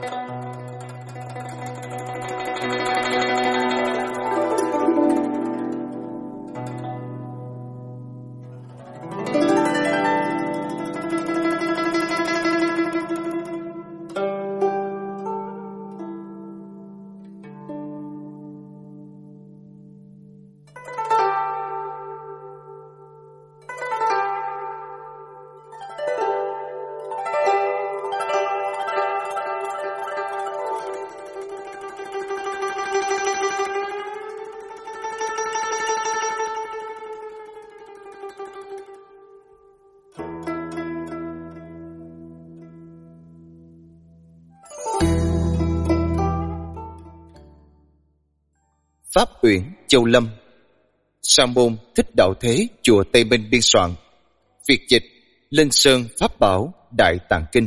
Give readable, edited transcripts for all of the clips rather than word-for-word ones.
Pháp Uyển Châu Lâm. Sa môn Thích Đạo Thế, chùa Tây Minh biên soạn. Việt dịch Linh Sơn Pháp Bảo Đại Tạng Kinh.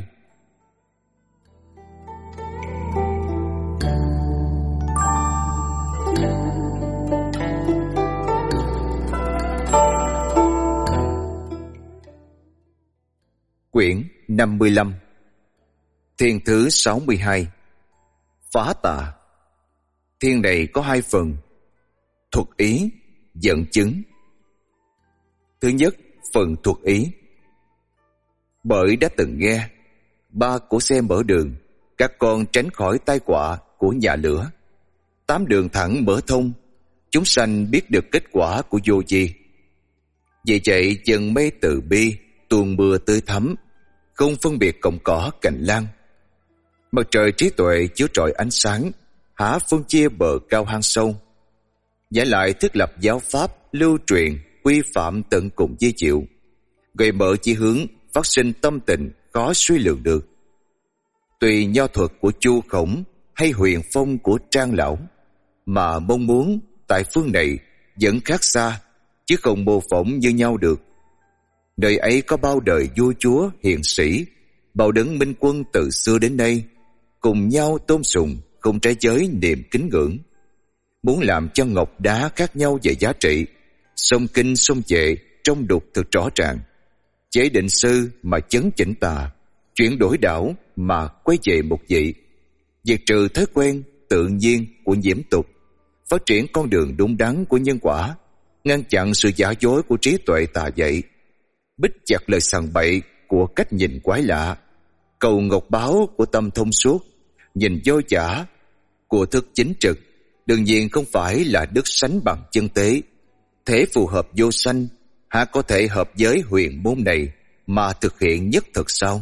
Quyển 55. Thiên thứ 62. Phá tà. Thiên này có hai phần: thuật ý, dẫn chứng. Thứ nhất, phần thuật ý. Bởi đã từng nghe, ba của xe mở đường, các con tránh khỏi tai họa của nhà lửa. 8 đường thẳng mở thông, chúng sanh biết được kết quả của vô vi. Vì vậy dần mây từ bi, tuôn mưa tươi thắm, không phân biệt cọng cỏ cành lan. Mặt trời trí tuệ chiếu rọi ánh sáng, há phân chia bờ cao hang sâu. Giả lại thiết lập giáo pháp lưu truyền, quy phạm tận cùng di chịu, gợi mở chí hướng, phát sinh tâm tình khó suy lượng được. Tùy nho thuật của Chu Khổng hay huyền phong của Trang Lão, mà mong muốn tại phương này vẫn khác xa, chứ không mô phỏng như nhau được. Nơi ấy có bao đời vua chúa hiền sĩ, bao đấng minh quân từ xưa đến nay, cùng nhau tôn sùng, không trái giới niềm kính ngưỡng. Muốn làm cho ngọc đá khác nhau về giá trị, song kinh song vệ trong đục thực rõ ràng. Chế định sư mà chấn chỉnh tà, chuyển đổi đảo mà quay về một vị. Diệt trừ thói quen tự nhiên của nhiễm tục, phát triển con đường đúng đắn của nhân quả, ngăn chặn sự giả dối của trí tuệ tà dạy, bích chặt lời sằng bậy của cách nhìn quái lạ, cầu ngọc báo của tâm thông suốt, nhìn vô giả của thức chính trực. Đương nhiên không phải là đức sánh bằng chân tế. Thế phù hợp vô sanh, há có thể hợp với huyền môn này mà thực hiện nhất thực sao?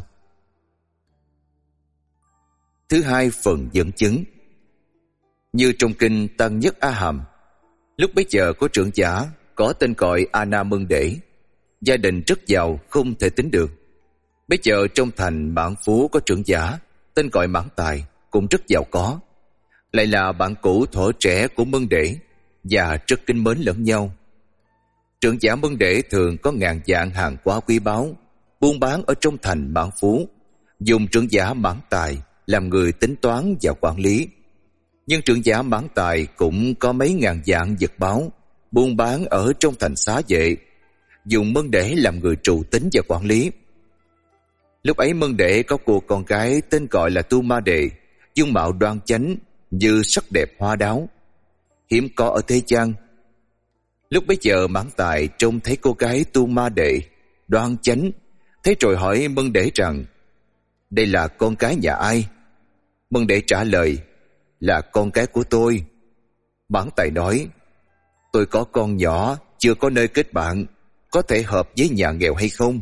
Thứ hai, phần dẫn chứng. Như trong kinh Tăng Nhất A Hàm, lúc bấy giờ có trưởng giả có tên gọi A Na Mân Để, gia đình rất giàu không thể tính được. Bấy giờ trong thành Mãn Phú có trưởng giả tên gọi Mãn Tài, cũng rất giàu có, lại là bạn cũ thuở trẻ của Mân Để và rất kính mến lẫn nhau. Trưởng giả Mân Để thường có ngàn vạn hàng hóa quý báu buôn bán ở trong thành Mãn Phú, dùng trưởng giả Mãn Tài làm người tính toán và quản lý. Nhưng trưởng giả Mãn Tài cũng có mấy ngàn vạn vật báu buôn bán ở trong thành Xá Vệ, dùng Mân Để làm người trụ tính và quản lý. Lúc ấy Mân Để có cô con gái tên gọi là Tu Ma Đề, dung mạo đoan chánh như sắc đẹp hoa đáo, hiếm có ở thế gian. Lúc bấy giờ Mãn Tài trông thấy cô gái Tu Ma Đề đoan chánh, thế rồi hỏi Mân Để rằng: đây là con gái nhà ai? Mân Để trả lời: là con gái của tôi. Mãn Tài nói: tôi có con nhỏ, chưa có nơi kết bạn, có thể hợp với nhà nghèo hay không?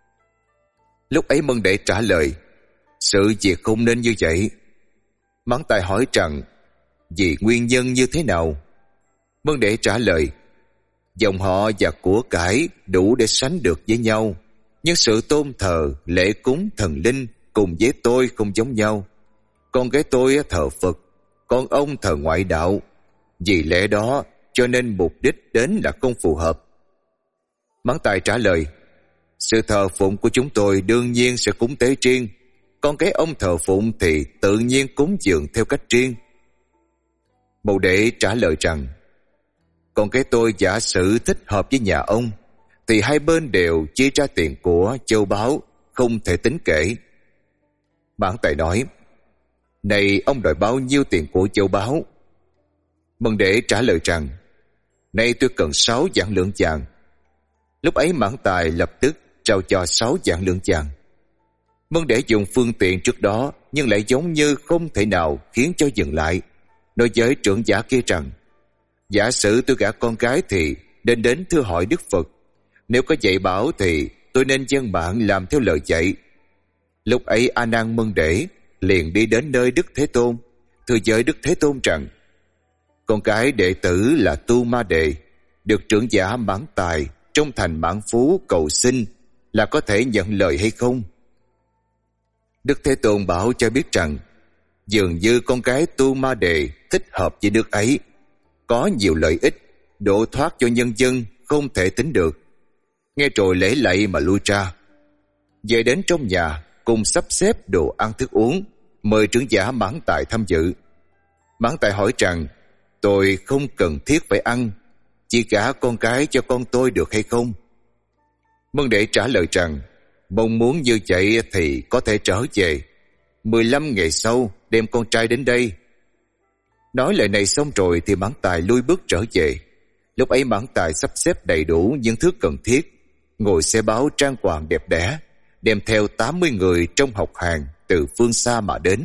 Lúc ấy Mân Để trả lời: sự việc không nên như vậy. Mãn Tài hỏi rằng: vì nguyên nhân như thế nào? Mân Để trả lời: dòng họ và của cải đủ để sánh được với nhau, nhưng sự tôn thờ lễ cúng thần linh cùng với tôi không giống nhau. Con gái tôi thờ Phật, con ông thờ ngoại đạo, vì lẽ đó cho nên mục đích đến là không phù hợp. Mãn Tài trả lời: sự thờ phụng của chúng tôi đương nhiên sẽ cúng tế riêng, con cái ông thờ phụng thì tự nhiên cúng dường theo cách riêng. Mậu Đệ trả lời rằng: con cái tôi giả sử thích hợp với nhà ông, thì hai bên đều chia ra tiền của châu báu không thể tính kể. Mãn Tài nói: Này ông đòi bao nhiêu tiền của châu báu? Mân Đệ trả lời rằng, nay tôi cần 6 vạn lượng vàng. Lúc ấy Mãn Tài lập tức trao cho 6 vạn lượng vàng. Mân Đệ dùng phương tiện trước đó, nhưng lại giống như không thể nào khiến cho dừng lại, nói với trưởng giả kia rằng, giả sử tôi gả con gái thì nên đến thưa hỏi Đức Phật. Nếu có dạy bảo thì tôi nên dân mạng làm theo lời dạy. Lúc ấy A Nan Mân Đệ liền đi đến nơi Đức Thế Tôn, thưa với Đức Thế Tôn rằng, con cái đệ tử là Tu Ma Đề được trưởng giả Mãn Tài trong thành Mãn Phú cầu xin, là có thể nhận lời hay không? Đức Thế Tôn bảo cho biết rằng, dường như con cái Tu Ma Đề thích hợp với nước ấy, có nhiều lợi ích, độ thoát cho nhân dân không thể tính được. Nghe rồi lễ lạy mà lui ra. Về đến trong nhà, cùng sắp xếp đồ ăn thức uống, mời trưởng giả Mãn Tài tham dự. Mãn Tài hỏi rằng, tôi không cần thiết phải ăn, chỉ gả con cái cho con tôi được hay không? Mân Đệ trả lời rằng, mong muốn như vậy thì có thể trở về. 15 ngày sau đem con trai đến đây. Nói lời này xong rồi thì Mãn Tài lui bước trở về. Lúc ấy Mãn Tài sắp xếp đầy đủ những thứ cần thiết, ngồi xe báo trang hoàng đẹp đẽ, đem theo 80 người trong học hàng từ phương xa mà đến.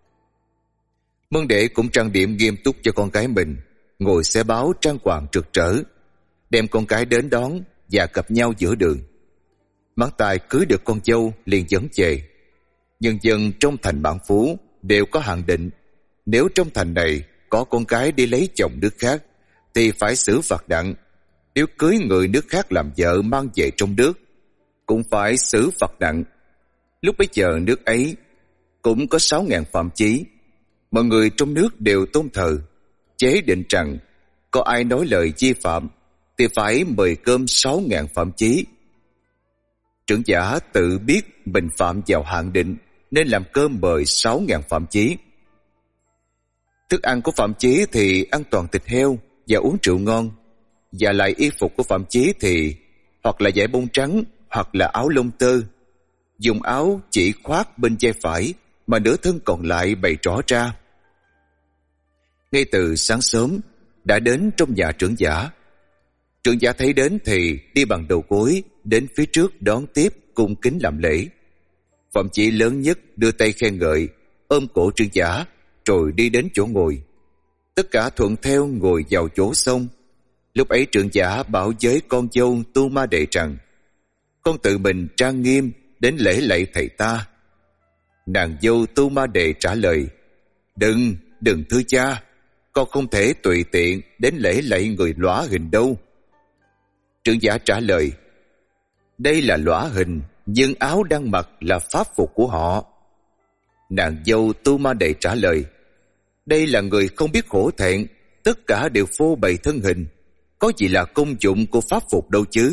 Mân Đệ cũng trang điểm nghiêm túc cho con gái mình, ngồi xe báo trang hoàng rực rỡ, đem con gái đến đón và gặp nhau giữa đường. Mãn Tài cưới được con dâu liền dẫn về. Nhân dân trong thành Mãn Phú đều có hạn định, nếu trong thành này có con gái đi lấy chồng nước khác thì phải xử phạt nặng. Nếu cưới người nước khác làm vợ mang về trong nước cũng phải xử phạt nặng. Lúc bấy giờ nước ấy cũng có 6.000 phạm chí. Mọi người trong nước đều tôn thờ, chế định rằng có ai nói lời vi phạm thì phải mời cơm 6.000 phạm chí. Trưởng giả tự biết mình phạm vào hạn định nên làm cơm mời 6.000 phạm chí. Thức ăn của phạm chí thì ăn toàn thịt heo và uống rượu ngon, và lại y phục của phạm chí thì hoặc là vải bông trắng hoặc là áo lông tơ, dùng áo chỉ khoác bên vai phải mà nửa thân còn lại bày rõ ra. Ngay từ sáng sớm đã đến trong nhà trưởng giả. Trưởng giả thấy đến thì đi bằng đầu gối đến phía trước đón tiếp, cung kính làm lễ. Phạm chí lớn nhất đưa tay khen ngợi, ôm cổ trưởng giả rồi đi đến chỗ ngồi. Tất cả thuận theo ngồi vào chỗ xong. Lúc ấy trưởng giả bảo với con dâu Tu Ma Đệ rằng, con tự mình trang nghiêm đến lễ lạy thầy ta. Nàng dâu Tu Ma Đệ trả lời, đừng thưa cha, con không thể tùy tiện đến lễ lạy người lõa hình đâu. Trưởng giả trả lời, đây là lõa hình, nhưng áo đang mặc là pháp phục của họ. Nàng dâu Tu Ma Đệ trả lời, đây là người không biết hổ thẹn, tất cả đều phô bày thân hình, có gì là công dụng của pháp phục đâu chứ.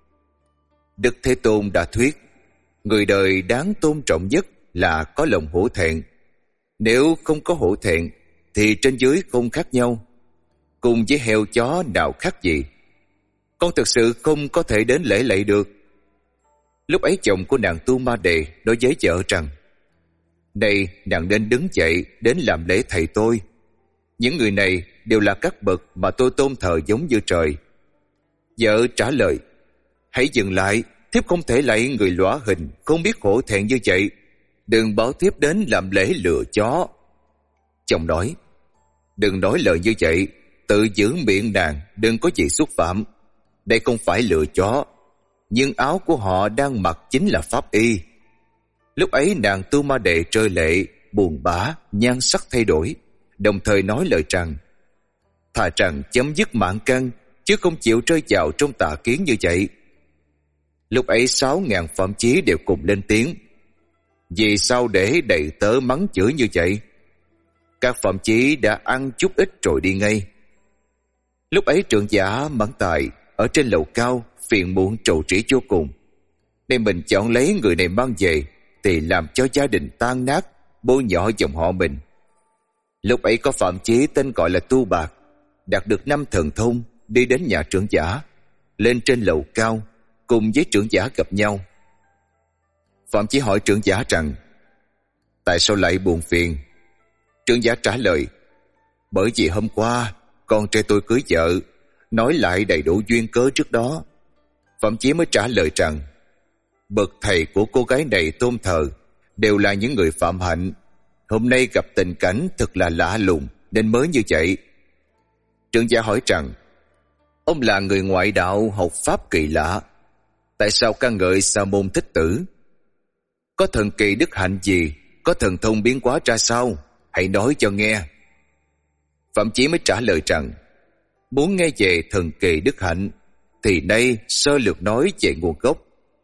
Đức Thế Tôn đã thuyết, người đời đáng tôn trọng nhất là có lòng hổ thẹn. Nếu không có hổ thẹn thì trên dưới không khác nhau, cùng với heo chó nào khác gì. Con thực sự không có thể đến lễ lạy được. Lúc ấy chồng của nàng Tu Ma Đề nói với vợ rằng, này nàng nên đứng dậy đến làm lễ thầy tôi. Những người này đều là các bậc mà tôi tôn thờ giống như trời. Vợ trả lời, hãy dừng lại, thiếp không thể lạy người lõa hình không biết hổ thẹn như vậy. Đừng bảo thiếp đến làm lễ lừa chó. Chồng nói, đừng nói lời như vậy, tự giữ miệng nàng, đừng có gì xúc phạm. Đây không phải lừa chó, nhưng áo của họ đang mặc chính là pháp y. Lúc ấy nàng Tu Ma Đệ rơi lệ, buồn bã, nhan sắc thay đổi, đồng thời nói lời rằng, thà rằng chấm dứt mạng căn, chứ không chịu rơi vào trong tà kiến như vậy. Lúc ấy 6.000 phạm chí đều cùng lên tiếng, vì sao để đầy tớ mắng chửi như vậy? Các phạm chí đã ăn chút ít rồi đi ngay. Lúc ấy trưởng giả Mãn Tài ở trên lầu cao phiền muộn trầu trĩ vô cùng, nên mình chọn lấy người này mang về thì làm cho gia đình tan nát, bôi nhọ dòng họ mình. Lúc ấy có phạm chí tên gọi là Tu Bạc, đạt được 5 thần thông, đi đến nhà trưởng giả, lên trên lầu cao cùng với trưởng giả gặp nhau. Phạm chí hỏi trưởng giả rằng, tại sao lại buồn phiền? Trưởng giả trả lời: bởi vì hôm qua con trai tôi cưới vợ, nói lại đầy đủ duyên cớ trước đó. Phạm Chí mới trả lời rằng bậc thầy của cô gái này tôn thờ đều là những người phạm hạnh. Hôm nay gặp tình cảnh thật là lạ lùng nên mới như vậy. Trưởng giả hỏi rằng ông là người ngoại đạo học pháp kỳ lạ, tại sao ca ngợi Sa môn Thích Tử? Có thần kỳ đức hạnh gì, có thần thông biến hóa ra sao? Hãy nói cho nghe. Phạm Chí mới trả lời rằng muốn nghe về thần kỳ đức hạnh thì nay sơ lược nói về nguồn gốc.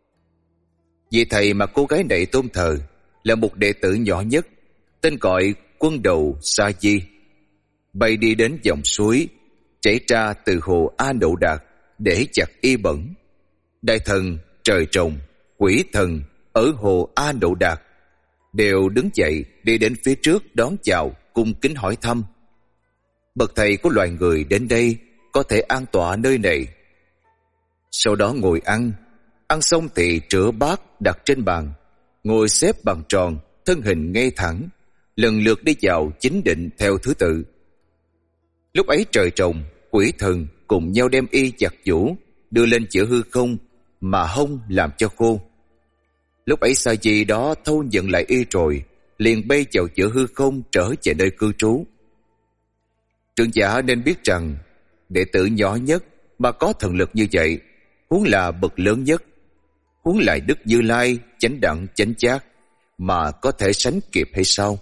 Vị thầy mà cô gái này tôn thờ là một đệ tử nhỏ nhất, tên gọi Quân Đầu Sa Di. Bay đi đến dòng suối chảy ra từ hồ A Nậu Đạt để giặt y bẩn. Đại thần, trời trồng, quỷ thần ở hồ A Nậu Đạt đều đứng dậy đi đến phía trước đón chào, cung kính hỏi thăm. Bậc thầy của loài người đến đây có thể an tọa nơi này. Sau đó ngồi ăn xong thì rửa bát đặt trên bàn, ngồi xếp bằng tròn, thân hình ngay thẳng, lần lượt đi vào chính định theo thứ tự. Lúc ấy trời trồng, quỷ thần cùng nhau đem y giặt giũ đưa lên giữa hư không mà hông làm cho khô. Lúc ấy Sa Di đó thâu nhận lại y rồi liền bay vào giữa hư không trở về nơi cư trú. Trưởng giả nên biết rằng đệ tử nhỏ nhất mà có thần lực như vậy, huống là bậc lớn nhất, huống lại Đức Như Lai chánh đẳng chánh giác, mà có thể sánh kịp hay sao?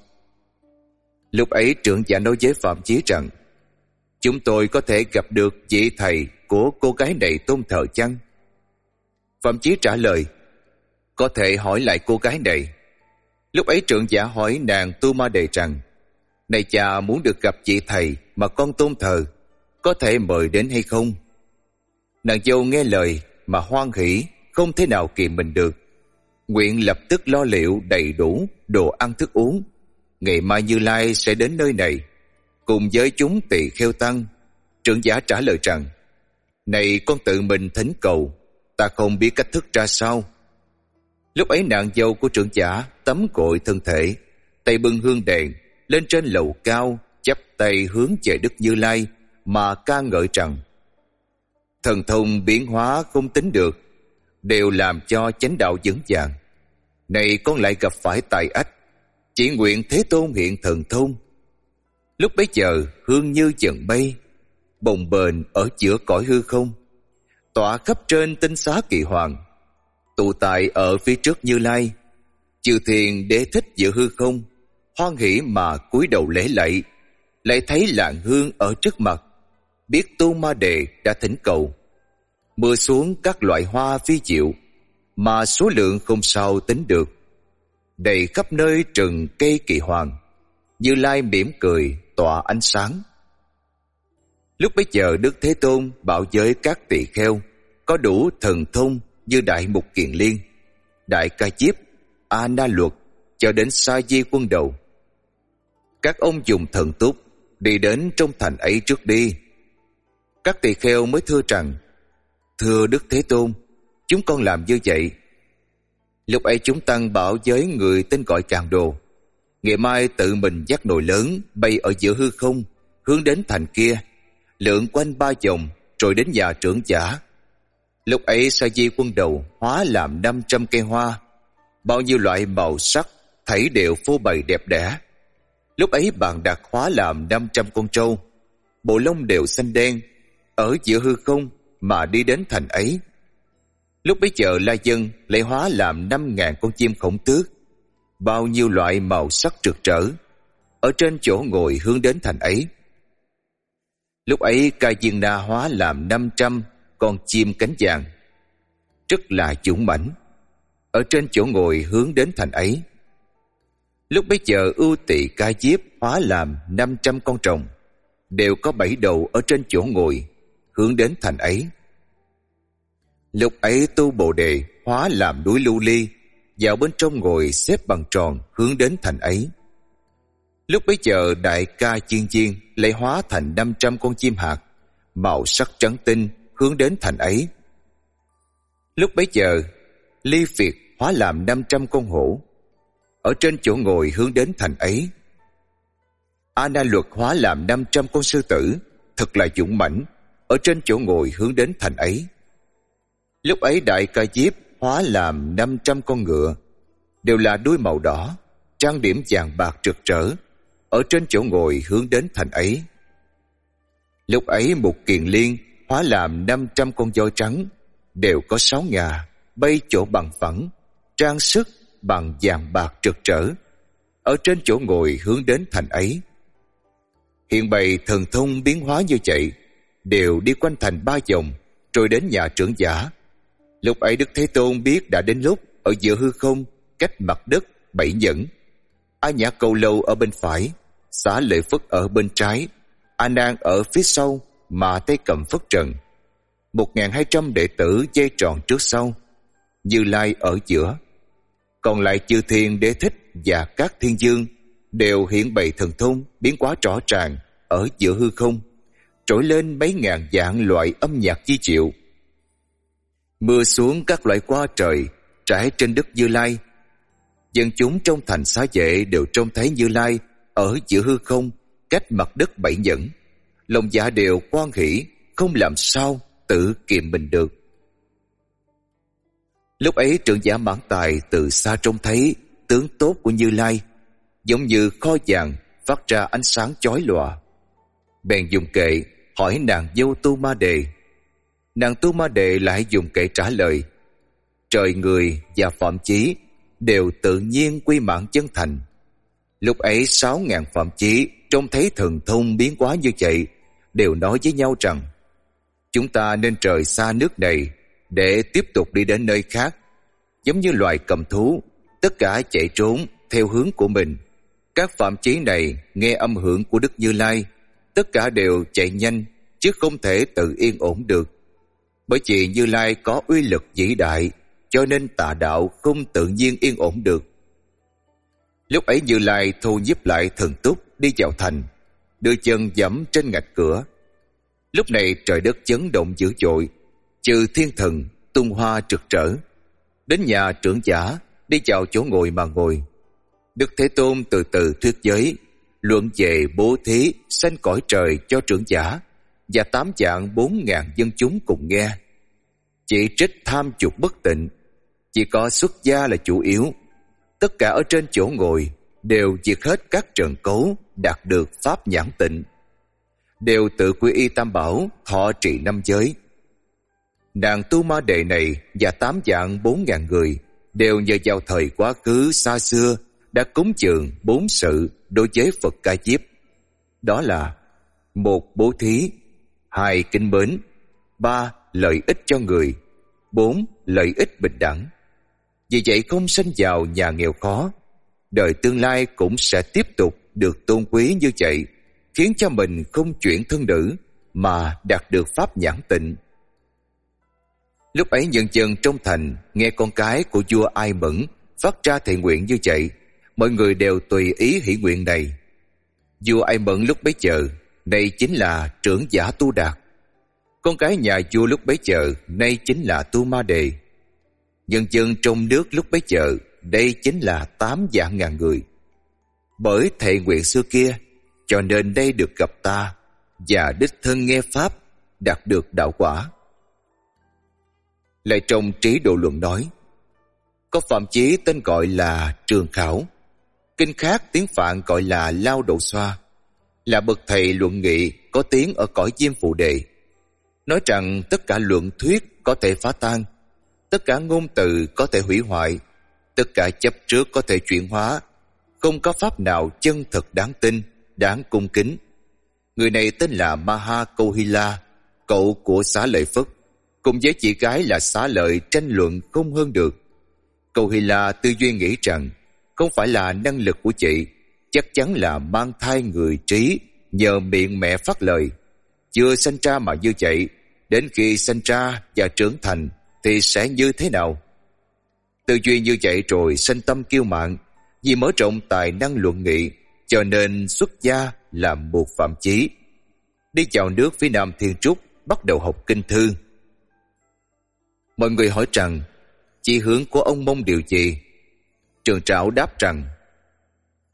Lúc ấy trưởng giả nói với Phạm Chí rằng chúng tôi có thể gặp được vị thầy của cô gái này tôn thờ chăng? Phạm Chí trả lời có thể hỏi lại cô gái này. Lúc ấy trưởng giả hỏi nàng Tu Ma Đề rằng này cha, muốn được gặp vị thầy mà con tôn thờ, có thể mời đến hay không? Nàng dâu nghe lời mà hoan hỉ không thể nào kìm mình được, nguyện lập tức lo liệu đầy đủ đồ ăn thức uống. Ngày mai Như Lai sẽ đến nơi này cùng với chúng tỳ kheo tăng. Trưởng giả trả lời rằng này con tự mình thỉnh cầu, ta không biết cách thức ra sao. Lúc ấy nàng dâu của trưởng giả tắm gội thân thể, tay bưng hương đèn lên trên lầu cao, chắp tay hướng về Đức Như Lai mà ca ngợi rằng thần thông biến hóa không tính được, đều làm cho chánh đạo vững vàng. Này con lại gặp phải tài ách, chỉ nguyện Thế Tôn hiện thần thông. Lúc bấy giờ hương như dần bay, bồng bềnh ở giữa cõi hư không, tỏa khắp trên tinh xá Kỳ Hoàng, tụ tại ở phía trước Như Lai. Chư thiên đế thích giữa hư không, hoan hỉ mà cúi đầu lễ lạy, lại thấy lạng hương ở trước mặt, biết Tu Ma Đề đã thỉnh cầu. Mưa xuống các loại hoa phi diệu, mà số lượng không sao tính được, đầy khắp nơi rừng cây Kỳ Hoàng. Như Lai mỉm cười tỏa ánh sáng. Lúc bấy giờ Đức Thế Tôn bảo với các tỳ kheo có đủ thần thông như Đại Mục Kiền Liên, Đại Ca Diếp, A Na Luật cho đến Sa Di Quân Đầu. Các ông dùng thần túc đi đến trong thành ấy trước đi. Các tỳ kheo mới thưa rằng thưa Đức Thế Tôn, chúng con làm như vậy. Lúc ấy chúng tăng bảo với người tên gọi Càn Đồ, ngày mai tự mình dắt nồi lớn bay ở giữa hư không, hướng đến thành kia, lượn quanh 3 vòng rồi đến nhà trưởng giả. Lúc ấy Sa Di Quân Đầu hóa làm 500 cây hoa, bao nhiêu loại màu sắc thảy đều phô bày đẹp đẽ. Lúc ấy Bàn Đạt hóa làm 500 con trâu, bộ lông đều xanh đen, ở giữa hư không mà đi đến thành ấy. Lúc bấy giờ La Dân lại hóa làm 5.000 con chim khổng tước, bao nhiêu loại màu sắc rực rỡ, ở trên chỗ ngồi hướng đến thành ấy. Lúc ấy Ca Diên Na hóa làm 500 con chim cánh vàng, rất là dũng mãnh, ở trên chỗ ngồi hướng đến thành ấy. Lúc bấy giờ Ưu Tỳ Ca Diếp hóa làm 500 con rồng, đều có 7 đầu ở trên chỗ ngồi hướng đến thành ấy. Lúc ấy Tu Bồ Đề hóa làm núi lưu ly, vào bên trong ngồi xếp bằng tròn hướng đến thành ấy. Lúc bấy giờ Đại Ca Chiên Chiên lại hóa thành 500 con chim hạt, màu sắc trắng tinh hướng đến thành ấy. Lúc bấy giờ Ly Phiệt hóa làm 500 con hổ, ở trên chỗ ngồi hướng đến thành ấy. Na Luật hóa làm 500 con sư tử, thật là dũng mãnh, ở trên chỗ ngồi hướng đến thành ấy. Lúc ấy Đại Ca Diếp hóa làm 500 con ngựa, đều là đuôi màu đỏ, trang điểm vàng bạc rực rỡ, ở trên chỗ ngồi hướng đến thành ấy. Lúc ấy Mục Kiền Liên hóa làm 500 con voi trắng, đều có 6 ngà, bay chỗ bằng phẳng, trang sức bằng vàng bạc rực rỡ, ở trên chỗ ngồi hướng đến thành ấy. Hiện bày thần thông biến hóa như vậy, đều đi quanh thành 3 vòng, rồi đến nhà trưởng giả. Lúc ấy Đức Thế Tôn biết đã đến lúc, ở giữa hư không, cách mặt đất 7 nhẫn. A Nhã Cầu Lâu ở bên phải, Xá Lợi Phất ở bên trái, A Nan ở phía sau, mà tay cầm phất trần. 1.200 đệ tử dây tròn trước sau, Như Lai ở giữa. Còn lại chư thiên Đế Thích và các thiên dương đều hiện bày thần thông biến hóa rõ ràng ở giữa hư không, trỗi lên mấy ngàn vạn loại âm nhạc chi diệu. Mưa xuống các loại hoa trời trải trên đất Như Lai. Dân chúng trong thành Xá Vệ đều trông thấy Như Lai ở giữa hư không, cách mặt đất 7 nhẫn. Lòng dạ đều hoan hỷ, không làm sao tự kiềm mình được. Lúc ấy trưởng giả Mãn Tài từ xa trông thấy tướng tốt của Như Lai, giống như kho vàng phát ra ánh sáng chói lòa. Bèn dùng kệ hỏi nàng dâu Tu Ma Đề. Nàng Tu Ma Đề lại dùng kệ trả lời: trời người và phạm chí đều tự nhiên quy mạng chân thành. Lúc ấy 6.000 phạm chí trông thấy thần thông biến hóa như vậy, đều nói với nhau rằng: chúng ta nên rời xa nước này để tiếp tục đi đến nơi khác. Giống như loài cầm thú, tất cả chạy trốn theo hướng của mình. Các phạm chí này nghe âm hưởng của Đức Như Lai, tất cả đều chạy nhanh, chứ không thể tự yên ổn được. Bởi vì Như Lai có uy lực vĩ đại, cho nên tà đạo không tự nhiên yên ổn được. Lúc ấy Như Lai thu nhiếp lại thần túc đi vào thành, đưa chân giẫm trên ngạch cửa. Lúc này trời đất chấn động dữ dội, trừ thiên thần tung hoa rực rỡ. Đến nhà trưởng giả, đi vào chỗ ngồi mà ngồi. Đức Thế Tôn từ từ thuyết giới, luận về bố thí sanh cõi trời cho trưởng giả và 8.400.000 dân chúng cùng nghe. Chỉ trích tham dục bất tịnh, chỉ có xuất gia là chủ yếu. Tất cả ở trên chỗ ngồi đều diệt hết các trần cấu, đạt được pháp nhãn tịnh, đều tự quy y Tam Bảo, thọ trì 5 giới. Nàng Tu Ma Đề này và 8.400.000 người đều nhờ vào thời quá khứ xa xưa đã cúng dường 4 sự đối với Phật Ca Diếp. Đó là: 1. Bố thí, 2. Kính mến, 3. Lợi ích cho người, 4. Lợi ích bình đẳng. Vì vậy không sanh vào nhà nghèo khó, đời tương lai cũng sẽ tiếp tục được tôn quý như vậy, khiến cho mình không chuyển thân nữ mà đạt được pháp nhãn tịnh. Lúc ấy nhân dân trong thành nghe con cái của vua Ai Mẫn phát ra thệ nguyện như vậy, mọi người đều tùy ý hỷ nguyện này. Vua Ai Mẫn lúc bấy giờ nay chính là trưởng giả Tu Đạt, con cái nhà vua lúc bấy giờ nay chính là Tu Ma Đề. Nhân dân trong nước lúc bấy giờ đây chính là 8.000.000 người. Bởi thệ nguyện xưa kia, cho nên đây được gặp ta và đích thân nghe pháp, đạt được đạo quả. Lại trong Trí Độ Luận nói: có phạm chí tên gọi là Trường Khảo, kinh khác tiếng Phạn gọi là Lao Độ Xoa, là bậc thầy luận nghị có tiếng ở cõi Diêm Phù Đề, nói rằng tất cả luận thuyết có thể phá tan, tất cả ngôn từ có thể hủy hoại, tất cả chấp trước có thể chuyển hóa, không có pháp nào chân thật đáng tin, đáng cung kính. Người này tên là Maha Câu-hi-la, cậu của Xá Lợi Phất, cùng với chị gái là Xá Lợi tranh luận không hơn được. Câu-hi-la tư duy nghĩ rằng không phải là năng lực của chị, chắc chắn là mang thai người trí, nhờ miệng mẹ phát lời. Chưa sanh ra mà như vậy, đến khi sanh ra và trưởng thành thì sẽ như thế nào? Tư duy như vậy rồi sanh tâm kiêu mạn, vì mở rộng tài năng luận nghị, cho nên xuất gia làm một phạm chí, đi vào nước phía Nam Thiên Trúc, bắt đầu học kinh thư. Mọi người hỏi rằng chỉ hướng của ông mong điều gì? Trường Trảo đáp rằng: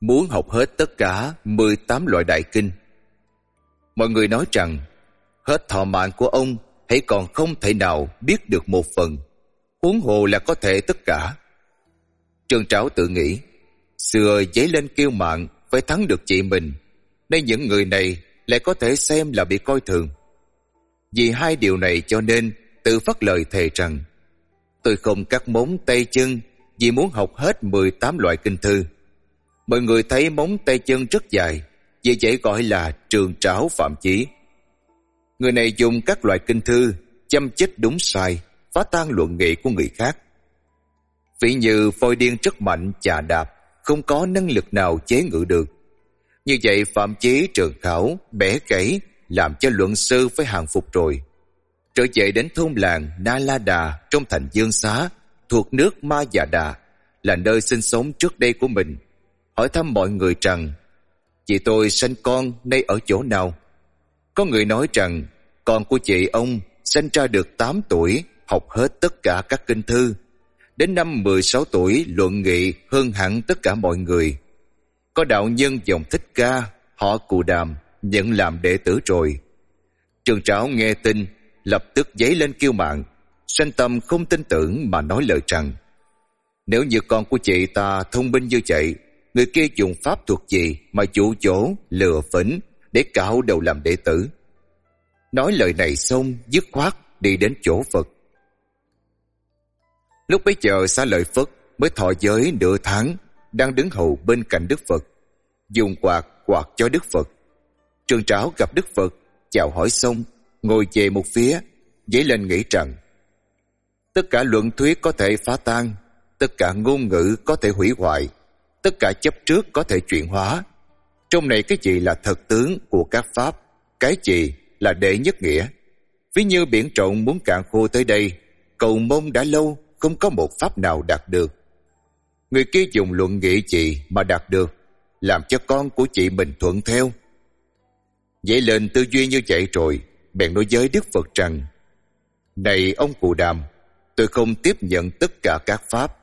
muốn học hết tất cả 18 loại đại kinh. Mọi người nói rằng hết thọ mạng của ông hãy còn không thể nào biết được một phần, huống hồ là có thể tất cả. Trương Trảo tự nghĩ, xưa dấy lên kiêu mạn phải thắng được chị mình, nay những người này lại có thể xem là bị coi thường. Vì hai điều này cho nên tự phát lời thề rằng tôi không cắt móng tay chân vì muốn học hết 18 loại kinh thư. Mọi người thấy móng tay chân rất dài, vì vậy gọi là Trường Trảo Phạm Chí. Người này dùng các loại kinh thư chăm chích đúng sai, phá tan luận nghị của người khác. Ví như voi điên rất mạnh chà đạp, không có năng lực nào chế ngự được. Như vậy Phạm Chí Trường Khảo bẻ gãy, làm cho luận sư phải hàng phục rồi. Trở về đến thôn làng Na La Đà trong thành Dương Xá, thuộc nước Ma Già Đà, là nơi sinh sống trước đây của mình, hỏi thăm mọi người rằng chị tôi sanh con nay ở chỗ nào. Có người nói rằng con của chị ông sanh ra được 8 tuổi, học hết tất cả các kinh thư. Đến năm 16 tuổi luận nghị hơn hẳn tất cả mọi người. Có đạo nhân dòng Thích Ca, họ Cù Đàm, nhận làm đệ tử rồi. Trường Trảo nghe tin, lập tức dấy lên kiêu mạn, sanh tâm không tin tưởng mà nói lời rằng nếu như con của chị ta thông minh như vậy, người kia dùng pháp thuật gì mà dụ dỗ, lừa phỉnh để cạo đầu làm đệ tử. Nói lời này xong, dứt khoát đi đến chỗ Phật. Lúc bấy giờ Xá Lợi Phất mới thọ giới nửa tháng, đang đứng hầu bên cạnh Đức Phật, dùng quạt quạt cho Đức Phật. Trường Trảo gặp Đức Phật, chào hỏi xong, ngồi về một phía, dấy lên nghĩ rằng tất cả luận thuyết có thể phá tan, tất cả ngôn ngữ có thể hủy hoại, tất cả chấp trước có thể chuyển hóa. Trong này cái gì là thật tướng của các pháp, cái gì là đệ nhất nghĩa. Ví như biển rộng muốn cạn khô tới đây, cầu mong đã lâu không có một pháp nào đạt được. Người kia dùng luận nghị gì mà đạt được, làm cho con của chị mình thuận theo. Vậy lên tư duy như vậy rồi, bèn nói với Đức Phật rằng này ông Cù Đàm, tôi không tiếp nhận tất cả các pháp.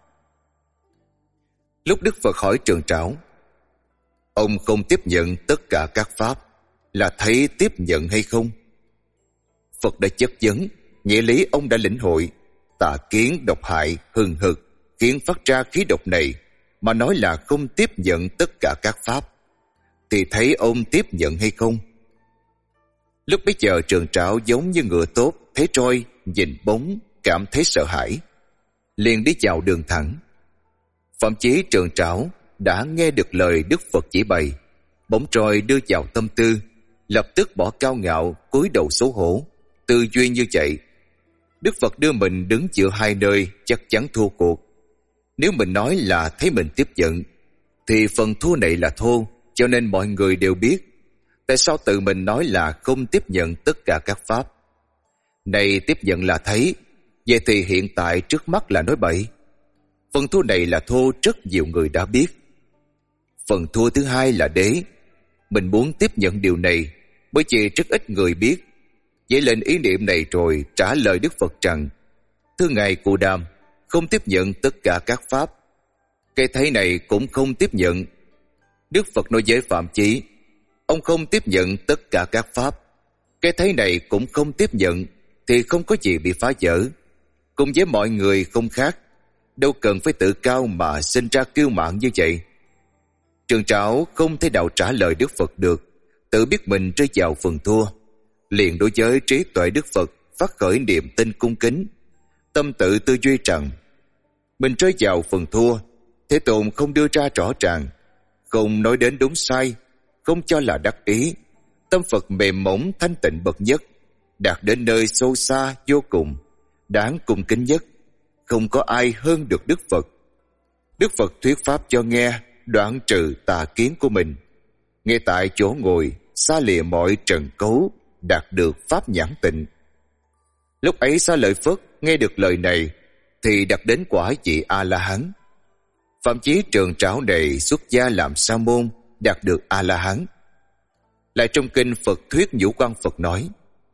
Lúc Đức Phật hỏi Trường Trảo, ông không tiếp nhận tất cả các pháp là thấy tiếp nhận hay không? Phật đã chất vấn, nghĩa lý ông đã lĩnh hội. Tà kiến độc hại hừng hực khiến phát ra khí độc này, mà nói là không tiếp nhận tất cả các pháp, thì thấy ông tiếp nhận hay không? Lúc bấy giờ Trường Trảo giống như ngựa tốt thấy trôi, nhìn bóng cảm thấy sợ hãi, liền đi vào đường thẳng. Phạm Chí Trường Trảo đã nghe được lời Đức Phật chỉ bày, bỗng trôi đưa vào tâm tư, lập tức bỏ cao ngạo, cúi đầu xấu hổ. Tư duy như vậy, Đức Phật đưa mình đứng giữa hai nơi chắc chắn thua cuộc. Nếu mình nói là thấy mình tiếp nhận, thì phần thua này là thua, cho nên mọi người đều biết. Tại sao tự mình nói là không tiếp nhận tất cả các pháp? Này tiếp nhận là thấy, vậy thì hiện tại trước mắt là nói bậy. Phần thua này là thua rất nhiều người đã biết. Phần thua thứ hai là đế. Mình muốn tiếp nhận điều này, bởi vì rất ít người biết. Dấy lên ý niệm này rồi trả lời Đức Phật rằng thưa ngài Cù Đàm, không tiếp nhận tất cả các pháp. Cái thấy này cũng không tiếp nhận. Đức Phật nói với Phạm Chí, ông không tiếp nhận tất cả các pháp, cái thấy này cũng không tiếp nhận, thì không có gì bị phá vỡ. Cùng với mọi người không khác, đâu cần phải tự cao mà sinh ra kiêu mạn như vậy. Trường Trảo không thể nào trả lời Đức Phật được, tự biết mình rơi vào phần thua, liền đối với trí tuệ Đức Phật phát khởi niềm tin cung kính, tâm tự tư duy rằng mình rơi vào phần thua. Thế Tôn không đưa ra rõ ràng, không nói đến đúng sai, không cho là đắc ý. Tâm Phật mềm mỏng thanh tịnh bậc nhất, đạt đến nơi sâu xa vô cùng, đáng cung kính nhất, không có ai hơn được Đức Phật. Đức Phật thuyết pháp cho nghe, đoạn trừ tà kiến của mình, ngay tại chỗ ngồi, xa lìa mọi trần cấu, đạt được pháp nhãn tịnh. Lúc ấy Xá Lợi Phất nghe được lời này thì đạt đến quả vị A-la-hán. Phạm Chí Trường Trảo này xuất gia làm sa môn, đạt được A-la-hán. Lại trong kinh Phật thuyết Nhũ Quang Phật nói,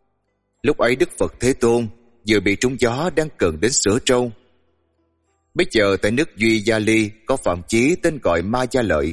lúc ấy Đức Phật Thế Tôn vừa bị trúng gió đang cần đến sửa trâu. Bây giờ tại nước Duy Gia Ly có Phạm Chí tên gọi Ma Gia Lợi,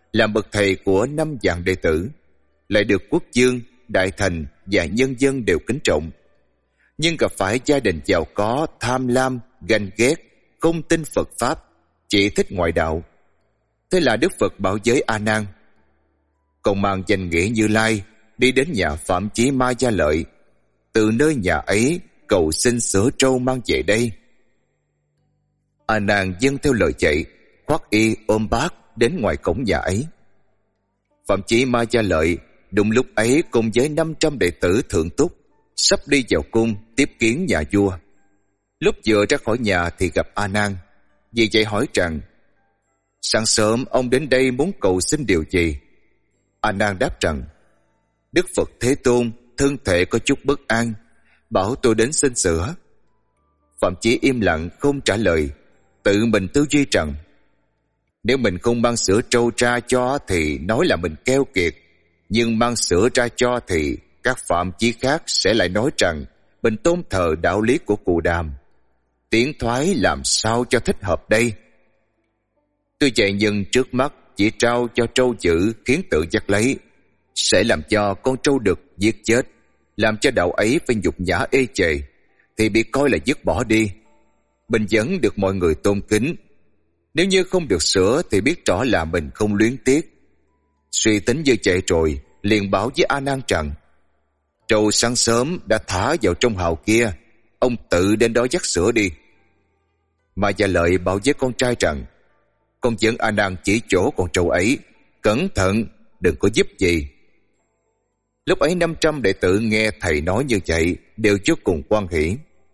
làm bậc thầy của 5 vạn đệ tử, lại được quốc vương, đại thành và nhân dân đều kính trọng. Nhưng gặp phải gia đình giàu có, tham lam, ganh ghét, không tin Phật Pháp, chỉ thích ngoại đạo. Thế là Đức Phật bảo với A Nan: con mang danh nghĩa Như Lai đi đến nhà Phạm Chí Ma Gia Lợi, từ nơi nhà ấy cầu xin sữa trâu mang về đây. A Nan dâng theo lời dạy, khoác y ôm bát đến ngoài cổng nhà ấy. Phạm Chí Ma Gia Lợi đúng lúc ấy cùng với 500 đệ tử thượng túc sắp đi vào cung tiếp kiến nhà vua. Lúc vừa ra khỏi nhà thì gặp A Nan, vì vậy hỏi rằng: sáng sớm ông đến đây muốn cầu xin điều gì? A Nan đáp rằng: Đức Phật Thế Tôn thân thể có chút bất an, bảo tôi đến xin sữa. Phạm Chí im lặng không trả lời, tự mình tư duy rằng: nếu mình không mang sữa trâu ra cho thì nói là mình keo kiệt, nhưng mang sữa ra cho thì các Phạm Chí khác sẽ lại nói rằng mình tôn thờ đạo lý của Cù Đàm. Tiến thoái làm sao cho thích hợp đây? Tôi chạy nhưng trước mắt chỉ trao cho trâu giữ khiến tự dắt lấy, sẽ làm cho con trâu đực giết chết, làm cho đạo ấy phải nhục nhã ê chề, thì bị coi là dứt bỏ đi. Mình vẫn được mọi người tôn kính. Nếu như không được sửa thì biết rõ là mình không luyến tiếc. Suy tính như vậy rồi, liền bảo với A Nan rằng: trâu sáng sớm đã thả vào trong hào kia, ông tự đến đó dắt sữa đi. Ma Gia Lợi bảo với con trai rằng: con dẫn A Nan chỉ chỗ con trâu ấy, cẩn thận đừng có giúp gì. Lúc ấy 500 đệ tử nghe thầy nói như vậy đều vô cùng hoan hỉ.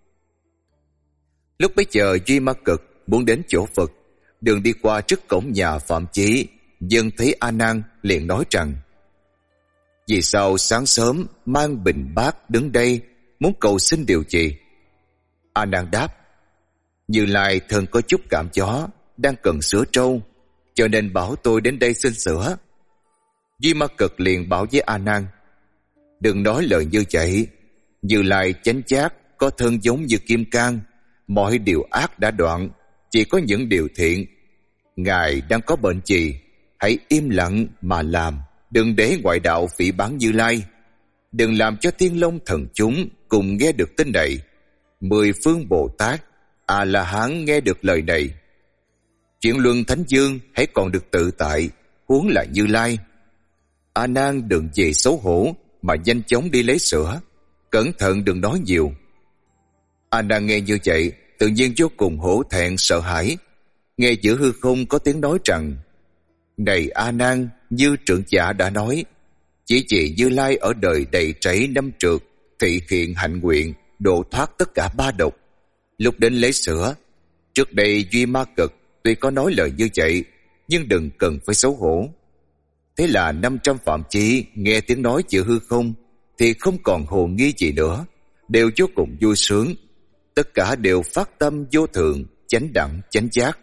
Lúc bấy giờ Duy Ma Cực muốn đến chỗ Phật, đường đi qua trước cổng nhà Phạm Chí, dân thấy A Nan liền nói rằng: vì sao sáng sớm mang bình bát đứng đây, muốn cầu xin điều gì? A Nan đáp: Như Lai thân có chút cảm gió, đang cần sữa trâu, cho nên bảo tôi đến đây xin sữa. Duy Ma Cực liền bảo với A Nan: đừng nói lời như vậy. Như Lai chánh giác, có thân giống như kim cang, mọi điều ác đã đoạn, chỉ có những điều thiện. Ngài đang có bệnh gì, hãy im lặng mà làm, đừng để ngoại đạo phỉ báng Như Lai. Đừng làm cho Thiên Long thần chúng cùng nghe được tin này. 10 phương Bồ Tát, A-la-hán nghe được lời này. Chuyện luân thánh dương hãy còn được tự tại, huống là Như Lai. A Nan đừng vì xấu hổ mà nhanh chóng đi lấy sữa, cẩn thận đừng nói nhiều. A Nan nghe như vậy, tự nhiên vô cùng hổ thẹn sợ hãi. Nghe giữa hư không có tiếng nói rằng: này A Nan, như trưởng giả đã nói, chỉ vì Như Lai ở đời đầy trảy năm trượt, thị hiện hạnh nguyện, độ thoát tất cả 3 độc. Lúc đến lấy sữa, trước đây Duy Ma Cực tuy có nói lời như vậy, nhưng đừng cần phải xấu hổ. Thế là 500 Phạm Chí nghe tiếng nói giữa hư không thì không còn hồ nghi gì nữa, đều vô cùng vui sướng. Tất cả đều phát tâm vô thượng, chánh đẳng, chánh giác.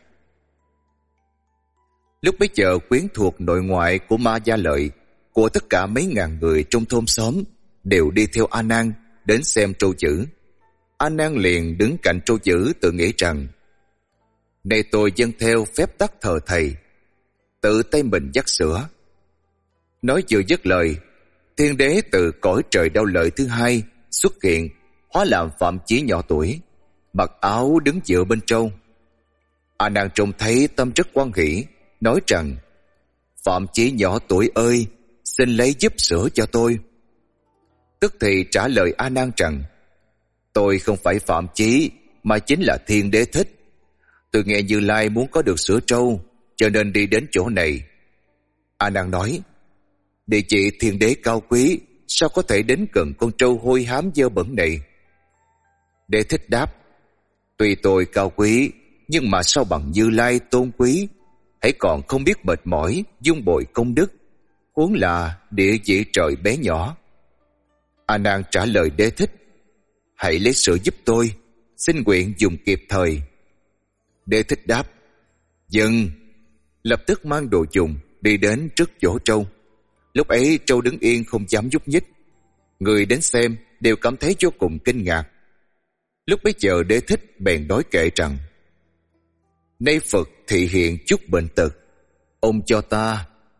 Lúc bấy giờ quyến thuộc nội ngoại của Ma Gia Lợi, của tất cả mấy ngàn người trong thôn xóm đều đi theo A Nan đến xem trâu dữ. A Nan liền đứng cạnh trâu dữ tự nghĩ rằng: này tôi dâng theo phép tắc thờ thầy, tự tay mình dắt sữa. Nói vừa dứt lời, Thiên Đế từ cõi trời Đao Lợi thứ hai xuất hiện, hóa làm Phạm Chí nhỏ tuổi, mặc áo đứng dựa bên trâu. A Nan trông thấy tâm rất hoan hỷ, nói rằng: Phạm Chí nhỏ tuổi ơi, xin lấy giúp sữa cho tôi. Tức thì trả lời A Nan rằng: tôi không phải Phạm Chí, mà chính là Thiên Đế Thích. Tôi nghe Như Lai muốn có được sữa trâu, cho nên đi đến chỗ này. A Nan nói: địa chỉ Thiên Đế cao quý, sao có thể đến gần con trâu hôi hám dơ bẩn này? Đế Thích đáp: tuy tôi cao quý, nhưng mà sao bằng Như Lai tôn quý, hãy còn không biết mệt mỏi dung bồi công đức, huống là địa vị trời bé nhỏ. A Nan trả lời Đế Thích: hãy lấy sữa giúp tôi, xin nguyện dùng kịp thời. Đế Thích đáp: dâng. Lập tức mang đồ dùng đi đến trước chỗ trâu. Lúc ấy trâu đứng yên không dám nhúc nhích. Người đến xem đều cảm thấy vô cùng kinh ngạc. Lúc bấy giờ Đế Thích bèn nói kệ rằng: nay Phật thị hiện chút bệnh tật, ông cho ta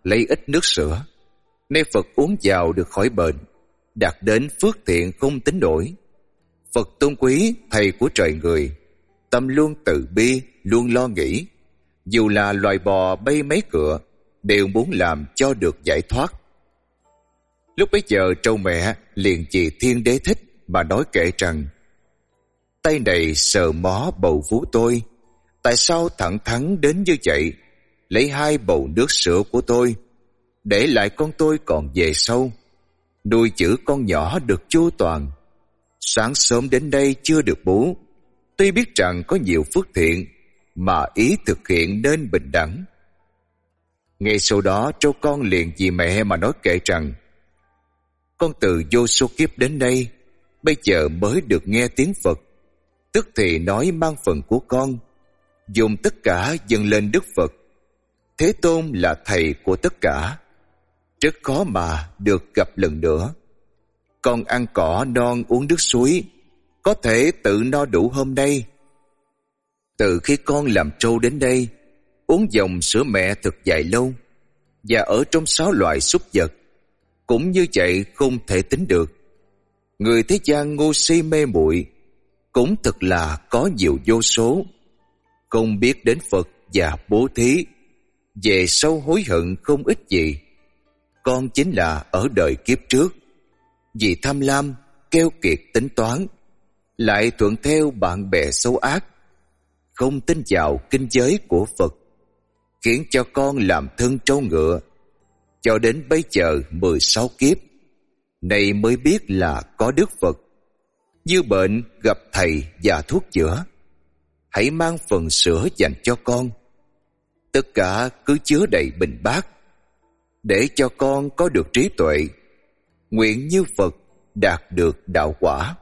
lấy ít nước sữa. Nay Phật uống vào được khỏi bệnh, đạt đến phước thiện không tính nổi. Phật tôn quý thầy của trời người, tâm luôn từ bi, luôn lo nghĩ. Dù là loài bò bay mấy cựa, đều muốn làm cho được giải thoát. Lúc bấy giờ trâu mẹ liền vì Thiên Đế thích mà nói kệ rằng: tay này sờ mó bầu vú tôi, tại sao thẳng thắn đến như vậy, lấy 2 bầu nước sữa của tôi, để lại con tôi còn về sau, nuôi chữ con nhỏ được chu toàn. Sáng sớm đến đây chưa được bú, tuy biết rằng có nhiều phước thiện, mà ý thực hiện nên bình đẳng. Ngay sau đó trâu con liền vì mẹ mà nói kệ rằng: con từ vô số kiếp đến đây, bây giờ mới được nghe tiếng Phật, tức thì nói mang phần của con, dùng tất cả dâng lên Đức Phật. Thế Tôn là thầy của tất cả, rất khó mà được gặp lần nữa. Con ăn cỏ non uống nước suối, có thể tự no đủ hôm nay. Từ khi con làm trâu đến đây, uống dòng sữa mẹ thực dài lâu, và ở trong 6 loại súc vật, cũng như vậy không thể tính được. Người thế gian ngu si mê muội, cũng thật là có nhiều vô số, không biết đến Phật và bố thí, về sau hối hận không ít gì. Con chính là ở đời kiếp trước, vì tham lam, keo kiệt tính toán, lại thuận theo bạn bè xấu ác, không tin vào kinh giới của Phật, khiến cho con làm thân trâu ngựa, cho đến bây giờ 16 kiếp, này mới biết là có Đức Phật. Như bệnh gặp thầy và thuốc chữa, hãy mang phần sữa dành cho con. Tất cả cứ chứa đầy bình bát, để cho con có được trí tuệ, nguyện như Phật đạt được đạo quả.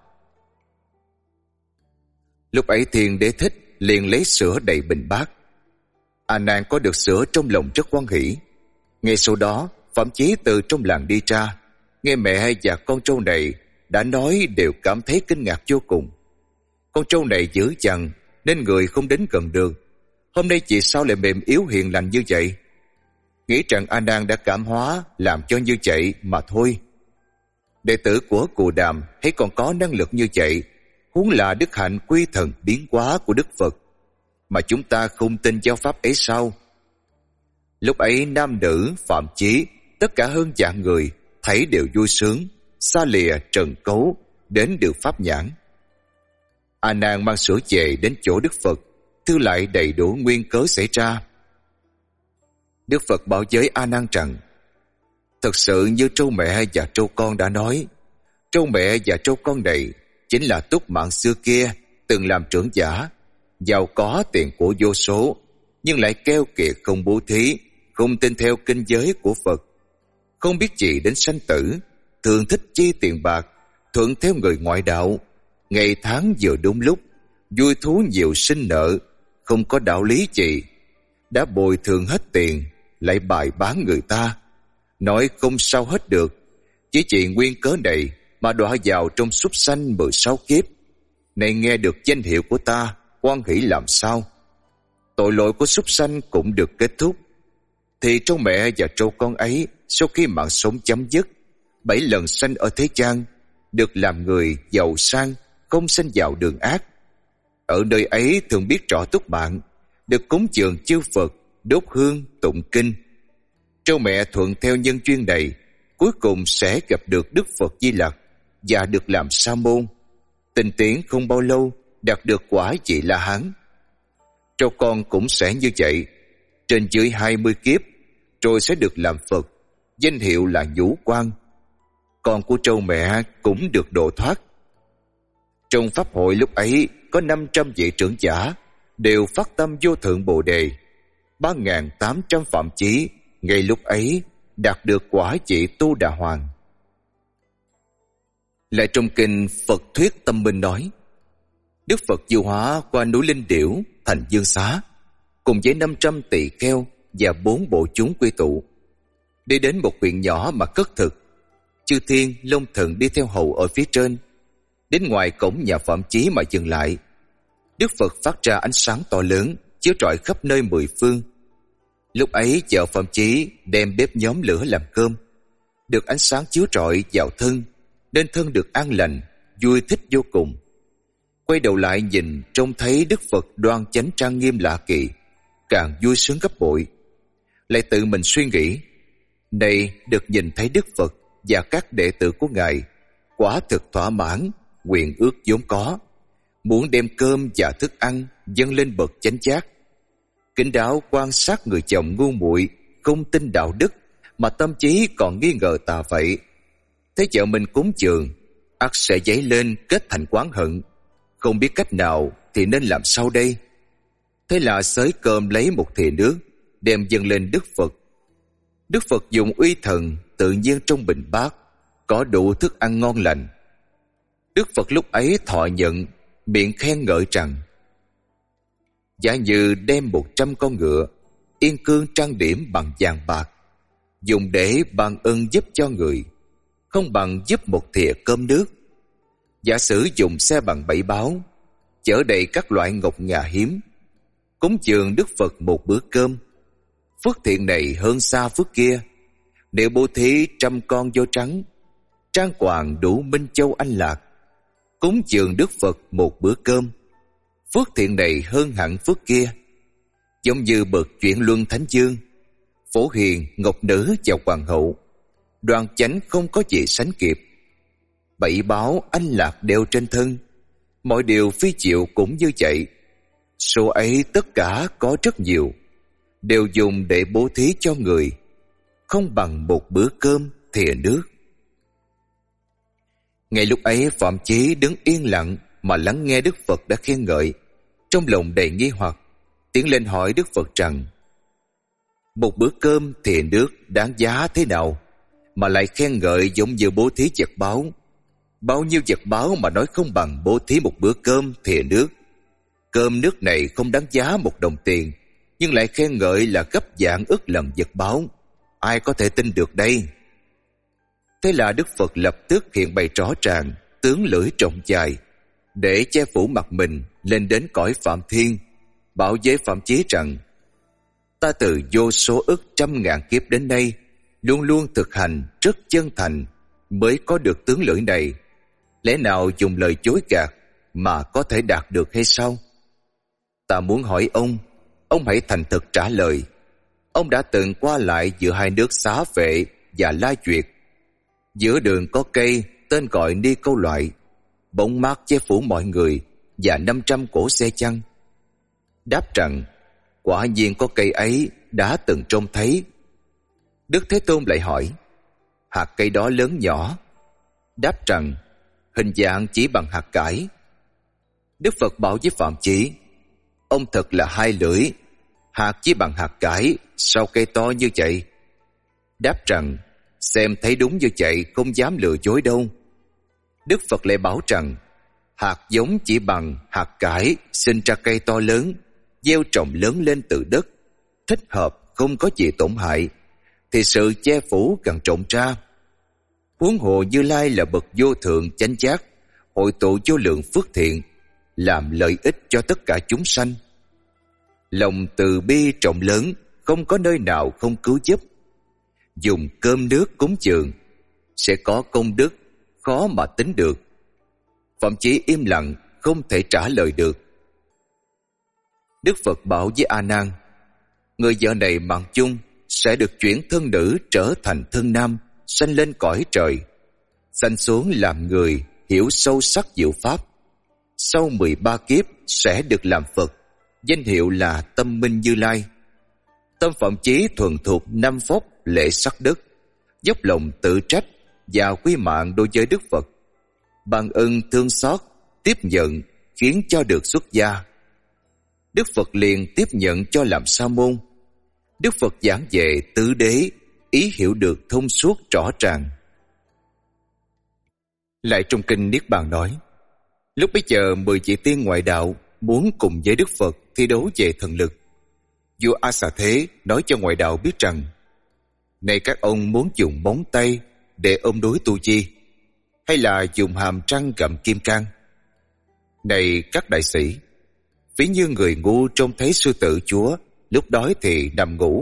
Lúc ấy Thiên Đế thích liền lấy sữa đầy bình bát. A Nan có được sữa trong lòng rất hoan hỷ. Ngay sau đó Phạm Chí từ trong làng đi ra, nghe mẹ và con trâu này đã nói đều cảm thấy kinh ngạc vô cùng. Con trâu này dữ dằn nên người không đến gần được. Hôm nay chị sao lại mềm yếu hiền lành như vậy? Nghĩ rằng A Nan đã cảm hóa làm cho như vậy mà thôi. Đệ tử của Cù Đàm thấy còn có năng lực như vậy, huống là đức hạnh quy thần biến hóa của Đức Phật, mà chúng ta không tin giáo pháp ấy sao? Lúc ấy nam nữ Phạm Chí, tất cả hơn vạn người, thấy đều vui sướng, xa lìa trần cấu, đến được pháp nhãn. A Nan mang sữa về đến chỗ Đức Phật, thư lại đầy đủ nguyên cớ xảy ra. Đức Phật bảo với A Nan rằng: thật sự như trâu mẹ và trâu con đã nói, trâu mẹ và trâu con này chính là Túc Mạng xưa kia từng làm trưởng giả, giàu có tiền của vô số, nhưng lại keo kiệt không bố thí, không tin theo kinh giới của Phật, không biết gì đến sanh tử, thường thích chi tiền bạc, thuận theo người ngoại đạo, ngày tháng vừa đúng lúc, vui thú nhiều sinh nợ, không có đạo lý gì, đã bồi thường hết tiền lại bài bán người ta, nói không sao hết được. Chỉ vì nguyên cớ này mà đọa vào trong súc sanh 16 kiếp. Này nghe được danh hiệu của ta, hoan hỷ làm sao? Tội lỗi của súc sanh cũng được kết thúc. Thì trâu mẹ và trâu con ấy sau khi mạng sống chấm dứt, 7 lần sanh ở thế gian, được làm người giàu sang, không sanh vào đường ác. Ở nơi ấy thường biết rõ túc mạng, được cúng dường chư Phật, đốt hương, tụng kinh. Trâu mẹ thuận theo nhân duyên này, cuối cùng sẽ gặp được Đức Phật Di Lặc và được làm sa môn. Tinh tiến không bao lâu đạt được quả vị La Hán. Trâu con cũng sẽ như vậy, trên dưới 20 kiếp rồi sẽ được làm Phật, danh hiệu là Nhũ Quan. Con của trâu mẹ cũng được độ thoát. Trong pháp hội lúc ấy có 500 vị trưởng giả đều phát tâm vô thượng Bồ đề. 3.800 Phạm Chí ngay lúc ấy đạt được quả vị Tu Đà Hoàng. Lại trong kinh Phật Thuyết Tâm Minh nói, Đức Phật diệu hóa qua núi Linh Điểu thành Dương Xá, cùng với 500 tỳ kheo và 4 bộ chúng quy tụ, đi đến một huyện nhỏ mà cất thực. Chư thiên Long Thần đi theo hầu ở phía trên, đến ngoài cổng nhà Phạm Chí mà dừng lại. Đức Phật phát ra ánh sáng to lớn chiếu rọi khắp nơi 10 phương. Lúc ấy vợ Phạm Chí đem bếp nhóm lửa làm cơm, được ánh sáng chiếu rọi vào thân, nên thân được an lành, vui thích vô cùng. Quay đầu lại nhìn, trông thấy Đức Phật đoan chánh trang nghiêm lạ kỳ, càng vui sướng gấp bội. Lại tự mình suy nghĩ, này được nhìn thấy Đức Phật và các đệ tử của Ngài, quả thực thỏa mãn nguyện ước vốn có, muốn đem cơm và thức ăn dâng lên bậc chánh giác. Kính đáo quan sát người chồng ngu muội, không tin đạo đức, mà tâm trí còn nghi ngờ tà vậy. Thấy vợ mình cúng dường, ắt sẽ dấy lên kết thành oán hận, không biết cách nào thì nên làm sao đây. Thế là xới cơm lấy một thìa nước, đem dâng lên Đức Phật. Đức Phật dùng uy thần tự nhiên trong bình bát, có đủ thức ăn ngon lành. Đức Phật lúc ấy thọ nhận, miệng khen ngợi rằng: giả như đem 100 con ngựa yên cương trang điểm bằng vàng bạc, dùng để ban ân giúp cho người, không bằng giúp một thìa cơm nước. Giả sử dùng xe bằng 7 báo, chở đầy các loại ngọc ngà hiếm, cúng dường Đức Phật một bữa cơm, phước thiện này hơn xa phước kia. Nếu bố thí 100 con voi trắng, trang hoàng đủ Minh Châu Anh Lạc, cúng dường Đức Phật một bữa cơm, phước thiện này hơn hẳn phước kia. Giống như bậc chuyển luân thánh dương, phổ hiền, ngọc nữ và hoàng hậu, đoan chánh không có gì sánh kịp. 7 báo Anh Lạc đeo trên thân, mọi điều phi diệu cũng như vậy. Số ấy tất cả có rất nhiều, đều dùng để bố thí cho người, không bằng một bữa cơm thìa nước. Ngay lúc ấy Phạm Chí đứng yên lặng mà lắng nghe Đức Phật đã khen ngợi, trong lòng đầy nghi hoặc, tiến lên hỏi Đức Phật rằng: một bữa cơm thìa nước đáng giá thế nào mà lại khen ngợi giống như bố thí vật báo? Bao nhiêu vật báo mà nói không bằng bố thí một bữa cơm thìa nước? Cơm nước này không đáng giá 1 đồng tiền, nhưng lại khen ngợi là gấp vạn ức lần vật báo. Ai có thể tin được đây? Thế là Đức Phật lập tức hiện bày rõ ràng tướng lưỡi rộng dài, để che phủ mặt mình lên đến cõi Phạm Thiên, bảo với Phạm Chí rằng: ta từ vô số ức trăm ngàn kiếp đến nay, luôn luôn thực hành rất chân thành, mới có được tướng lưỡi này. Lẽ nào dùng lời dối gạt mà có thể đạt được hay sao? Ta muốn hỏi ông hãy thành thực trả lời. Ông đã từng qua lại giữa hai nước Xá Vệ và La Duyệt. Giữa đường có cây tên gọi Ni Câu Loại, bóng mát che phủ mọi người và 500 cỗ xe chăng? Đáp rằng: quả nhiên có cây ấy, đã từng trông thấy. Đức Thế Tôn lại hỏi: hạt cây đó lớn nhỏ? Đáp rằng: hình dạng chỉ bằng hạt cải. Đức Phật bảo với Phạm Chí: ông thật là hai lưỡi, hạt chỉ bằng hạt cải, sao cây to như vậy? Đáp rằng: xem thấy đúng như vậy, không dám lừa dối đâu. Đức Phật lại bảo rằng: hạt giống chỉ bằng hạt cải sinh ra cây to lớn, gieo trồng lớn lên từ đất, thích hợp, không có gì tổn hại, thì sự che phủ càng rộng ra. Huống hồ Như Lai là bậc vô thượng chánh giác, hội tụ vô lượng phước thiện, làm lợi ích cho tất cả chúng sanh. Lòng từ bi rộng lớn, không có nơi nào không cứu giúp. Dùng cơm nước cúng dường sẽ có công đức, khó mà tính được. Phạm Chí im lặng, không thể trả lời được. Đức Phật bảo với A Nan: người vợ này mạng chung sẽ được chuyển thân nữ trở thành thân nam, sanh lên cõi trời, sanh xuống làm người, hiểu sâu sắc diệu pháp. Sau 13 kiếp sẽ được làm Phật, danh hiệu là Tâm Minh Như Lai. Tâm Phạm Chí thuần thuộc 5 phốc lễ sắc đức, dốc lòng tự trách và quy mạng đối với Đức Phật, ban ân thương xót, tiếp nhận, khiến cho được xuất gia. Đức Phật liền tiếp nhận cho làm sa môn. Đức Phật giảng về tứ đế, ý hiểu được thông suốt rõ ràng. Lại trong kinh Niết Bàn nói: lúc bấy giờ 10 vị tiên ngoại đạo muốn cùng với Đức Phật thi đấu về thần lực. Vua A Xà Thế nói cho ngoại đạo biết rằng: này các ông muốn dùng móng tay để ôm đối Tu Di, hay là dùng hàm răng gặm kim cang? Này các đại sĩ, ví như người ngu trông thấy sư tử chúa lúc đói thì nằm ngủ,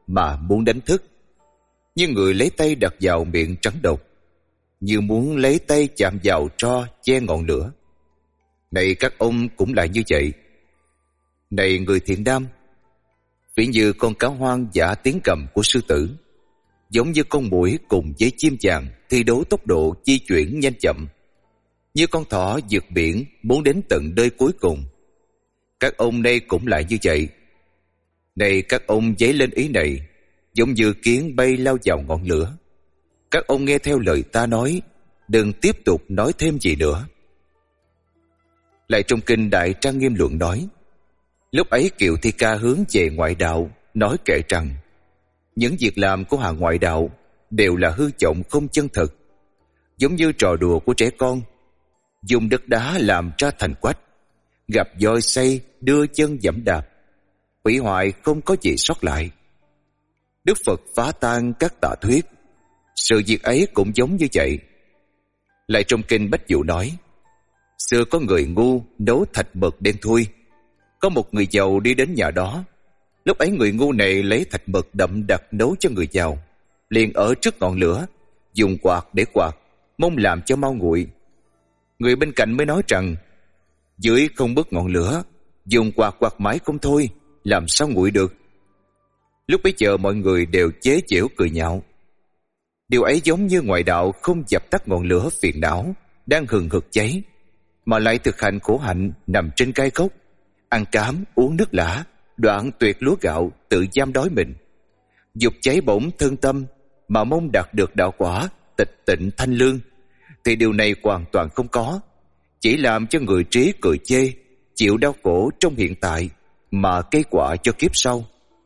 mà muốn đánh thức, như người lấy tay đặt vào miệng trắng độc, như muốn lấy tay chạm vào tro che ngọn lửa. Này các ông cũng lại như vậy. Này người thiện nam, ví như con cá hoang giả tiếng gầm của sư tử, giống như con muỗi cùng với chim chàng thi đấu tốc độ di chuyển nhanh chậm, như con thỏ vượt biển muốn đến tận nơi cuối cùng. Các ông đây cũng lại như vậy. Này các ông dấy lên ý này, giống như kiến bay lao vào ngọn lửa. Các ông nghe theo lời ta nói, đừng tiếp tục nói thêm gì nữa. Lại trong kinh Đại Trang Nghiêm Luận nói, lúc ấy Kiều Thi Ca hướng về ngoại đạo, nói kệ rằng những việc làm của hàng ngoại đạo đều là hư vọng không chân thực, giống như trò đùa của trẻ con, dùng đất đá làm ra thành quách, gặp voi xây đưa chân dẫm đạp, hủy hoại không có gì sót lại. Đức Phật phá tan các tà thuyết, sự việc ấy cũng giống như vậy. Lại trong kinh Bách Dụ nói, xưa có người ngu nấu thạch mực đen thui, có một người giàu đi đến nhà đó. Lúc ấy người ngu này lấy thạch mực đậm đặc nấu cho người giàu, liền ở trước ngọn lửa, dùng quạt để quạt, mong làm cho mau nguội. Người bên cạnh mới nói rằng, dưới không bớt ngọn lửa, dùng quạt quạt mãi không thôi, làm sao nguội được. Lúc bấy giờ mọi người đều chế giễu cười nhạo. Điều ấy giống như ngoại đạo không dập tắt ngọn lửa phiền não đang hừng hực cháy, mà lại thực hành khổ hạnh nằm trên gai gốc, ăn cám uống nước lã, đoạn tuyệt lúa gạo, tự giam đói mình, dục cháy bỏng thân tâm mà mong đạt được đạo quả tịch tịnh thanh lương, thì điều này hoàn toàn không có, chỉ làm cho người trí cười chê, chịu đau khổ trong hiện tại mà gây quả cho kiếp sau.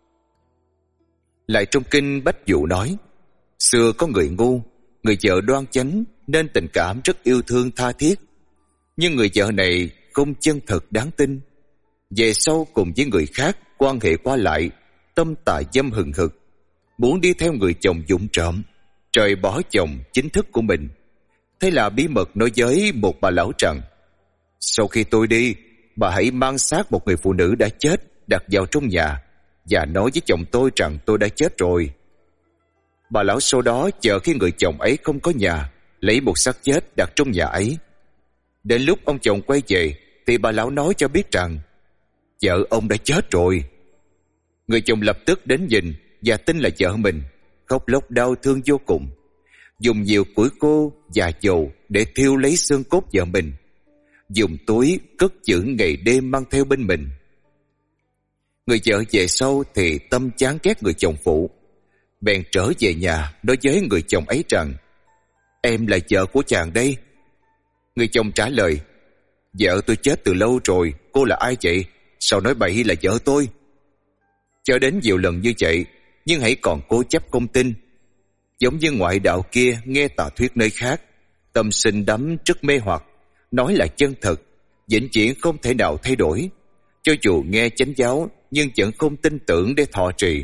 Lại trong kinh Bách Dụ nói, xưa có người ngu, người vợ đoan chánh nên tình cảm rất yêu thương tha thiết, nhưng người vợ này không chân thực đáng tin. Về sau cùng với người khác quan hệ qua lại, tâm tà dâm hừng hực, muốn đi theo người chồng vụng trộm, trời bỏ chồng chính thức của mình. Thế là bí mật nói với một bà lão rằng, sau khi tôi đi, bà hãy mang xác một người phụ nữ đã chết đặt vào trong nhà và nói với chồng tôi rằng tôi đã chết rồi. Bà lão sau đó chờ khi người chồng ấy không có nhà, lấy một xác chết đặt trong nhà ấy. Đến lúc ông chồng quay về thì bà lão nói cho biết rằng vợ ông đã chết rồi. Người chồng lập tức đến nhìn và tin là vợ mình, khóc lóc đau thương vô cùng, dùng nhiều củi khô và dầu để thiêu lấy xương cốt vợ mình, dùng túi cất giữ ngày đêm mang theo bên mình. Người vợ về sau thì tâm chán ghét người chồng phụ, bèn trở về nhà nói với người chồng ấy rằng, em là vợ của chàng đây. Người chồng trả lời, vợ tôi chết từ lâu rồi, cô là ai vậy? Sao nói bậy là vợ tôi? Cho đến nhiều lần như vậy, nhưng hãy còn cố chấp không tin. Giống như ngoại đạo kia nghe tà thuyết nơi khác, tâm sinh đắm rất mê hoặc, nói là chân thật, vĩnh viễn không thể nào thay đổi. Cho dù nghe chánh giáo, nhưng vẫn không tin tưởng để thọ trì.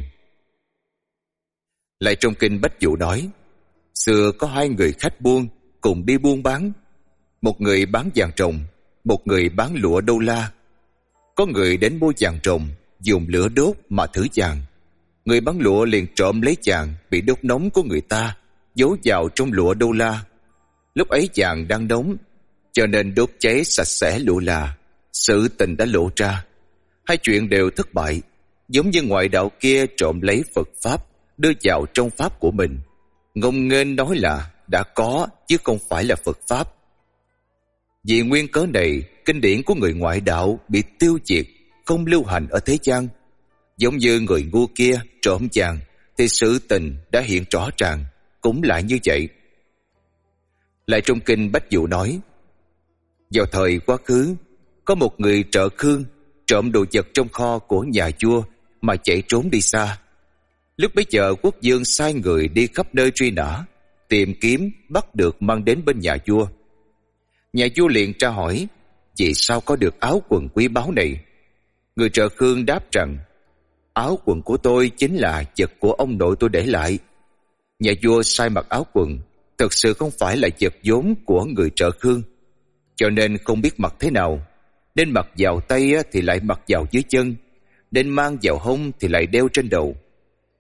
Lại trong kinh Bách Dụ nói, xưa có hai người khách buôn cùng đi buôn bán, một người bán vàng rồng, một người bán lụa đô la. Có người đến mua vàng rồng, dùng lửa đốt mà thử vàng. Người bán lụa liền trộm lấy vàng bị đốt nóng của người ta, giấu vào trong lụa đô la. Lúc ấy vàng đang nóng, cho nên đốt cháy sạch sẽ lụa là. Sự tình đã lộ ra, hai chuyện đều thất bại. Giống như ngoại đạo kia trộm lấy Phật Pháp đưa vào trong Pháp của mình, ngông nghênh nói là đã có chứ không phải là Phật Pháp. Vì nguyên cớ này, kinh điển của người ngoại đạo bị tiêu diệt, không lưu hành ở thế gian. Giống như người ngu kia trộm vàng thì sự tình đã hiện rõ ràng, cũng lại như vậy. Lại trong kinh Bách Dụ nói, vào thời quá khứ, có một người trợ khương trộm đồ vật trong kho của nhà vua mà chạy trốn đi xa. Lúc bấy giờ quốc vương sai người đi khắp nơi truy nã, tìm kiếm bắt được mang đến bên nhà vua. Nhà vua liền tra hỏi, vì sao có được áo quần quý báu này? Người trợ khương đáp rằng, áo quần của tôi chính là vật của ông nội tôi để lại. Nhà vua sai mặc áo quần, thực sự không phải là vật vốn của người trợ khương, cho nên không biết mặc thế nào. Nên mặc vào tay thì lại mặc vào dưới chân, nên mang vào hông thì lại đeo trên đầu.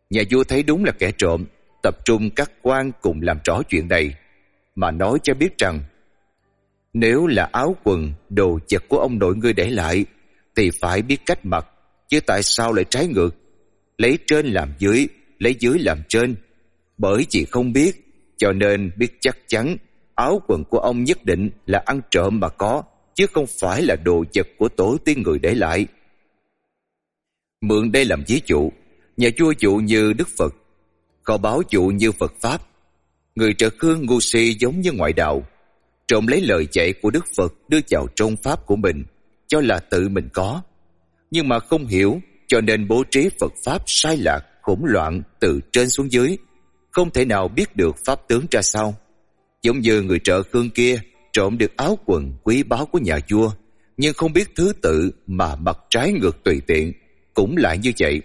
Nhà vua thấy đúng là kẻ trộm, tập trung các quan cùng làm rõ chuyện này, mà nói cho biết rằng nếu là áo quần, đồ vật của ông nội ngươi để lại thì phải biết cách mặc, chứ tại sao lại trái ngược, lấy trên làm dưới, lấy dưới làm trên? Bởi vì không biết, cho nên biết chắc chắn áo quần của ông nhất định là ăn trộm mà có, chứ không phải là đồ vật của tổ tiên người để lại. Mượn đây làm ví dụ, nhà vua dụ như Đức Phật, kho báu dụ như Phật Pháp. Người trợ khương ngu si giống như ngoại đạo, trộm lấy lời dạy của Đức Phật đưa vào trong Pháp của mình, cho là tự mình có, nhưng mà không hiểu, cho nên bố trí Phật Pháp sai lạc, hỗn loạn từ trên xuống dưới, không thể nào biết được Pháp tướng ra sao. Giống như người trợ khương kia trộm được áo quần quý báu của nhà vua, nhưng không biết thứ tự mà mặc trái ngược tùy tiện, cũng lại như vậy.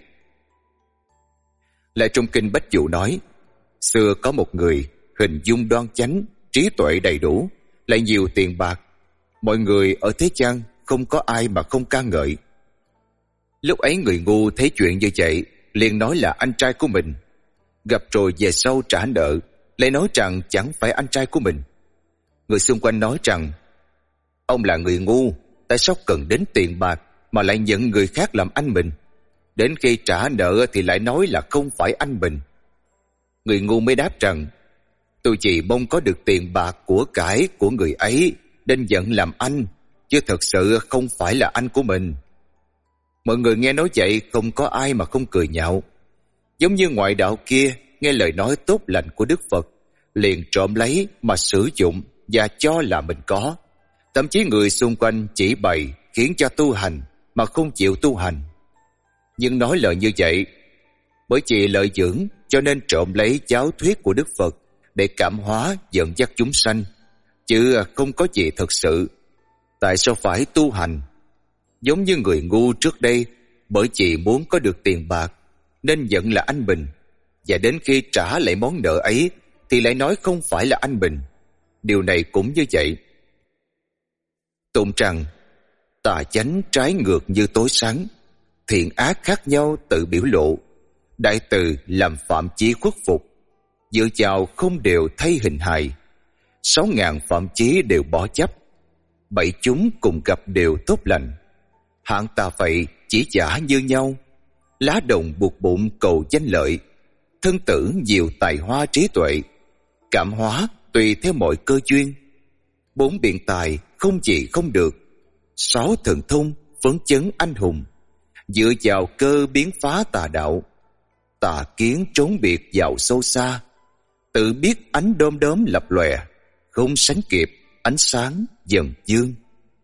Lại trong kinh Bách Dụ nói, xưa có một người hình dung đoan chánh, trí tuệ đầy đủ, lại nhiều tiền bạc. Mọi người ở thế gian không có ai mà không ca ngợi. Lúc ấy người ngu thấy chuyện như vậy, liền nói là anh trai của mình. Gặp rồi về sau trả nợ, lại nói rằng chẳng phải anh trai của mình. Người xung quanh nói rằng, ông là người ngu, tại sao cần đến tiền bạc mà lại nhận người khác làm anh mình? Đến khi trả nợ thì lại nói là không phải anh mình. Người ngu mới đáp rằng, tôi chỉ mong có được tiền bạc của cải của người ấy nên nhận làm anh, chứ thật sự không phải là anh của mình. Mọi người nghe nói vậy không có ai mà không cười nhạo. Giống như ngoại đạo kia nghe lời nói tốt lành của Đức Phật, liền trộm lấy mà sử dụng và cho là mình có. Thậm chí người xung quanh chỉ bày khiến cho tu hành mà không chịu tu hành. Nhưng nói lời như vậy bởi vì lợi dưỡng, cho nên trộm lấy giáo thuyết của Đức Phật để cảm hóa dẫn dắt chúng sanh, chứ không có gì thật sự. Tại sao phải tu hành? Giống như người ngu trước đây, bởi vì muốn có được tiền bạc nên nhận là anh mình, và đến khi trả lại món nợ ấy thì lại nói không phải là anh mình. Điều này cũng như vậy. Tụng rằng, tà chánh trái ngược như tối sáng, thiện ác khác nhau tự biểu lộ, đại từ làm phạm chí khuất phục, dựa vào không đều thay hình hài, 6.000 phạm chí đều bỏ chấp, 7 chúng cùng gặp đều tốt lành, hạng tà vậy chỉ giả như nhau, lá đồng buộc bụng cầu danh lợi, thân tử nhiều tài hoa trí tuệ, cảm hóa tùy theo mọi cơ duyên, 4 biện tài không gì không được, 6 thần thông phấn chấn anh hùng, dựa vào cơ biến phá tà đạo, tà kiến trốn biệt vào sâu xa, tự biết ánh đom đóm lập lòe, không sánh kịp ánh sáng dần dương.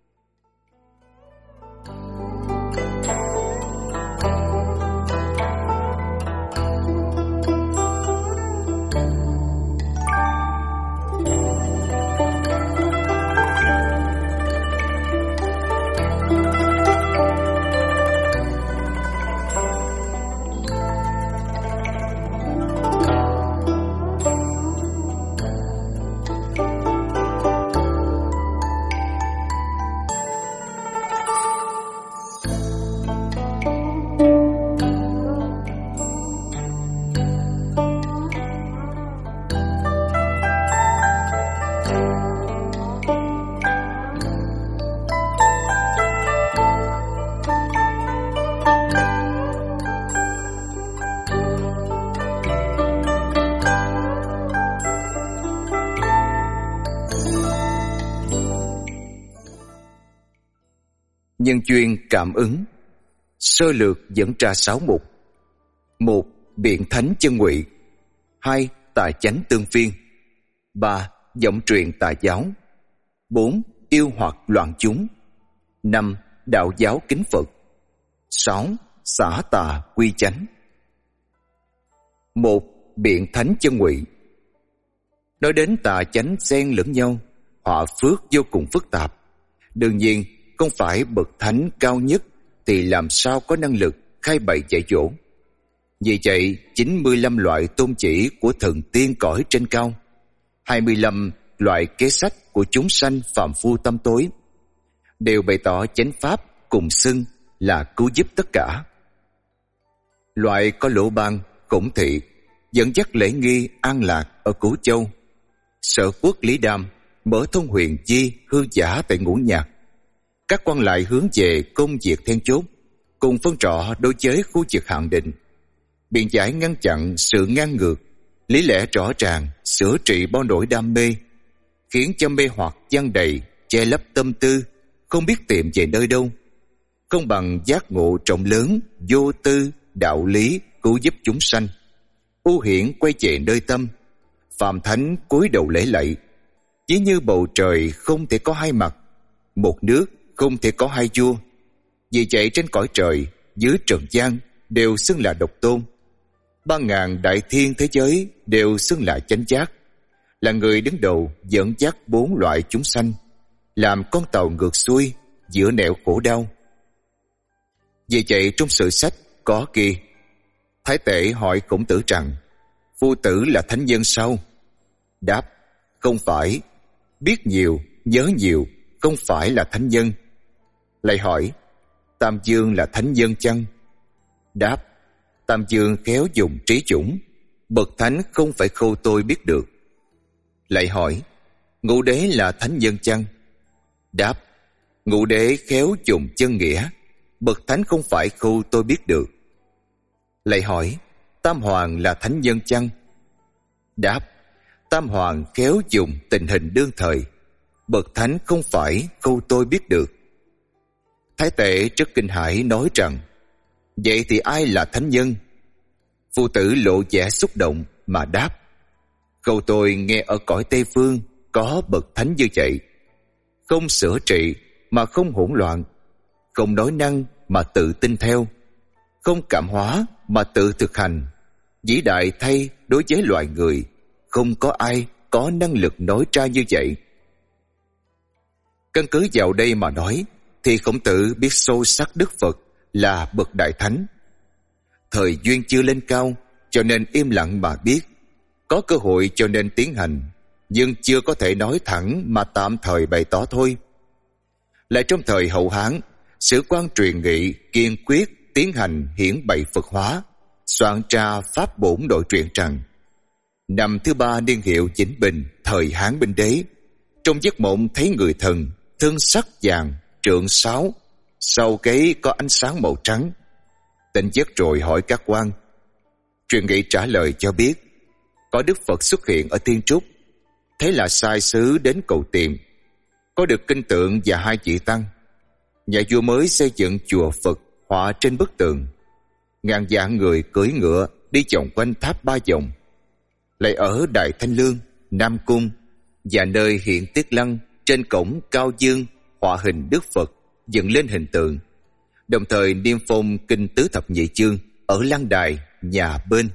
Nhân duyên cảm ứng. Sơ lược dẫn ra 6 mục. 1. Biện thánh chân ngụy. 2. Tà chánh tương phiên. 3. Giọng truyền tà giáo. 4. Yêu hoặc loạn chúng. 5. Đạo giáo kính Phật. 6. Xả tà quy chánh. 1. Biện thánh chân ngụy. Nói đến tà chánh xen lẫn nhau, họa phước vô cùng phức tạp. Đương nhiên không phải bậc thánh cao nhất thì làm sao có năng lực khai bày dạy dỗ. Vì vậy 95 loại tôn chỉ của thần tiên cõi trên cao, 25 loại kế sách của chúng sanh phàm phu tâm tối đều bày tỏ chánh pháp cùng xưng là cứu giúp tất cả. Loại có lỗ ban Khổng Thị dẫn dắt lễ nghi an lạc ở Cửu Châu. Sở quốc Lý Đam mở thông huyền chi hư giả tại Ngũ Nhạc. Các quan lại hướng về công việc then chốt, cùng phân trọ đối với khu vực hạn định, biện giải ngăn chặn sự ngang ngược, lý lẽ rõ ràng sửa trị bao nỗi đam mê, khiến cho mê hoặc giăng đầy, che lấp tâm tư, không biết tìm về nơi đâu. Không bằng giác ngộ rộng lớn, vô tư, đạo lý cứu giúp chúng sanh. U hiển quay về nơi tâm, phàm thánh cúi đầu lễ lạy. Chỉ như bầu trời không thể có hai mặt, một nước không thể có hai vua. Vì vậy trên cõi trời, dưới trần gian đều xưng là độc tôn. 3.000 đại thiên thế giới đều xưng là chánh giác, là người đứng đầu dẫn dắt 4 loại chúng sanh, làm con tàu ngược xuôi giữa nẻo khổ đau. Vì vậy trong sử sách có ghi: Thái Tể hỏi Khổng Tử rằng: Phu tử là thánh nhân sao? Đáp: Không phải. Biết nhiều, nhớ nhiều, không phải là thánh nhân. Lại hỏi: Tam Dương là thánh nhân chăng? Đáp: Tam Dương khéo dùng trí chủng, bậc thánh không phải khâu tôi biết được. Lại hỏi: Ngũ Đế là thánh nhân chăng? Đáp: Ngũ Đế khéo dùng chân nghĩa, bậc thánh không phải khâu tôi biết được. Lại hỏi: Tam Hoàng là thánh nhân chăng? Đáp: Tam Hoàng khéo dùng tình hình đương thời, bậc thánh không phải khâu tôi biết được. Thái Tể rất kinh hãi nói rằng: Vậy thì ai là thánh nhân? Phu tử lộ vẻ xúc động mà đáp: Khâu tôi nghe ở cõi Tây Phương có bậc thánh như vậy, không sửa trị mà không hỗn loạn, không nói năng mà tự tin theo, không cảm hóa mà tự thực hành. Vĩ đại thay đối với loài người, không có ai có năng lực nói ra như vậy. Căn cứ vào đây mà nói, thì Khổng Tử biết sâu sắc Đức Phật là bậc đại thánh. Thời duyên chưa lên cao, cho nên im lặng mà biết, có cơ hội cho nên tiến hành, nhưng chưa có thể nói thẳng mà tạm thời bày tỏ thôi. Lại trong thời Hậu Hán, sử quan truyền nghị kiên quyết tiến hành hiển bày Phật hóa, soạn ra pháp bổn đội truyện rằng: Năm thứ 3 niên hiệu Vĩnh Bình, thời Hán Binh Đế, trong giấc mộng thấy người thần, thân sắc vàng, trượng sáo, sau gáy có ánh sáng màu trắng. Tỉnh giấc rồi hỏi các quan. Truyền nghị trả lời cho biết, có Đức Phật xuất hiện ở Thiên Trúc, thế là sai sứ đến cầu tìm. Có được kinh tượng và 2 vị tăng. Nhà vua mới xây dựng chùa Phật họa trên bức tường. Ngàn vạn người cưỡi ngựa đi vòng quanh tháp 3 vòng. Lại ở Đại Thanh Lương, Nam Cung và nơi hiện Tiết Lăng, trên cổng Cao Dương họa hình Đức Phật dựng lên hình tượng, đồng thời niêm phong kinh Tứ Thập Nhị Chương ở lăng đài nhà bên.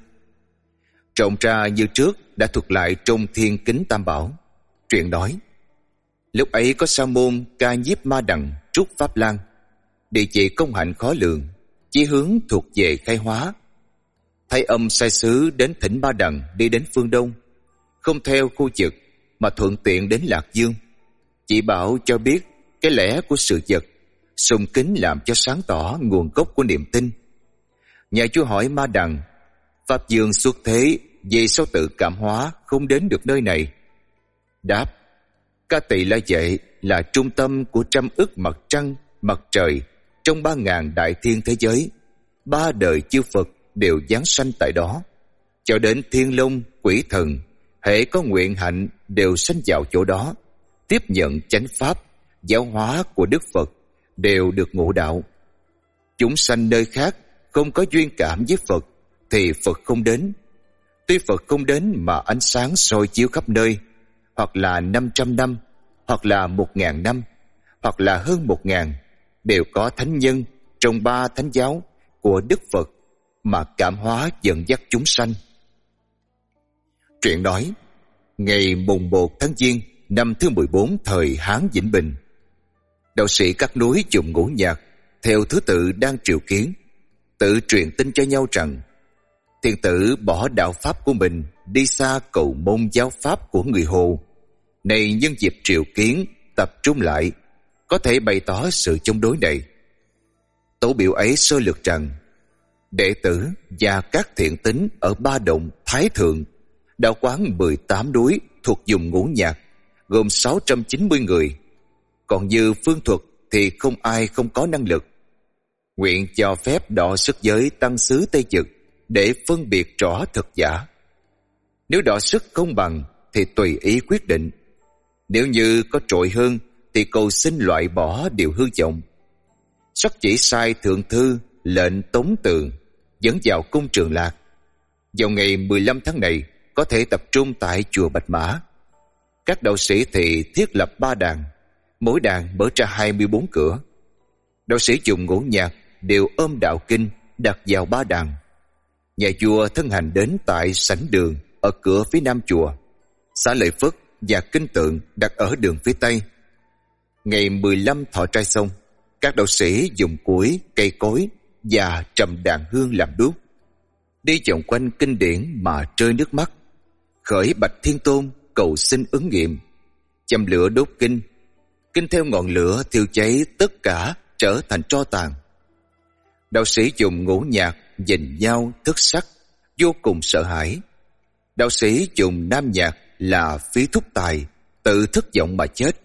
Trộn ra như trước đã thuật lại trong Thiên Kính Tam Bảo. Truyện nói: Lúc ấy có sa môn Ca Nhiếp Ma Đằng trúc Pháp Lan, địa chỉ công hạnh khó lường, chí hướng thuộc về khai hóa. Thái Âm sai sứ đến thỉnh Ma Đằng đi đến phương Đông, không theo khu vực mà thuận tiện đến Lạc Dương, chỉ bảo cho biết cái lẽ của sự vật, sùng kính làm cho sáng tỏ nguồn gốc của niềm tin. Nhà vua hỏi Ma Đằng: Pháp Dương xuất thế, vì sao tự cảm hóa không đến được nơi này? Đáp: Ca Tỳ La Vệ là trung tâm của 100 ức mặt trăng, mặt trời trong 3.000 đại thiên thế giới. 3 đời chư Phật đều giáng sanh tại đó, cho đến Thiên Long, Quỷ Thần, hễ có nguyện hạnh đều sanh vào chỗ đó, tiếp nhận chánh pháp, giáo hóa của Đức Phật, đều được ngộ đạo. Chúng sanh nơi khác không có duyên cảm với Phật thì Phật không đến. Tuy Phật không đến mà ánh sáng soi chiếu khắp nơi, hoặc là 500 năm, hoặc là 1.000 năm, hoặc là hơn 1.000, đều có thánh nhân trong 3 thánh giáo của Đức Phật mà cảm hóa dẫn dắt chúng sanh. Truyện nói: Ngày mùng 1 tháng Giêng năm thứ 14 thời Hán Vĩnh Bình, đạo sĩ các núi dùng ngũ nhạc theo thứ tự đang triều kiến, tự truyền tin cho nhau rằng thiên tử bỏ đạo pháp của mình đi xa cầu môn giáo pháp của người Hồ. Này nhân dịp triều kiến tập trung lại, có thể bày tỏ sự chống đối này. Tấu biểu ấy sơ lược rằng: đệ tử và các thiện tín ở Ba Động, Thái Thượng, đạo quán 18 núi thuộc vùng Ngũ Nhạc, gồm 690 người. Còn như phương thuật thì không ai không có năng lực. Nguyện cho phép đọ sức giới tăng xứ Tây Dực để phân biệt rõ thật giả. Nếu đọ sức không bằng thì tùy ý quyết định. Nếu như có trội hơn thì cầu xin loại bỏ điều hư vọng. Sắc chỉ sai thượng thư lệnh tống tường dẫn vào cung Trường Lạc. Vào ngày 15 tháng này có thể tập trung tại chùa Bạch Mã. Các đạo sĩ thì thiết lập 3 đàn, mỗi đàn mở ra 24 cửa. Đạo sĩ dùng ngũ nhạc đều ôm đạo kinh đặt vào 3 đàn. Nhà vua thân hành đến tại sảnh đường ở cửa phía nam chùa, xá lợi Phất và kinh tượng đặt ở đường phía tây. Ngày 15 thọ trai xong, các đạo sĩ dùng củi, cây cối và trầm đàn hương làm đuốc, đi vòng quanh kinh điển mà rơi nước mắt, khởi bạch Thiên Tôn cầu xin ứng nghiệm, châm lửa đốt kinh. Kinh theo ngọn lửa thiêu cháy, tất cả trở thành tro tàn. Đạo sĩ dùng ngũ nhạc nhìn nhau thức sắc, vô cùng sợ hãi. Đạo sĩ dùng nam nhạc là Phí Thúc Tài, tự thất vọng mà chết.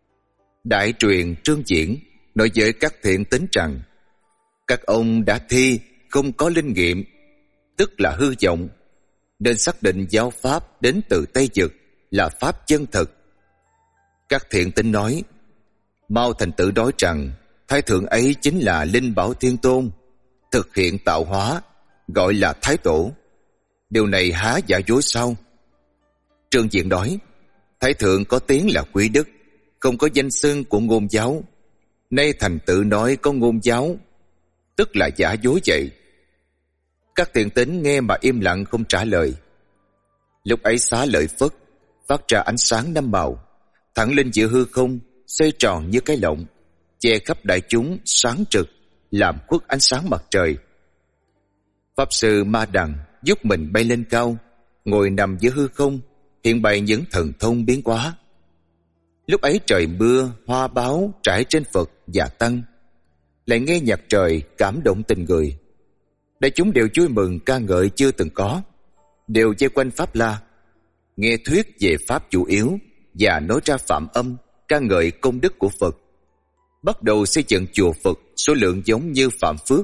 Đại truyền Trương Diễn nói với các thiện tín rằng các ông đã thi không có linh nghiệm, tức là hư vọng, nên xác định giáo pháp đến từ Tây Dực là pháp chân thực. Các thiện tín nói: Mao Thành Tử nói rằng Thái Thượng ấy chính là Linh Bảo Thiên Tôn, thực hiện tạo hóa, gọi là Thái Tổ. Điều này há giả dối sao? Trương Diễn nói: Thái Thượng có tiếng là quý đức, không có danh xưng của ngôn giáo. Nay Thành Tử nói có ngôn giáo, tức là giả dối vậy. Các thiện tín nghe mà im lặng không trả lời. Lúc ấy xá lợi Phất phát ra ánh sáng 5 màu, thẳng lên giữa hư không, xoay tròn như cái lọng, che khắp đại chúng sáng trực, làm khuất ánh sáng mặt trời. Pháp sư Ma Đằng giúp mình bay lên cao, ngồi nằm giữa hư không, hiện bày những thần thông biến hóa. Lúc ấy trời mưa, hoa báo trải trên Phật và Tăng, lại nghe nhạc trời cảm động tình người. Đại chúng đều vui mừng ca ngợi chưa từng có, đều vây quanh Pháp La, nghe thuyết về Pháp chủ yếu và nói ra phạm âm ca ngợi công đức của Phật. Bắt đầu xây dựng chùa Phật số lượng giống như Phạm Phước.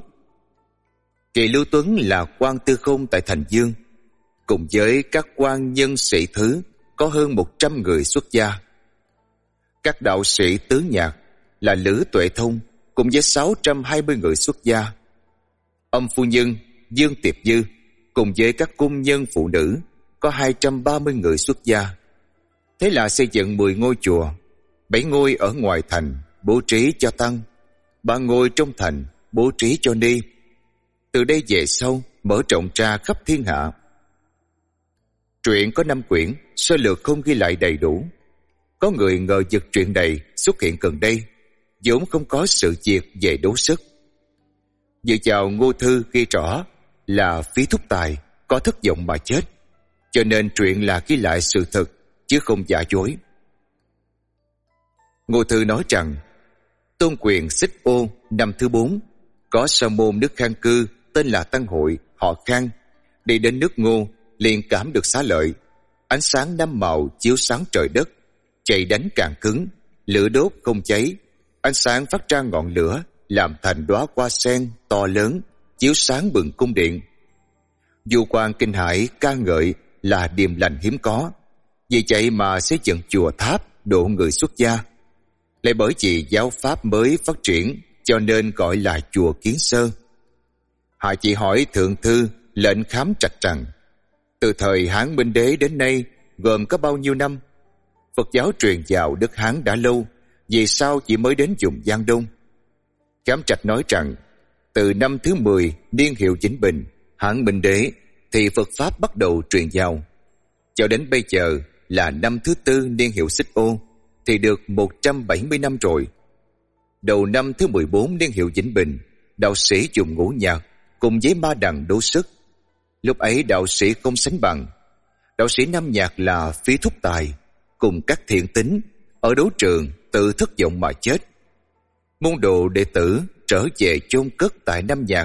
Kỳ Lưu Tuấn là quan tư không tại Thành Dương, cùng với các quan nhân sĩ thứ có hơn 100 người xuất gia. Các đạo sĩ tứ nhạc là Lữ Tuệ Thông cùng với 620 người xuất gia. Âm phu nhân Dương Tiệp Dư cùng với các cung nhân phụ nữ có 230 người xuất gia. Thế là xây dựng 10 ngôi chùa, 7 ngôi ở ngoài thành bố trí cho tăng, 3 ngôi trong thành bố trí cho ni. Từ đây về sau mở rộng ra khắp thiên hạ. Truyện có 5 quyển, sơ lược không ghi lại đầy đủ. Có người ngờ vực truyện này xuất hiện gần đây, vốn không có sự việc về đấu sức. Dự chào Ngô Thư ghi rõ là Phí Thúc Tài có thất vọng mà chết, cho nên truyện là ghi lại sự thật chứ không giả dối. Ngô Thư nói rằng Tôn Quyền Xích Ô năm thứ 4 có sa môn nước Khang cư tên là Tăng Hội, họ Khang, đi đến nước Ngô liền cảm được xá lợi. Ánh sáng 5 màu chiếu sáng trời đất, chạy đánh càng cứng, lửa đốt không cháy. Ánh sáng phát ra ngọn lửa làm thành đóa hoa sen to lớn chiếu sáng bừng cung điện. Vua quan kinh hãi ca ngợi là điềm lành hiếm có, vì vậy mà xây dựng chùa tháp độ người xuất gia. Lại bởi vì giáo pháp mới phát triển cho nên gọi là chùa Kiến Sơ. Hạ chỉ hỏi thượng thư lệnh khám trạch rằng từ thời Hán Minh Đế đến nay gồm có bao nhiêu năm? Phật giáo truyền vào đất Hán đã lâu, vì sao chỉ mới đến vùng Giang Đông? Khám trạch nói rằng từ năm thứ 10 niên hiệu Vĩnh Bình, Hán Minh Đế thì Phật pháp bắt đầu truyền vào, cho đến bây giờ là năm thứ 4 niên hiệu Xích Ô thì được 170 năm rồi. Đầu năm thứ 14 niên hiệu Vĩnh Bình, đạo sĩ dùng ngũ nhạc cùng với ma đằng đấu sức. Lúc ấy đạo sĩ không sánh bằng. Đạo sĩ nam nhạc là Phí Thúc Tài cùng các thiện tín ở đấu trường tự thất vọng mà chết. Môn đồ đệ tử trở về chôn cất tại Nam Nhạc,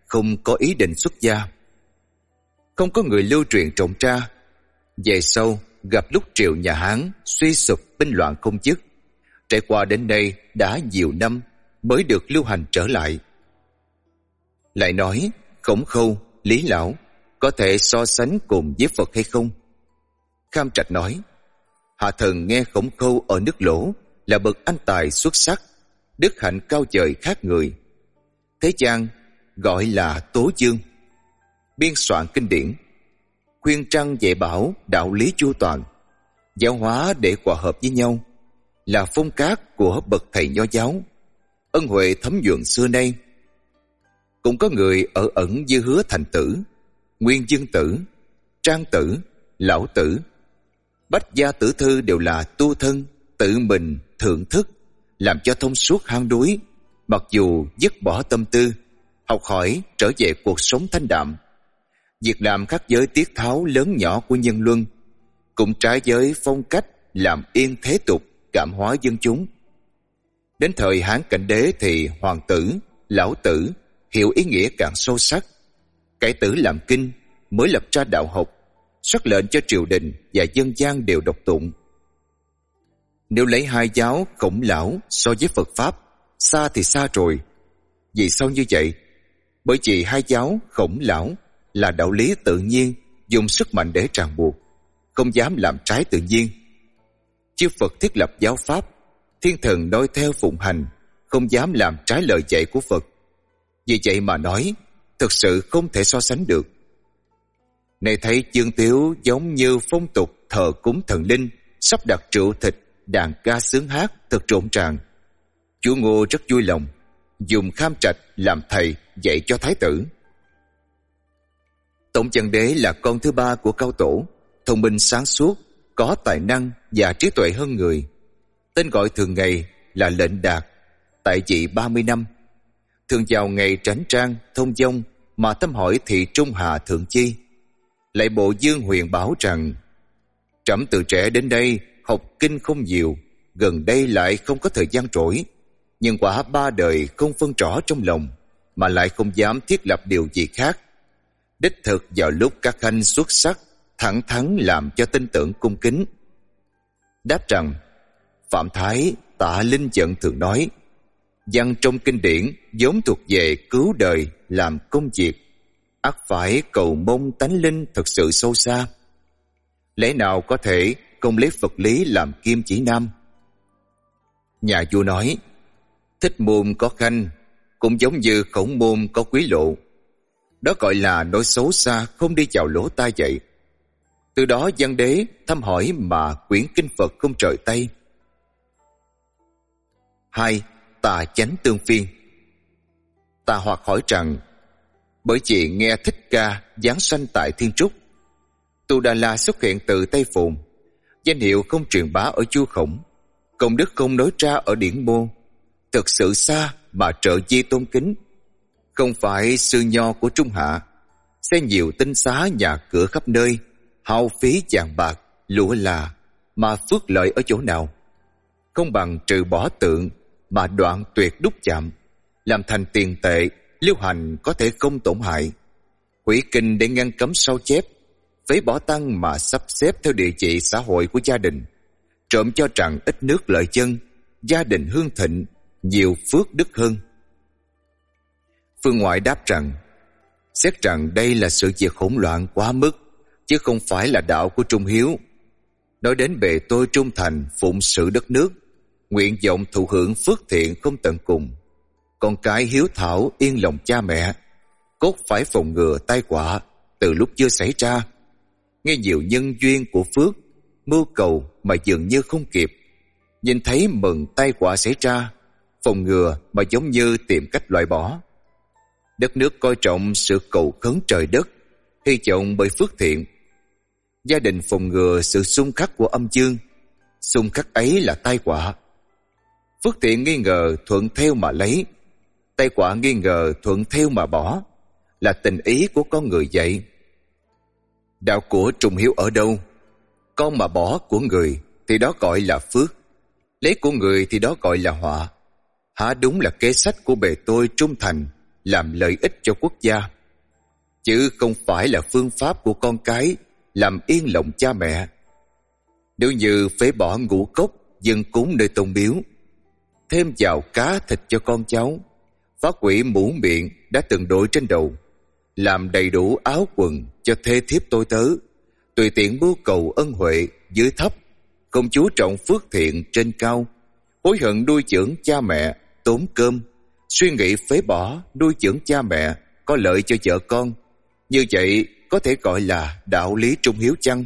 không có ý định xuất gia. Không có người lưu truyền trọng tra. Về sau gặp lúc triều nhà Hán suy sụp, binh loạn không dứt, trải qua đến nay đã nhiều năm mới được lưu hành trở lại. Lại nói Khổng Khâu, Lý Lão có thể so sánh cùng với Phật hay không? Kham Trạch nói, hạ thần nghe Khổng Khâu ở nước Lỗ là bậc anh tài xuất sắc, đức hạnh cao trời khác người. Thế gian gọi là Tố Dương, biên soạn kinh điển, khuyên trăng dạy bảo đạo lý chu toàn, giáo hóa để hòa hợp với nhau, là phong cát của bậc thầy nho giáo, ân huệ thấm nhuận xưa nay. Cũng có người ở ẩn như Hứa Thành Tử, Nguyên Dương Tử, Trang Tử, Lão Tử, Bách Gia Tử Thư đều là tu thân, tự mình thưởng thức, làm cho thông suốt hang đuối, mặc dù dứt bỏ tâm tư, học hỏi trở về cuộc sống thanh đạm. Việc làm khác với tiết tháo lớn nhỏ của nhân luân, cũng trái với phong cách làm yên thế tục, cảm hóa dân chúng. Đến thời Hán Cảnh Đế thì Hoàng Tử, Lão Tử hiểu ý nghĩa càng sâu sắc. Cải tử làm kinh, mới lập ra đạo học, sắc lệnh cho triều đình và dân gian đều đọc tụng. Nếu lấy hai giáo Khổng Lão so với Phật Pháp, xa thì xa rồi. Vì sao như vậy? Bởi vì hai giáo Khổng Lão là đạo lý tự nhiên, dùng sức mạnh để ràng buộc, không dám làm trái tự nhiên. Chư Phật thiết lập giáo Pháp, thiên thần noi theo phụng hành, không dám làm trái lời dạy của Phật. Vì vậy mà nói, thực sự không thể so sánh được. Này thấy chương tiếu giống như phong tục thờ cúng thần linh, sắp đặt rượu thịt, đàn ca sướng hát thật rộn ràng. Chúa Ngô rất vui lòng, dùng Kham Trạch làm thầy dạy cho thái tử. Tổng Chân Đế là con thứ ba của Cao Tổ, thông minh sáng suốt, có tài năng và trí tuệ hơn người. Tên gọi thường ngày là Lệnh Đạt, tại vị 30 năm. Thường vào ngày Tránh Trang, Thông Dông mà thăm hỏi thị Trung Hà Thượng Chi. Lại bộ Dương huyền bảo rằng, trẫm từ trẻ đến đây học kinh không nhiều, gần đây lại không có thời gian rỗi, nhưng quả 3 đời không phân rõ trong lòng, mà lại không dám thiết lập điều gì khác. Đích thực vào lúc các khanh xuất sắc, thẳng thắn làm cho tin tưởng cung kính. Đáp rằng, Phạm Thái Tạ Linh Dận thường nói, văn trong kinh điển vốn thuộc về cứu đời làm công việc, ắt phải cầu mong tánh linh thật sự sâu xa. Lẽ nào có thể không lấy Phật lý làm kim chỉ nam? Nhà vua nói, Thích Môn có khanh, cũng giống như Khổng Môn có quý lộ. Đó gọi là nói xấu xa không đi vào lỗ tai vậy. Từ đó văn đế thăm hỏi mà quyển kinh Phật không trời tay. 2. Tà chánh tương phiên. Tà Hoặc hỏi rằng, bởi vì nghe Thích Ca giáng sanh tại Thiên Trúc, Tu Đà La xuất hiện từ Tây Phồn, danh hiệu không truyền bá ở Chu Khổng, công đức không nói ra ở Điển Môn, thực sự xa mà trợ chi tôn kính. Không phải sư nho của Trung Hạ, xây nhiều tinh xá nhà cửa khắp nơi, hao phí vàng bạc, lụa là, mà phước lợi ở chỗ nào? Không bằng trừ bỏ tượng mà đoạn tuyệt đúc chạm, làm thành tiền tệ, lưu hành có thể không tổn hại. Hủy kinh để ngăn cấm sao chép, phế bỏ tăng mà sắp xếp theo địa vị xã hội của gia đình, trộm cho rằng ít nước lợi chân, gia đình hương thịnh, nhiều phước đức hơn. Phương Ngoại đáp rằng, xét rằng đây là sự việc hỗn loạn quá mức, chứ không phải là đạo của Trung Hiếu. Nói đến bề tôi trung thành phụng sự đất nước, nguyện vọng thụ hưởng phước thiện không tận cùng. Con cái hiếu thảo yên lòng cha mẹ, cốt phải phòng ngừa tai họa từ lúc chưa xảy ra. Nghe nhiều nhân duyên của phước, mưu cầu mà dường như không kịp, nhìn thấy mừng tai họa xảy ra, phòng ngừa mà giống như tìm cách loại bỏ. Đất nước coi trọng sự cầu khấn trời đất, hy vọng bởi phước thiện. Gia đình phòng ngừa sự xung khắc của âm dương, xung khắc ấy là tai họa. Phước thiện nghi ngờ thuận theo mà lấy, tai họa nghi ngờ thuận theo mà bỏ, là tình ý của con người vậy. Đạo của Trung Hiếu ở đâu? Con mà bỏ của người thì đó gọi là phước, lấy của người thì đó gọi là họa. Hả đúng là kế sách của bề tôi trung thành, làm lợi ích cho quốc gia, chứ không phải là phương pháp của con cái làm yên lòng cha mẹ. Nếu như phế bỏ ngũ cốc dâng cúng nơi tôn miếu, thêm vào cá thịt cho con cháu, phá hủy mũ miệng đã từng đội trên đầu, làm đầy đủ áo quần cho thê thiếp tôi tớ, tùy tiện mưu cầu ân huệ dưới thấp, không chú trọng phước thiện trên cao, hối hận nuôi dưỡng cha mẹ tốn cơm, suy nghĩ phế bỏ nuôi dưỡng cha mẹ có lợi cho vợ con, như vậy có thể gọi là đạo lý trung hiếu chăng?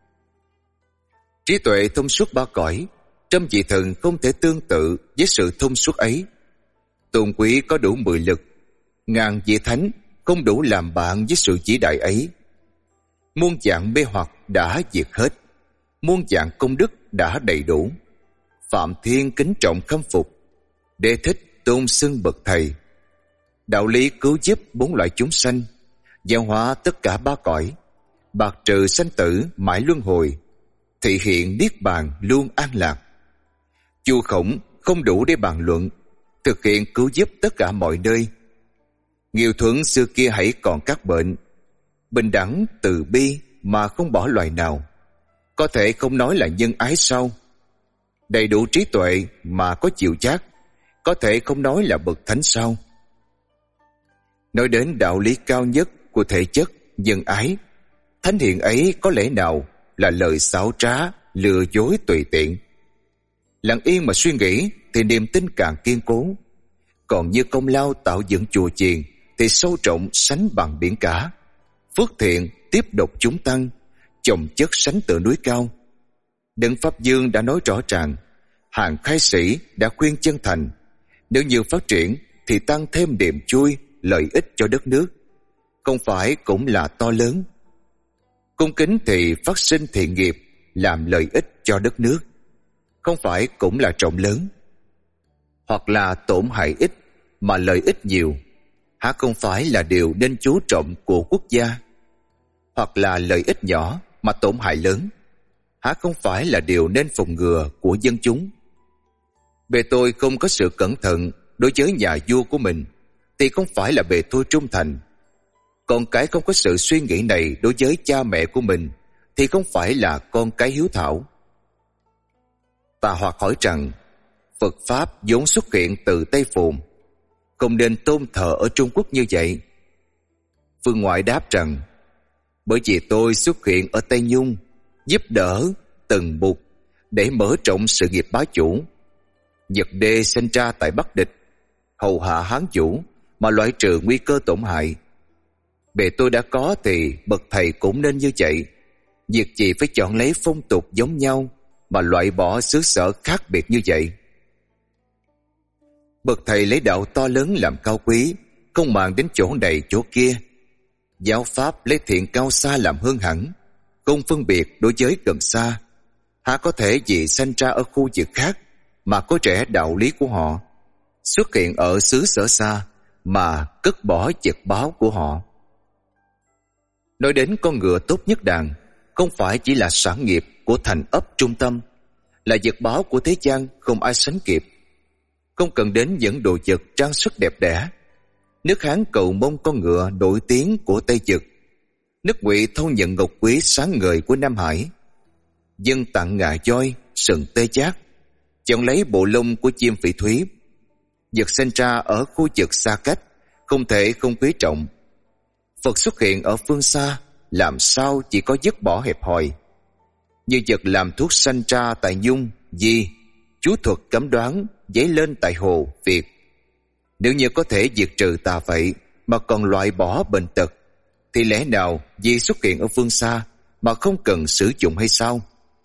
Trí tuệ thông suốt ba cõi, trăm vị thần không thể tương tự với sự thông suốt ấy. Tôn quý có đủ 10 lực, ngàn vị thánh không đủ làm bạn với sự vĩ đại ấy. Muôn dạng mê hoặc đã diệt hết, muôn dạng công đức đã đầy đủ. Phạm Thiên kính trọng khâm phục, Đế Thích tôn xưng bậc thầy. Đạo lý cứu giúp 4 loại chúng sanh, giáo hóa tất cả ba cõi, bạc trừ sanh tử mãi luân hồi, thị hiện niết bàn luôn an lạc. Chu Khổng không đủ để bàn luận, thực hiện cứu giúp tất cả mọi nơi. Nghiêu Thuận xưa kia hãy còn các bệnh, bình đẳng từ bi mà không bỏ loài nào, có thể không nói là nhân ái sao? Đầy đủ trí tuệ mà có chịu giác, có thể không nói là bậc thánh sao? Nói đến đạo lý cao nhất của thể chất nhân ái, thánh hiền ấy có lẽ nào là lời xảo trá, lừa dối tùy tiện? Lặng yên mà suy nghĩ thì niềm tin càng kiên cố. Còn như công lao tạo dựng chùa chiền thì sâu trọng sánh bằng biển cả. Phước thiện tiếp độc chúng tăng, chồng chất sánh tựa núi cao. Đấng Pháp Dương đã nói rõ ràng, hàng khai sĩ đã khuyên chân thành, nếu như phát triển thì tăng thêm niềm vui, lợi ích cho đất nước, không phải cũng là to lớn. Cung kính thì phát sinh thiện nghiệp, làm lợi ích cho đất nước, không phải cũng là rộng lớn. Hoặc là tổn hại ít mà lợi ích nhiều, hả không phải là điều nên chú trọng của quốc gia? Hoặc là lợi ích nhỏ mà tổn hại lớn, hả không phải là điều nên phòng ngừa của dân chúng? Bề tôi không có sự cẩn thận đối với nhà vua của mình thì không phải là bề tôi trung thành. Con cái không có sự suy nghĩ này đối với cha mẹ của mình thì không phải là con cái hiếu thảo. Tà Hoạt hỏi rằng Phật Pháp vốn xuất hiện từ Tây Phồn, không nên tôn thờ ở Trung Quốc như vậy. Phương Ngoại đáp rằng bởi vì tôi xuất hiện ở Tây Nhung, giúp đỡ từng bục để mở rộng sự nghiệp bá chủ. Nhật Đê sinh ra tại Bắc Địch, hầu hạ Hán Vũ mà loại trừ nguy cơ tổn hại. Bề tôi đã có thì bậc thầy cũng nên như vậy. Việc gì phải chọn lấy phong tục giống nhau mà loại bỏ xứ sở khác biệt như vậy? Bậc thầy lấy đạo to lớn làm cao quý, không màng đến chỗ này chỗ kia. Giáo pháp lấy thiện cao xa làm hơn hẳn, không phân biệt đối với gần xa. Há có thể vì sanh ra ở khu vực khác mà có rẽ đạo lý của họ, xuất hiện ở xứ sở xa mà cất bỏ vật báo của họ? Nói đến con ngựa tốt nhất đàn, không phải chỉ là sản nghiệp của thành ấp trung tâm, là vật báo của thế gian không ai sánh kịp. Không cần đến những đồ vật trang sức đẹp đẽ. Nước Hán cầu mong con ngựa nổi tiếng của Tây Vực, nước Ngụy thâu nhận ngọc quý sáng ngời của Nam Hải. Dân tặng ngà voi, sừng tê giác, chọn lấy bộ lông của chim phỉ thúy. Vật sinh ra ở khu vực xa cách, không thể không quý trọng. Phật xuất hiện ở phương xa, làm sao chỉ có dứt bỏ hẹp hòi. Như vật làm thuốc sanh ra tại Nhung, Di, chú thuật cấm đoán dấy lên tại Hồ, Việt. Nếu như có thể diệt trừ tà vậy mà còn loại bỏ bệnh tật, thì lẽ nào Di xuất hiện ở phương xa mà không cần sử dụng hay sao?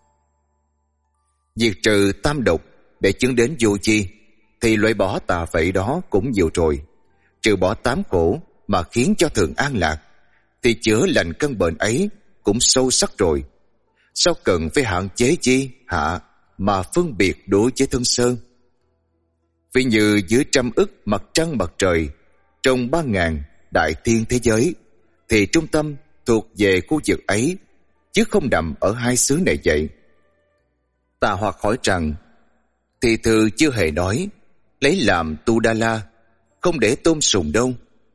Diệt trừ tam độc để chứng đến vô chi thì loại bỏ tà vậy đó cũng nhiều rồi. Trừ bỏ 8 khổ mà khiến cho thường an lạc thì chữa lành căn bệnh ấy cũng sâu sắc rồi. Sao cần phải hạn chế chi hạ mà phân biệt đối với thân sơn? Vì như dưới 100 ức mặt trăng mặt trời trong 3.000 đại thiên thế giới thì trung tâm thuộc về khu vực ấy, chứ không nằm ở hai xứ này vậy. Tà Hoạt hỏi rằng thì thư chưa hề nói lấy làm tu đa la, không để tôn sùng đâu,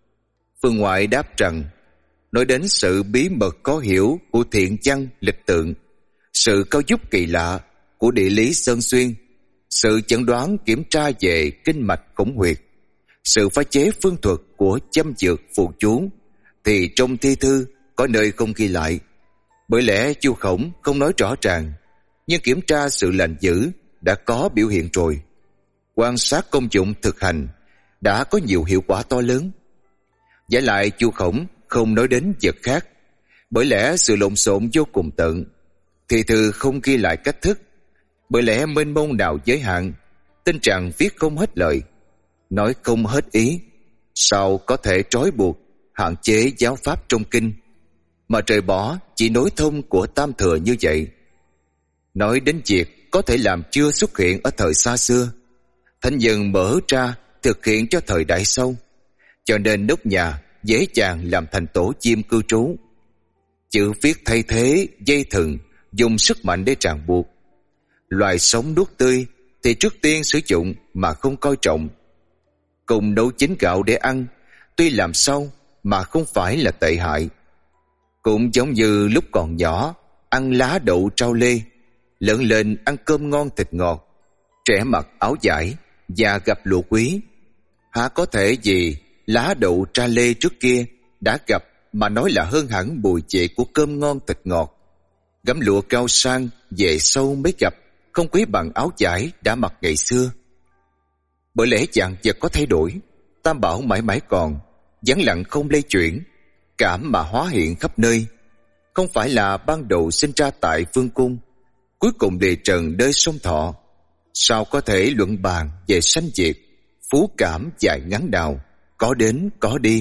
Phương Ngoại đáp rằng, nói đến sự bí mật khó hiểu của thiện văn lịch tượng, sự cao giúp kỳ lạ của địa lý Sơn Xuyên, sự chẩn đoán kiểm tra về kinh mạch khổng huyệt, sự phá chế phương thuật của châm dược phù chú, thì trong thi thư có nơi không ghi lại. Bởi lẽ Chu Khổng không nói rõ ràng, nhưng kiểm tra sự lành dữ đã có biểu hiện rồi. Quan sát công dụng thực hành đã có nhiều hiệu quả to lớn. Giả lại Chu Khổng không nói đến vật khác, bởi lẽ sự lộn xộn vô cùng tận. Thi thư không ghi lại cách thức, bởi lẽ mênh mông nào giới hạn, tin rằng viết không hết lời, nói không hết ý, sao có thể trói buộc, hạn chế giáo pháp trong kinh, mà rời bỏ chỉ nối thông của Tam Thừa như vậy. Nói đến việc có thể làm chưa xuất hiện ở thời xa xưa, thánh nhân mở ra thực hiện cho thời đại sau, cho nên nóc nhà dễ dàng làm thành tổ chim cư trú. Chữ viết thay thế dây thừng dùng sức mạnh để ràng buộc. Loài sống nuốt tươi thì trước tiên sử dụng mà không coi trọng. Cùng nấu chín gạo để ăn, tuy làm sau mà không phải là tệ hại. Cũng giống như lúc còn nhỏ ăn lá đậu trao lê, lớn lên ăn cơm ngon thịt ngọt, trẻ mặc áo vải và gặp lụa quý. Há có thể gì lá đậu tra lê trước kia đã gặp mà nói là hơn hẳn mùi vị của cơm ngon thịt ngọt. Gấm lụa cao sang về sâu mới gặp, không quý bằng áo vải đã mặc ngày xưa. Bởi lẽ dạng vật có thay đổi, tam bảo mãi mãi còn, vắng lặng không lây chuyển, cảm mà hóa hiện khắp nơi. Không phải là ban đầu sinh ra tại vương cung, cuối cùng đề trần nơi sông Thọ. Sao có thể luận bàn về sanh diệt, phú cảm dài ngắn nào, có đến có đi.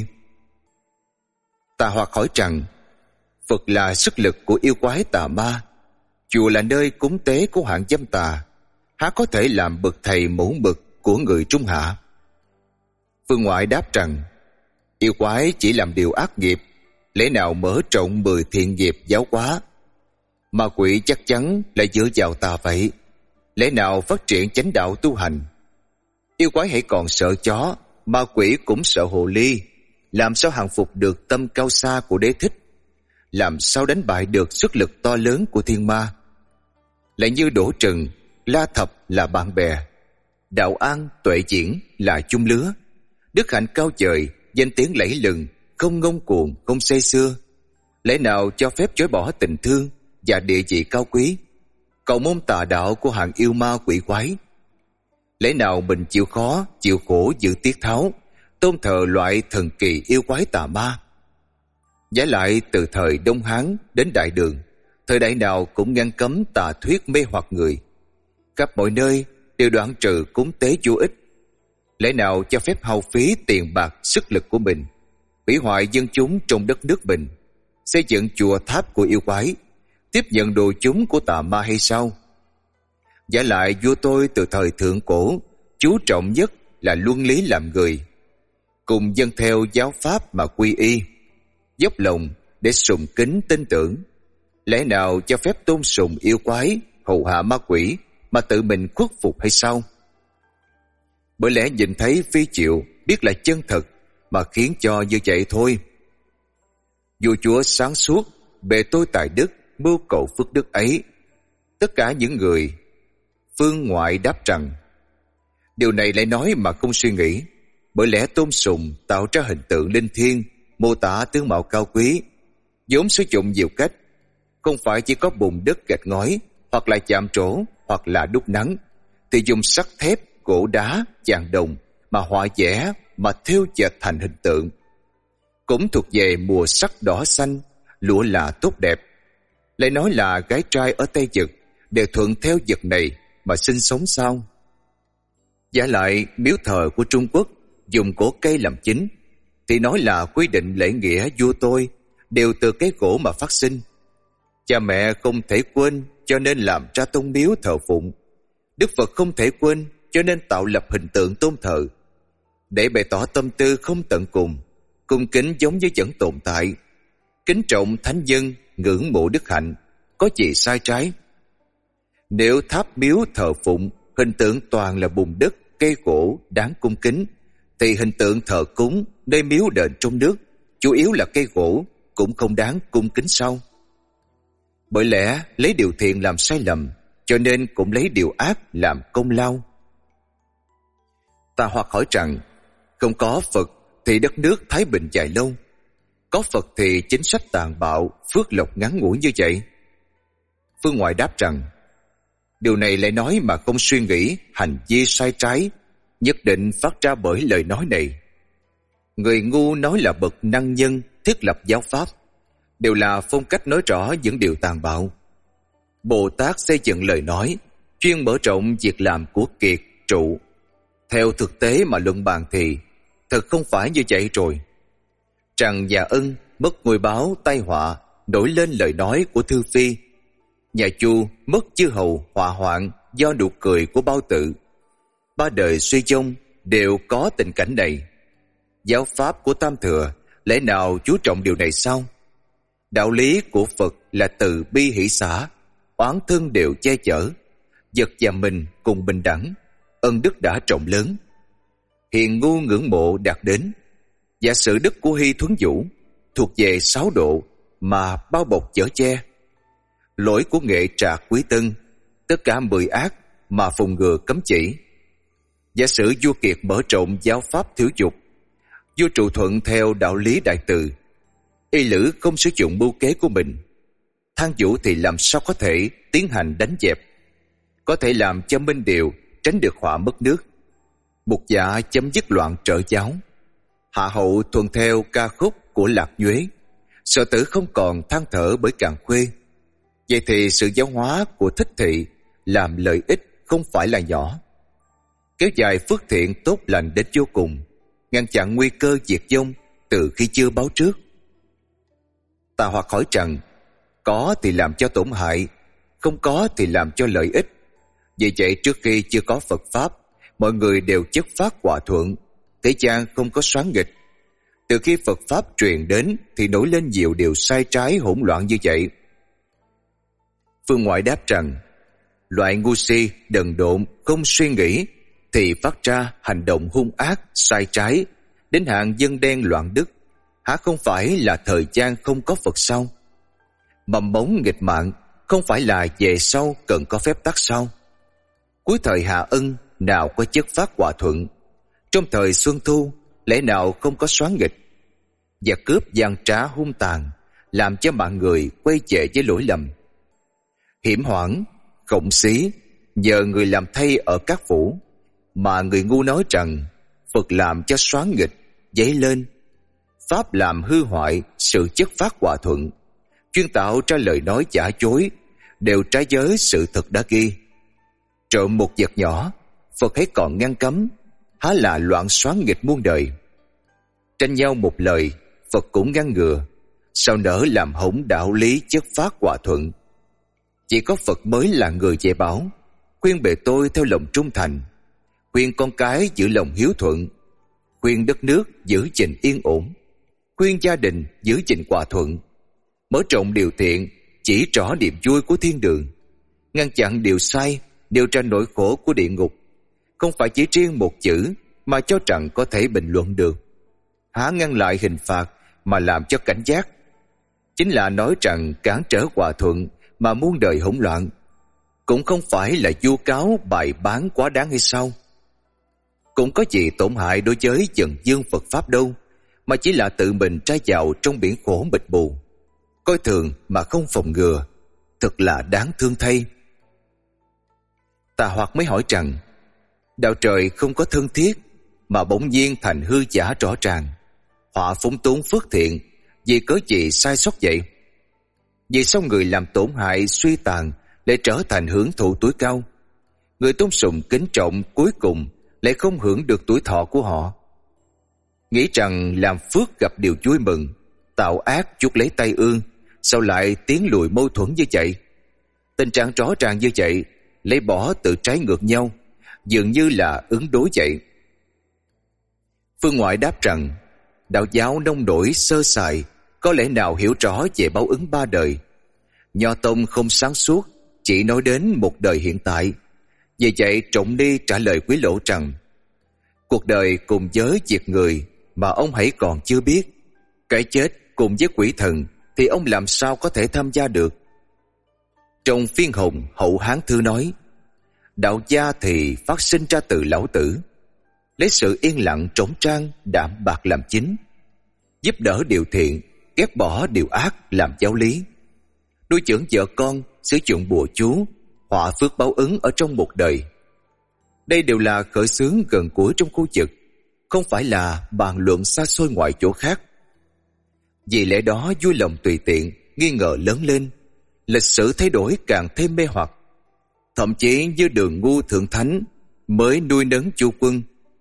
Tà Hoặc hỏi rằng, Phật là sức lực của yêu quái tà ma, chùa là nơi cúng tế của hạng dâm tà, há có thể làm bậc thầy mẫu mực của người trung hạ? Phương Ngoại đáp rằng, yêu quái chỉ làm điều ác nghiệp, lẽ nào mở rộng 10 thiện nghiệp giáo hóa? Ma quỷ chắc chắn là dựa vào tà vậy, lẽ nào phát triển chánh đạo tu hành? Yêu quái hãy còn sợ chó, ma quỷ cũng sợ hồ ly, làm sao hàng phục được tâm cao xa của Đế Thích? Làm sao đánh bại được sức lực to lớn của thiên ma? Lại như Đỗ Trừng, La Thập là bạn bè, Đạo An, Tuệ Diễn là chung lứa, đức hạnh cao trời, danh tiếng lẫy lừng, không ngông cuồng, không say xưa. Lẽ nào cho phép chối bỏ tình thương và địa vị cao quý, cầu môn tà đạo của hạng yêu ma quỷ quái? Lẽ nào mình chịu khó, chịu khổ giữ tiết tháo, tôn thờ loại thần kỳ yêu quái tà ma? Giả lại từ thời Đông Hán đến Đại Đường, thời đại nào cũng ngăn cấm tà thuyết mê hoặc người, khắp mọi nơi đều đoạn trừ cúng tế vô ích. Lẽ nào cho phép hao phí tiền bạc sức lực của mình, hủy hoại dân chúng trong đất nước mình, xây dựng chùa tháp của yêu quái, tiếp nhận đồ chúng của tà ma hay sao? Giả lại vua tôi từ thời thượng cổ chú trọng nhất là luân lý làm người, cùng dân theo giáo pháp mà quy y, dốc lòng để sùng kính tin tưởng. Lẽ nào cho phép tôn sùng yêu quái, hầu hạ ma quỷ mà tự mình khuất phục hay sao? Bởi lẽ nhìn thấy phi chịu, biết là chân thật mà khiến cho như vậy thôi. Vua chúa sáng suốt, bề tôi tài đức, mưu cầu phước đức ấy. Tất cả những người. Phương Ngoại đáp rằng, điều này lại nói mà không suy nghĩ, bởi lẽ tôn sùng tạo ra hình tượng linh thiêng, mô tả tướng mạo cao quý, vốn sử dụng nhiều cách, không phải chỉ có bùn đất gạch ngói, hoặc là chạm trổ, hoặc là đúc nắng, thì dùng sắt thép, gỗ đá, vàng đồng mà họa vẽ, mà thêu dệt thành hình tượng. Cũng thuộc về mùa sắc đỏ xanh, lụa là tốt đẹp. Lại nói là gái trai ở Tây Dực đều thuận theo vật này mà sinh sống sao? Giả lại miếu thờ của Trung Quốc dùng gỗ cây làm chính, thì nói là quy định lễ nghĩa vua tôi đều từ cái gỗ mà phát sinh. Cha mẹ không thể quên cho nên làm ra tôn miếu thờ phụng. Đức Phật không thể quên cho nên tạo lập hình tượng tôn thờ, để bày tỏ tâm tư không tận cùng, cung kính giống như vẫn tồn tại, kính trọng thánh nhân, ngưỡng mộ đức hạnh, có gì sai trái? Nếu tháp miếu thờ phụng hình tượng toàn là bùn đất, cây gỗ đáng cung kính, thì hình tượng thờ cúng nơi miếu đền trong nước chủ yếu là cây gỗ, cũng không đáng cung kính sao? Bởi lẽ lấy điều thiện làm sai lầm, cho nên cũng lấy điều ác làm công lao. Ta hoặc hỏi rằng, không có Phật thì đất nước thái bình dài lâu, có Phật thì chính sách tàn bạo, phước lộc ngắn ngủi như vậy. Phương Ngoại đáp rằng, điều này lại nói mà không suy nghĩ, hành vi sai trái nhất định phát ra bởi lời nói này. Người ngu nói là bậc năng nhân thiết lập giáo pháp, đều là phong cách nói rõ những điều tàn bạo. Bồ Tát xây dựng lời nói, chuyên mở rộng việc làm của kiệt trụ. Theo thực tế mà luận bàn thì thật không phải như vậy rồi. Trần và Ân mất ngôi báo tai họa nổi lên lời nói của Thư Phi. Nhà Chu mất chư hầu họa hoạn do nụ cười của Bao Tự. Ba đời suy vong đều có tình cảnh này. Giáo pháp của Tam Thừa lẽ nào chú trọng điều này sao? Đạo lý của Phật là từ bi hỷ xả, oán thân đều che chở, vật và mình cùng bình đẳng, ân đức đã trọng lớn. Hiền ngu ngưỡng mộ đạt đến. Giả sử đức của Hy Thuấn Vũ thuộc về 6 độ mà bao bọc chở che. Lỗi của Nghệ Trạc Quý Tân, tất cả 10 ác mà phòng ngừa cấm chỉ. Giả sử vua Kiệt mở rộng giáo pháp thiếu dục, vua Trụ thuận theo đạo lý đại từ, Y Lữ không sử dụng mưu kế của mình, Thang Vũ thì làm sao có thể tiến hành đánh dẹp, có thể làm cho Minh Điều tránh được họa mất nước. Mục Dạ chấm dứt loạn trợ giáo, Hạ Hậu thuận theo ca khúc của Lạc Nhuế, Sở Tử không còn than thở bởi Càn Khuê. Vậy thì sự giáo hóa của Thích Thị làm lợi ích không phải là nhỏ. Kéo dài phước thiện tốt lành đến vô cùng, ngăn chặn nguy cơ diệt vong từ khi chưa báo trước. Ta hoặc hỏi rằng, có thì làm cho tổn hại, không có thì làm cho lợi ích. Vì vậy trước khi chưa có Phật Pháp, mọi người đều chất phát hòa thuận, thế gian không có xoán nghịch. Từ khi Phật Pháp truyền đến thì nổi lên nhiều điều sai trái hỗn loạn như vậy. Phương Ngoại đáp rằng, loại ngu si, đần độn, không suy nghĩ thì phát ra hành động hung ác, sai trái, đến hạng dân đen loạn đức. Há không phải là thời gian không có Phật sao? Mầm mống nghịch mạng không phải là về sau cần có phép tắc sao? Cuối thời Hạ Ân nào có chất phát hòa thuận, trong thời Xuân Thu lẽ nào không có xoán nghịch? Và cướp gian trá hung tàn làm cho mạng người quay về với lỗi lầm. Hiểm hoảng, khổng xí nhờ người làm thay ở các phủ, mà người ngu nói rằng Phật làm cho xoán nghịch dấy lên, Pháp làm hư hoại sự chất phát hòa thuận, chuyên tạo ra lời nói giả dối, đều trái với sự thật đã ghi. Trộm một vật nhỏ, Phật hãy còn ngăn cấm, há là loạn xoán nghịch muôn đời. Tranh nhau một lời, Phật cũng ngăn ngừa, sao nỡ làm hỏng đạo lý chất phát hòa thuận. Chỉ có Phật mới là người dạy bảo, khuyên bề tôi theo lòng trung thành, khuyên con cái giữ lòng hiếu thuận, khuyên đất nước giữ gìn yên ổn, khuyên gia đình giữ gìn hòa thuận, mở rộng điều thiện, chỉ rõ niềm vui của thiên đường, ngăn chặn điều sai, điều tra nỗi khổ của địa ngục. Không phải chỉ riêng một chữ mà cho rằng có thể bình luận được. Há ngăn lại hình phạt mà làm cho cảnh giác, chính là nói rằng cản trở hòa thuận mà muôn đời hỗn loạn. Cũng không phải là vu cáo bài bán quá đáng hay sao? Cũng có gì tổn hại đối với dần dương Phật Pháp đâu, mà chỉ là tự mình tra vào trong biển khổ bịch bù, coi thường mà không phòng ngừa, thật là đáng thương thay. Ta hoặc mới hỏi rằng, đạo trời không có thân thiết mà bỗng nhiên thành hư giả rõ ràng, họa phúng túng phước thiện, vì cớ gì sai sót vậy? Vì sao người làm tổn hại suy tàn lại trở thành hưởng thụ tuổi cao? Người tôn sùng kính trọng cuối cùng lại không hưởng được tuổi thọ của họ. Nghĩ rằng làm phước gặp điều vui mừng, tạo ác chuốc lấy tai ương, sao lại tiến lùi mâu thuẫn như vậy? Tình trạng rõ ràng như vậy, lấy bỏ tự trái ngược nhau, dường như là ứng đối vậy. Phương Ngoại đáp rằng, đạo giáo nông nổi sơ sài, có lẽ nào hiểu rõ về báo ứng ba đời. Nho tông không sáng suốt, chỉ nói đến một đời hiện tại. Vì vậy Trọng Ni trả lời Quý Lỗ rằng, cuộc đời cùng với việc người mà ông hãy còn chưa biết. Cái chết cùng với quỷ thần thì ông làm sao có thể tham gia được? Trong Phiên Hùng Hậu Hán Thư nói, đạo gia thì phát sinh ra từ lão tử, lấy sự yên lặng trống trang đạm bạc làm chính, giúp đỡ điều thiện, ghét bỏ điều ác làm giáo lý, nuôi dưỡng vợ con, sử dụng bùa chú, họa phước báo ứng ở trong một đời. Đây đều là khởi xướng gần cuối trong khu vực, không phải là bàn luận xa xôi ngoài chỗ khác. Vì lẽ đó vui lòng tùy tiện, nghi ngờ lớn lên, lịch sử thay đổi càng thêm mê hoặc. Thậm chí như Đường Ngu thượng thánh mới nuôi nấng Chu Quân,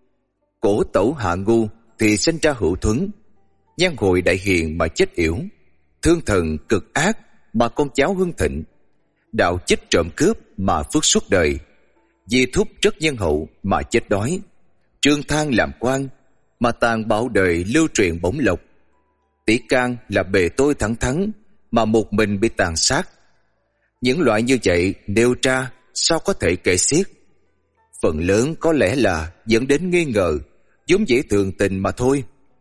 Cổ Tẩu Hạ Ngu thì sinh ra Hữu Thuấn, Nhan Hồi Đại Hiền mà chết yểu, Thương Thần cực ác mà con cháu hưng thịnh, Đạo Chích trộm cướp mà phước suốt đời, Di Thúc rất nhân hậu mà chết đói, Trương Thang làm quan mà tàn bạo đời lưu truyền bổng lộc, Tỷ Can là bề tôi thẳng thắn mà một mình bị tàn sát. Những loại như vậy nêu ra sao có thể kể xiết. Phần lớn có lẽ là dẫn đến nghi ngờ, vốn dĩ thường tình mà thôi.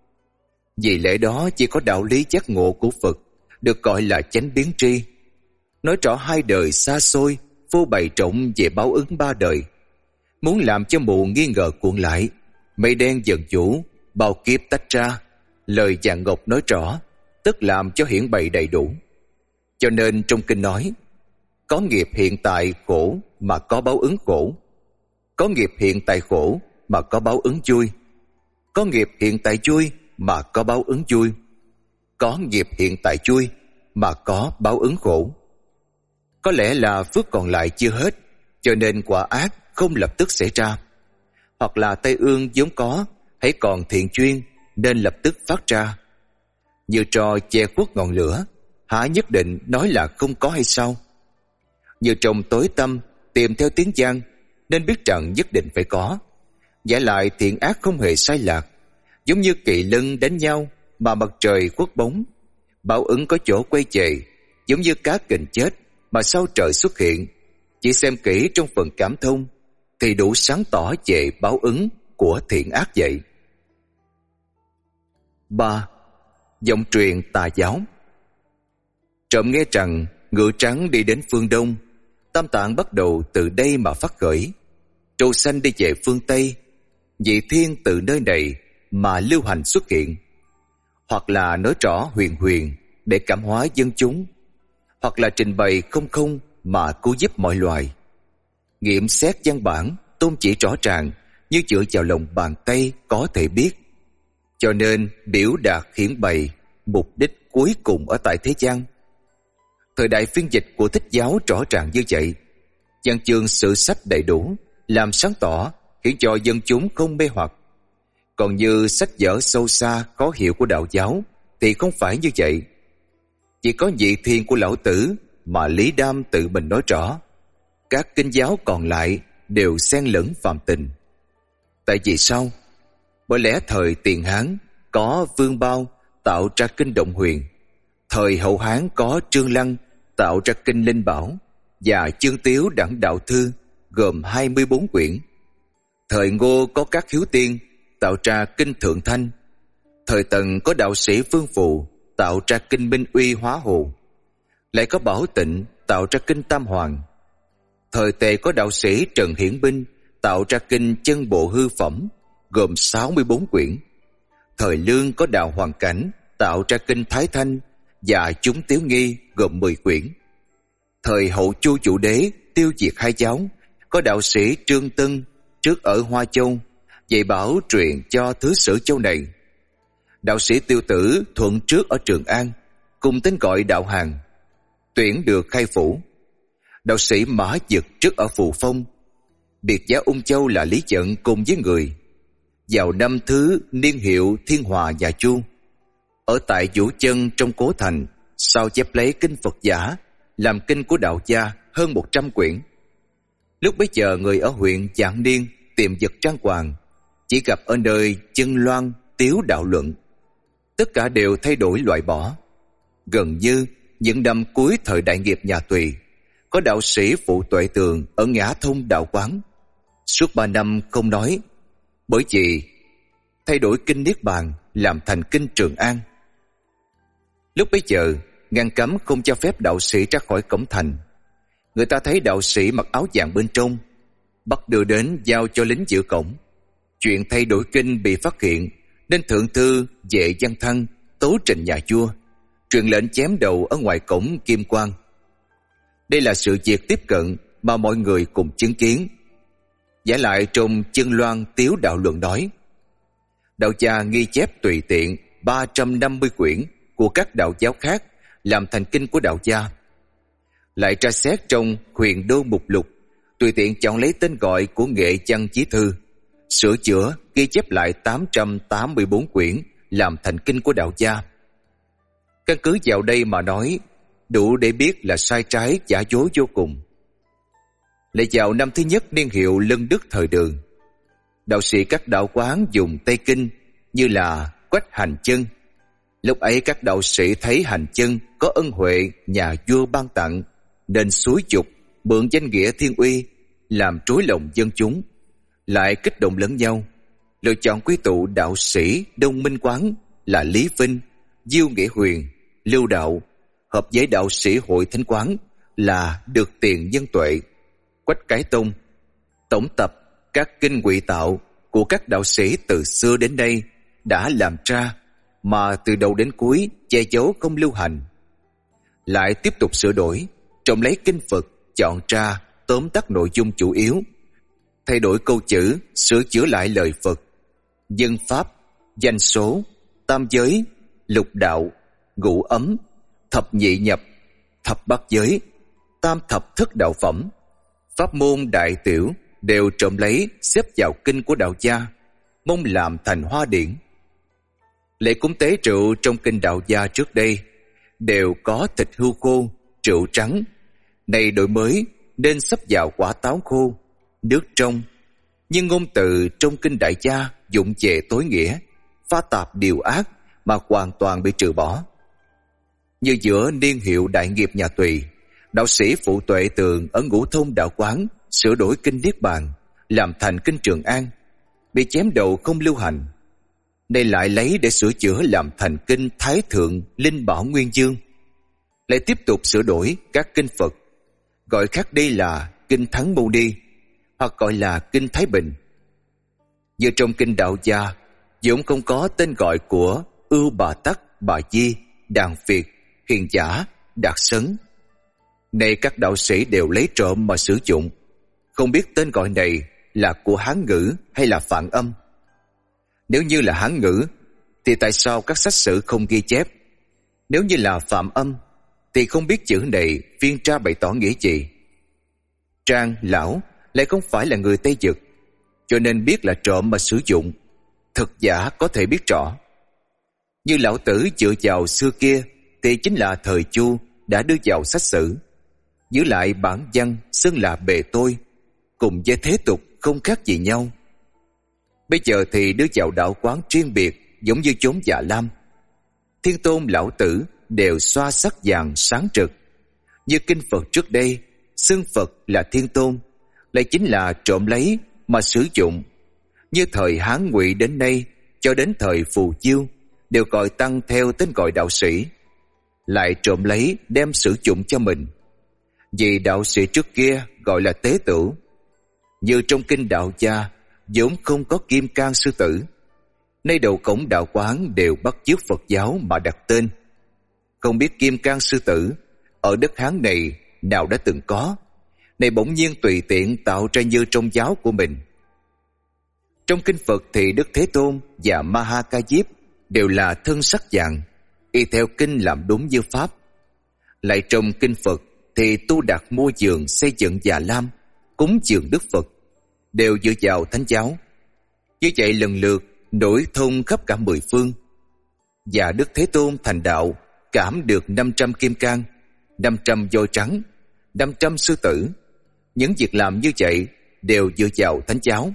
Vì lẽ đó chỉ có đạo lý giác ngộ của Phật được gọi là chánh biến tri, nói rõ hai đời xa xôi, phô bày rộng về báo ứng ba đời. Muốn làm cho mù nghi ngờ cuộn lại, mây đen dần vũ, bao kiếp tách ra, lời Vàng Ngọc nói rõ, tức làm cho hiển bày đầy đủ. Cho nên trong kinh nói, có nghiệp hiện tại khổ mà có báo ứng khổ, có nghiệp hiện tại khổ mà có báo ứng vui, có nghiệp hiện tại vui mà có báo ứng vui, có nghiệp hiện tại vui mà có báo ứng khổ. Có lẽ là phước còn lại chưa hết, cho nên quả ác không lập tức xảy ra, hoặc là tai ương vốn có hãy còn thiện chuyên nên lập tức phát ra. Như trò che khuất ngọn lửa, hả nhất định nói là không có hay sao? Như trong tối tăm tìm theo tiếng vang, nên biết rằng nhất định phải có. Giả lại thiện ác không hề sai lạc, giống như kỵ lân đánh nhau mà mặt trời khuất bóng. Báo ứng có chỗ quay về, giống như cá kình chết mà sao trời xuất hiện. Chỉ xem kỹ trong phần cảm thông thì đủ sáng tỏ về báo ứng của thiện ác vậy. 3. Dòng truyền tà giáo. Trộm nghe rằng ngựa trắng đi đến phương Đông, Tam Tạng bắt đầu từ đây mà phát khởi, Trâu xanh đi về phương Tây, Vị Thiên từ nơi này mà lưu hành xuất hiện. Hoặc là nói rõ huyền huyền để cảm hóa dân chúng, hoặc là trình bày không không mà cứu giúp mọi loài. Nghiệm xét văn bản, tôn chỉ rõ ràng như dựa vào lòng bàn tay có thể biết. Cho nên biểu đạt hiển bày mục đích cuối cùng ở tại thế gian. Thời đại phiên dịch của Thích giáo rõ ràng như vậy, văn chương sử sách đầy đủ, làm sáng tỏ, khiến cho dân chúng không mê hoặc. Còn như sách vở sâu xa khó hiểu của đạo giáo thì không phải như vậy. Chỉ có Vị Thiên của Lão Tử mà Lý Đam tự mình nói rõ, các kinh giáo còn lại đều xen lẫn phàm tình. Tại vì sao? Bởi lẽ thời Tiền Hán có Vương Bao tạo ra kinh Động Huyền, thời Hậu Hán có Trương Lăng tạo ra kinh Linh Bảo, và Chương Tiếu đẳng đạo thư gồm 24 quyển. Thời Ngô có các Hiếu Tiên tạo ra kinh Thượng Thanh. Thời Tần có đạo sĩ Phương Phụ tạo ra kinh Minh Uy Hóa Hồ. Lại có Bảo Tịnh tạo ra kinh Tam Hoàng. Thời Tề có đạo sĩ Trần Hiển Binh tạo ra kinh Chân Bộ Hư Phẩm gồm 64 quyển. Thời Lương có Đạo Hoàng Cảnh tạo ra kinh Thái Thanh và Chúng Tiếu Nghi gồm 10 quyển. Thời Hậu Chu Chủ Đế tiêu diệt hai giáo, có đạo sĩ Trương Tân trước ở Hoa Châu dạy bảo truyền cho Thứ Sử Châu này. Đạo sĩ Tiêu Tử thuận trước ở Trường An cùng tên gọi Đạo Hàn, tuyển được khai phủ. Đạo sĩ Mã Dực trước ở Phù Phong, biệt giá Ung Châu là Lý Chận cùng với người. Vào năm thứ niên hiệu Thiên Hòa nhà Chu, ở tại Vũ Chân trong Cố Thành, sao chép lấy kinh Phật giả làm kinh của đạo gia hơn 100 quyển. Lúc bấy giờ người ở huyện Vạn Niên tìm vật trang hoàng, chỉ gặp ở nơi Chân Loan Tiếu đạo luận. Tất cả đều thay đổi loại bỏ. Gần như những năm cuối thời đại nghiệp nhà Tùy, có đạo sĩ Phụ Tuệ Tường ở Ngã Thông đạo quán, suốt 3 năm không nói, bởi vì thay đổi kinh Niết Bàn làm thành kinh Trường An. Lúc bấy giờ, ngăn cấm không cho phép đạo sĩ ra khỏi cổng thành. Người ta thấy đạo sĩ mặc áo vàng bên trong, bắt đưa đến giao cho lính giữ cổng. Chuyện thay đổi kinh bị phát hiện, nên thượng thư Vệ Văn Thăng tấu trình nhà vua, truyền lệnh chém đầu ở ngoài cổng Kim Quan. Đây là sự việc tiếp cận mà mọi người cùng chứng kiến. Giả lại trong Chân Loan Tiếu Đạo Luận nói, đạo gia ghi chép tùy tiện 350 quyển của các đạo giáo khác làm thành kinh của đạo gia. Lại tra xét trong Huyền Đô Mục Lục, tùy tiện chọn lấy tên gọi của Nghệ Văn Chí Thư, sửa chữa ghi chép lại 884 quyển làm thành kinh của đạo gia. Căn cứ vào đây mà nói, đủ để biết là sai trái giả dối vô cùng. Lại vào năm thứ nhất niên hiệu Lân Đức thời Đường, đạo sĩ các đạo quán dùng Tây Kinh như là Quách Hành Chân. Lúc ấy các đạo sĩ thấy Hành Chân có ân huệ nhà vua ban tặng, nên xúi giục mượn danh nghĩa thiên uy làm trối lòng dân chúng, lại kích động lẫn nhau, lựa chọn quy tụ đạo sĩ Đông Minh Quán là Lý Vinh, Diêu Nghĩa Huyền, Lưu Đạo, hợp với đạo sĩ Hội Thánh Quán là Được Tiền Nhân Tuệ, Quách Cái Tông, tổng tập các kinh ngụy tạo của các đạo sĩ từ xưa đến nay đã làm ra, mà từ đầu đến cuối che giấu không lưu hành. Lại tiếp tục sửa đổi, trồng lấy kinh Phật, chọn ra tóm tắt nội dung chủ yếu, thay đổi câu chữ, sửa chữa lại lời Phật, dân pháp, danh số, tam giới, lục đạo, ngũ ấm, thập nhị nhập, thập bát giới, tam thập thất đạo phẩm, pháp môn đại tiểu đều trộm lấy xếp vào kinh của đạo gia, mong làm thành hoa điển. Lễ cúng tế rượu trong kinh đạo gia trước đây đều có thịt hươu khô, rượu trắng, nay đổi mới nên sắp vào quả táo khô, nước trong. Nhưng ngôn từ trong kinh đại gia dụng về tối nghĩa, pha tạp điều ác mà hoàn toàn bị trừ bỏ. Như giữa niên hiệu đại nghiệp nhà Tùy, đạo sĩ Phụ Tuệ Tường ở Ngũ Thôn đạo quán sửa đổi kinh Niết Bàn làm thành kinh Trường An, bị chém đầu không lưu hành. Đây lại lấy để sửa chữa làm thành kinh Thái Thượng Linh Bảo Nguyên Dương. Lại tiếp tục sửa đổi các kinh Phật, gọi khác đây là kinh Thắng Mâu Ni, hoặc gọi là kinh Thái Bình. Như trong kinh đạo gia vốn không có tên gọi của Ưu Bà Tắc, Bà Di, Đàn Việt, Hiền Giả, Đạt Sấn. Nay các đạo sĩ đều lấy trộm mà sử dụng, không biết tên gọi này là của Hán ngữ hay là Phạn âm. Nếu như là Hán ngữ thì tại sao các sách sử không ghi chép? Nếu như là Phạm âm thì không biết chữ này phiên tra bày tỏ nghĩa gì. Trang lão lại không phải là người Tây Dực, cho nên biết là trộm mà sử dụng, thực giả có thể biết rõ. Như lão tử dựa vào xưa kia thì chính là thời Chu đã đưa vào sách sử, giữ lại bản văn xưng là bề tôi, cùng với thế tục không khác gì nhau. Bây giờ thì đưa vào đạo quán riêng biệt, giống như chốn Dạ Lam. Thiên Tôn lão tử đều xoa sắc vàng sáng trực. Như kinh Phật trước đây xưng Phật là Thiên Tôn, lại chính là trộm lấy mà sử dụng. Như thời Hán Ngụy đến nay cho đến thời Phù Chiêu đều gọi tăng theo tên gọi đạo sĩ, lại trộm lấy đem sử dụng cho mình. Vì đạo sĩ trước kia gọi là tế tử. Như trong kinh đạo gia vốn không có Kim Cang Sư Tử, nay đầu cổng đạo quán đều bắt chước Phật giáo mà đặt tên. Không biết Kim Cang Sư Tử ở đất Hán này nào đã từng có, này bỗng nhiên tùy tiện tạo ra như trong giáo của mình. Trong kinh Phật thì Đức Thế Tôn và Ma Ha Ca Diếp đều là thân sắc vàng, y theo kinh làm đúng như pháp. Lại trong kinh Phật thì Tu Đạt mua giường xây dựng Già Lam, cúng dường Đức Phật, đều dựa vào thánh giáo. Như vậy lần lượt nổi thông khắp cả 10 phương. Và Đức Thế Tôn thành đạo cảm được 500 kim cang, 500 voi trắng, 500 sư tử. Những việc làm như vậy đều dựa vào thánh giáo.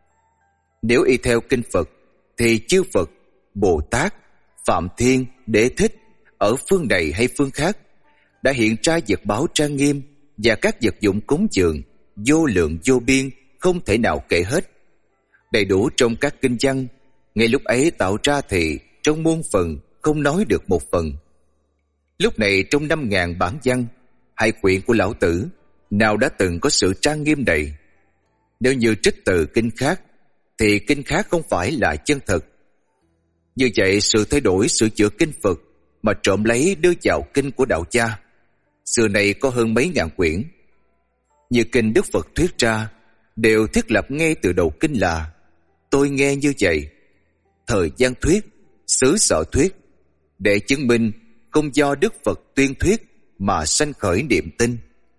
Nếu y theo kinh Phật thì chư Phật, Bồ Tát, Phạm Thiên, Đế Thích ở phương này hay phương khác đã hiện ra vật báo trang nghiêm và các vật dụng cúng dường vô lượng vô biên, không thể nào kể hết. Đầy đủ trong các kinh văn, ngay lúc ấy tạo ra thì trong muôn phần không nói được một phần. Lúc này trong 5.000 bản văn, hai quyển của lão tử nào đã từng có sự trang nghiêm đầy. Nếu như trích từ kinh khác thì kinh khác không phải là chân thực. Như vậy sự thay đổi sửa chữa kinh Phật mà trộm lấy đưa vào kinh của đạo cha, xưa này có hơn mấy ngàn quyển. Như kinh Đức Phật thuyết ra đều thiết lập ngay từ đầu kinh là tôi nghe như vậy, thời gian thuyết, xứ sở thuyết, để chứng minh không do Đức Phật tuyên thuyết mà sanh khởi niệm tin.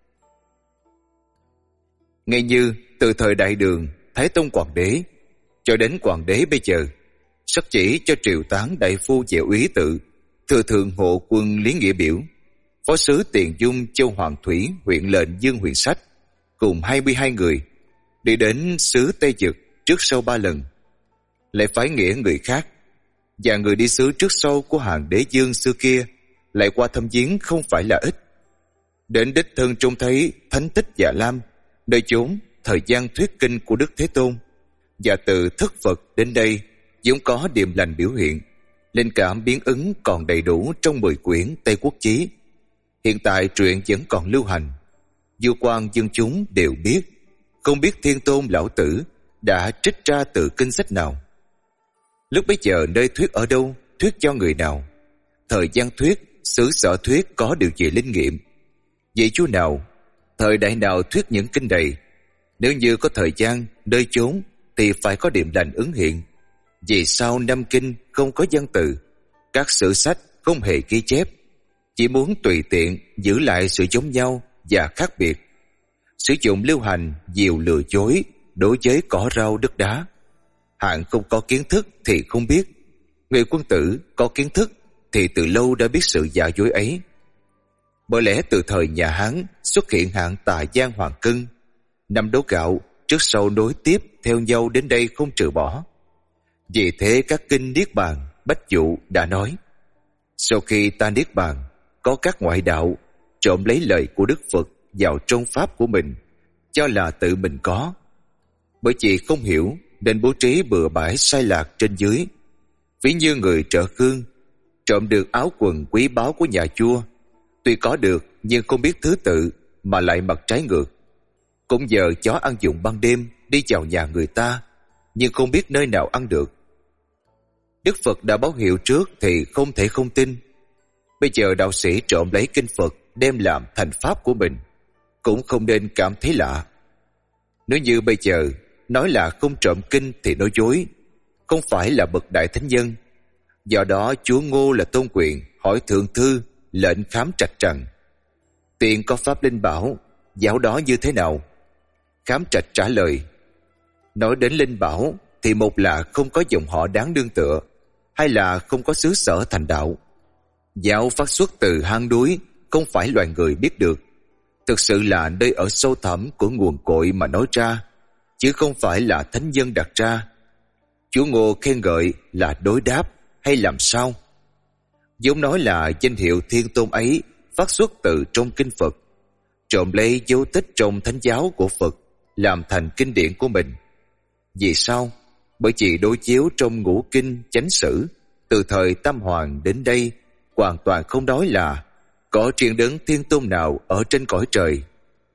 Ngay như từ thời Đại Đường, Thái Tông Hoàng đế cho đến Hoàng đế bây giờ, sắc chỉ cho triều tán đại phu Vệ Úy Tự, thừa thượng hộ quân Lý Nghĩa Biểu, phó sứ Tiền Dung Châu Hoàng Thủy huyện lệnh Dương Huyền Sách cùng 22 người đi đến xứ Tây Dực trước sau 3 lần, lại phái nghĩa người khác, và người đi xứ trước sau của hàng đế Dương xưa kia lại qua thăm viếng không phải là ít. Đến đích thân trông thấy thánh tích Dạ Lam, nơi chốn thời gian thuyết kinh của Đức Thế Tôn, và từ thất Phật đến đây vốn có điềm lành biểu hiện, linh cảm biến ứng còn đầy đủ trong 10 quyển Tây Quốc Chí. Hiện tại truyện vẫn còn lưu hành, vua quan dân chúng đều biết, không biết Thiên Tôn lão tử đã trích ra từ kinh sách nào. Lúc bấy giờ nơi thuyết ở đâu, thuyết cho người nào, thời gian thuyết, xứ sở thuyết có điều gì linh nghiệm. Vậy chú nào, thời đại nào thuyết những kinh này? Nếu như có thời gian, nơi chốn thì phải có điềm lành ứng hiện. Vì sao 5 kinh không có văn từ, các sử sách không hề ghi chép, chỉ muốn tùy tiện giữ lại sự giống nhau và khác biệt, sử dụng lưu hành diều lừa dối đối với cỏ rau đất đá. Hạng không có kiến thức thì không biết, người quân tử có kiến thức thì từ lâu đã biết sự giả dối ấy. Bởi lẽ từ thời nhà Hán xuất hiện hạng Tà Giang Hoàng Cân, 5 đấu gạo trước sau nối tiếp theo nhau đến đây không trừ bỏ. Vì thế các kinh Niết Bàn, Bách Dụ đã nói, sau khi ta Niết Bàn, có các ngoại đạo trộm lấy lời của Đức Phật vào trong pháp của mình, cho là tự mình có. Bởi vì không hiểu nên bố trí bừa bãi sai lạc trên dưới. Ví như người trợ khương trộm được áo quần quý báu của nhà vua, tuy có được nhưng không biết thứ tự mà lại mặc trái ngược. Cũng giờ chó ăn dụng ban đêm đi vào nhà người ta, nhưng không biết nơi nào ăn được. Đức Phật đã báo hiệu trước thì không thể không tin. Bây giờ đạo sĩ trộm lấy kinh Phật đem làm thành pháp của mình, cũng không nên cảm thấy lạ. Nếu như bây giờ nói là không trộm kinh thì nói dối, không phải là bậc đại thánh nhân. Do đó chúa Ngô là tôn quyền hỏi thượng thư lệnh khám trạch rằng: tiền có pháp linh bảo, giáo đó như thế nào? Khám trạch trả lời: nói đến linh bảo thì một là không có dòng họ đáng nương tựa, hai là không có xứ sở thành đạo. Giáo phát xuất từ hang núi, không phải loài người biết được, thực sự là nơi ở sâu thẳm của nguồn cội mà nói ra, chứ không phải là thánh nhân đặt ra. Chúa Ngô khen ngợi là đối đáp hay làm sao? Giống nói là danh hiệu Thiên Tôn ấy phát xuất từ trong kinh Phật, trộm lấy dấu tích trong thánh giáo của Phật làm thành kinh điển của mình. Vì sao? Bởi vì đối chiếu trong ngũ kinh chánh sử từ thời Tam Hoàng đến đây hoàn toàn không nói là có truyền đấng Thiên Tôn nào ở trên cõi trời,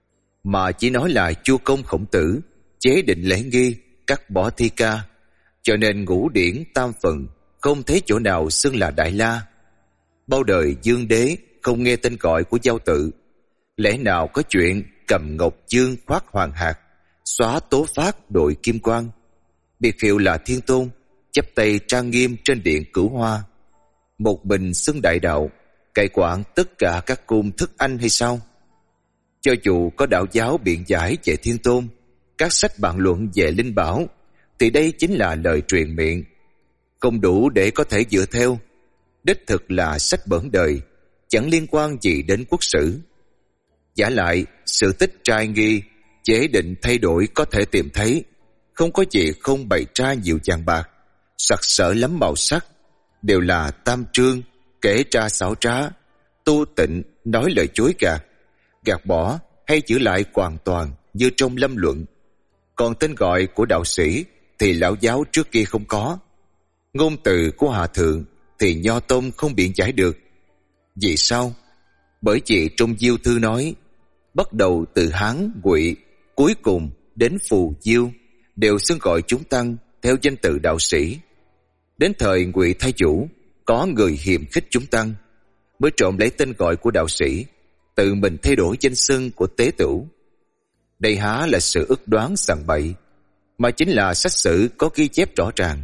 mà chỉ nói là Chu Công Khổng Tử chế định lễ nghi, cắt bỏ thi ca, cho nên ngũ điển tam phần không thấy chỗ nào xưng là Đại La. Bao đời Dương Đế không nghe tên gọi của Giao Tự, lẽ nào có chuyện cầm ngọc dương khoác hoàng hạt, xóa tố phát đội kim quang, biệt hiệu là Thiên Tôn, chắp tay trang nghiêm trên điện Cửu Hoa, một mình xưng đại đạo, cai quản tất cả các cung thức anh hay sao? Cho dù có đạo giáo biện giải về Thiên Tôn, các sách bàn luận về linh bảo, thì đây chính là lời truyền miệng, không đủ để có thể dựa theo. Đích thực là sách bẩn đời, chẳng liên quan gì đến quốc sử. Giả lại, sự tích trai nghi, chế định thay đổi có thể tìm thấy, không có gì không bày ra nhiều vàng bạc, sặc sỡ lắm màu sắc, đều là tam trương, kể ra xảo trá, tu tịnh, nói lời chối gạt bỏ hay giữ lại hoàn toàn như trong lâm luận. Còn tên gọi của đạo sĩ thì lão giáo trước kia không có. Ngôn từ của hòa thượng thì nho tông không biện giải được. Vì sao? Bởi vì trong Diêu Thư nói, bắt đầu từ Hán, Ngụy, cuối cùng đến Phù, Diêu đều xưng gọi chúng tăng theo danh tự đạo sĩ. Đến thời Ngụy Thái Chủ, có người hiềm khích chúng tăng, mới trộm lấy tên gọi của đạo sĩ, tự mình thay đổi danh xưng của tế tửu. Đây há là sự ức đoán sằng bậy, mà chính là sách sử có ghi chép rõ ràng.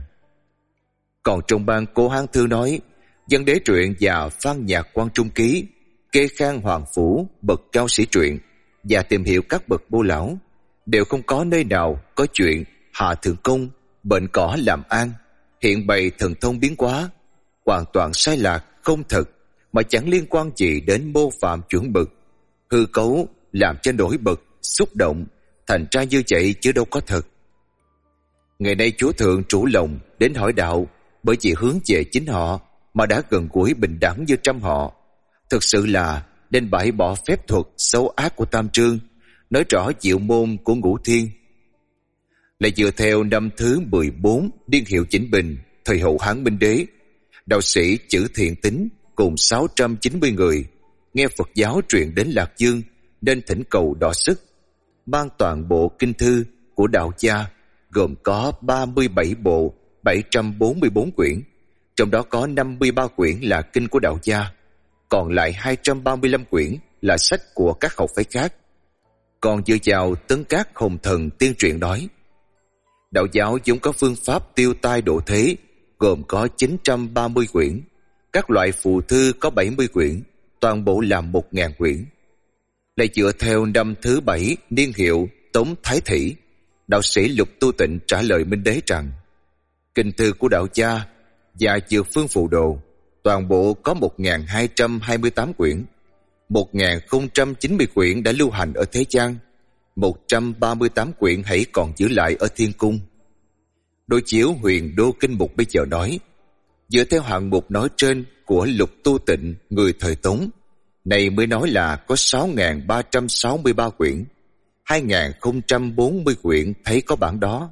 Còn trong ban Cô Hán Thư nói, Dân Đế Truyện và Phan Nhạc Quan Trung Ký kê khang hoàng phủ bậc cao sĩ truyện và tìm hiểu các bậc bô lão, đều không có nơi nào có chuyện hạ thượng công, bệnh cỏ làm an, hiện bày thần thông biến hóa, hoàn toàn sai lạc, không thật, mà chẳng liên quan gì đến mô phạm chuẩn mực, hư cấu làm cho nổi bật, xúc động, thành ra như vậy chứ đâu có thật. Ngày nay chúa thượng chủ lòng đến hỏi đạo, bởi vì hướng về chính họ mà đã gần gũi bình đẳng như trăm họ. Thực sự là nên bãi bỏ phép thuật xấu ác của Tam Trương, nói rõ diệu môn của Ngũ Thiên. Lại dựa theo năm thứ 14 niên hiệu Chỉnh Bình, thời hậu Hán Minh Đế, đạo sĩ Chữ Thiện Tính cùng 690 người nghe Phật giáo truyền đến Lạc Dương, nên thỉnh cầu đọ sức ban toàn bộ kinh thư của đạo gia, gồm có 37 bộ 744 quyển, trong đó có 53 quyển là kinh của đạo gia, còn lại 235 quyển là sách của các học phái khác. Còn dựa vào Tấn Các Hồng Thần tiên truyện nói, đạo giáo vốn có phương pháp tiêu tai độ thế, gồm có 930 quyển, các loại phù thư có 70 quyển, toàn bộ là 1000 quyển. Lại dựa theo năm thứ 7 niên hiệu Tống Thái Thị, đạo sĩ Lục Tu Tịnh trả lời Minh Đế rằng, kinh thư của đạo gia và Dược Phương Phù Đồ toàn bộ có 1228 quyển, 1090 quyển đã lưu hành ở thế gian, 138 quyển hãy còn giữ lại ở thiên cung. Đối chiếu Huyền Đô Kinh Mục bây giờ nói, dựa theo hạng mục nói trên của Lục Tu Tịnh người thời Tống, này mới nói là có 6.363 quyển, 2.040 quyển thấy có bản đó,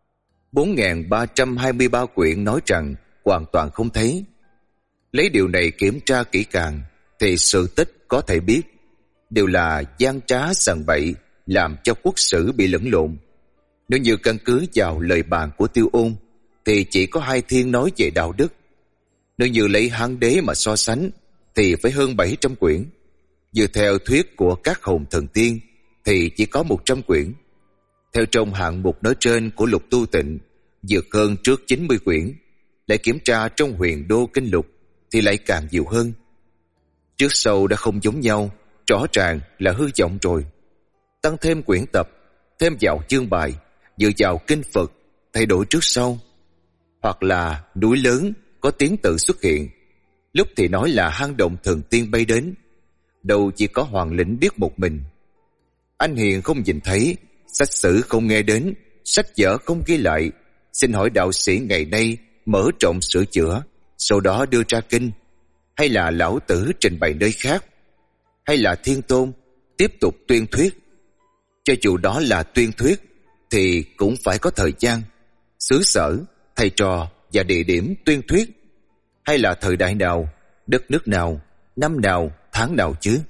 4.323 quyển nói rằng hoàn toàn không thấy. Lấy điều này kiểm tra kỹ càng thì sự tích có thể biết đều là gian trá sằng bậy, làm cho quốc sử bị lẫn lộn. Nếu như căn cứ vào lời bàn của Tiêu Ôn thì chỉ có 2 thiên nói về đạo đức. Nếu như lấy Hán Đế mà so sánh thì phải hơn 700 quyển. Dựa theo thuyết của các hồn thần tiên thì chỉ có 100 quyển. Theo trong hạng mục nói trên của Lục Tu Tịnh, vượt hơn trước 90 quyển. Lại kiểm tra trong Huyền Đô Kinh Lục thì lại càng nhiều hơn. Trước sau đã không giống nhau, rõ ràng là hư vọng rồi. Tăng thêm quyển tập, thêm vào chương bài, dựa vào kinh Phật, thay đổi trước sau. Hoặc là núi lớn có tiếng tự xuất hiện, lúc thì nói là hang động thần tiên bay đến, đâu chỉ có Hoàng Lĩnh biết một mình. Anh hiền không nhìn thấy, sách sử không nghe đến, sách vở không ghi lại. Xin hỏi đạo sĩ ngày nay mở rộng sửa chữa, sau đó đưa ra kinh, hay là lão tử trình bày nơi khác, hay là Thiên Tôn tiếp tục tuyên thuyết? Cho dù đó là tuyên thuyết thì cũng phải có thời gian, xứ sở, thầy trò và địa điểm tuyên thuyết. Hay là thời đại nào, đất nước nào, năm nào, tháng nào chứ?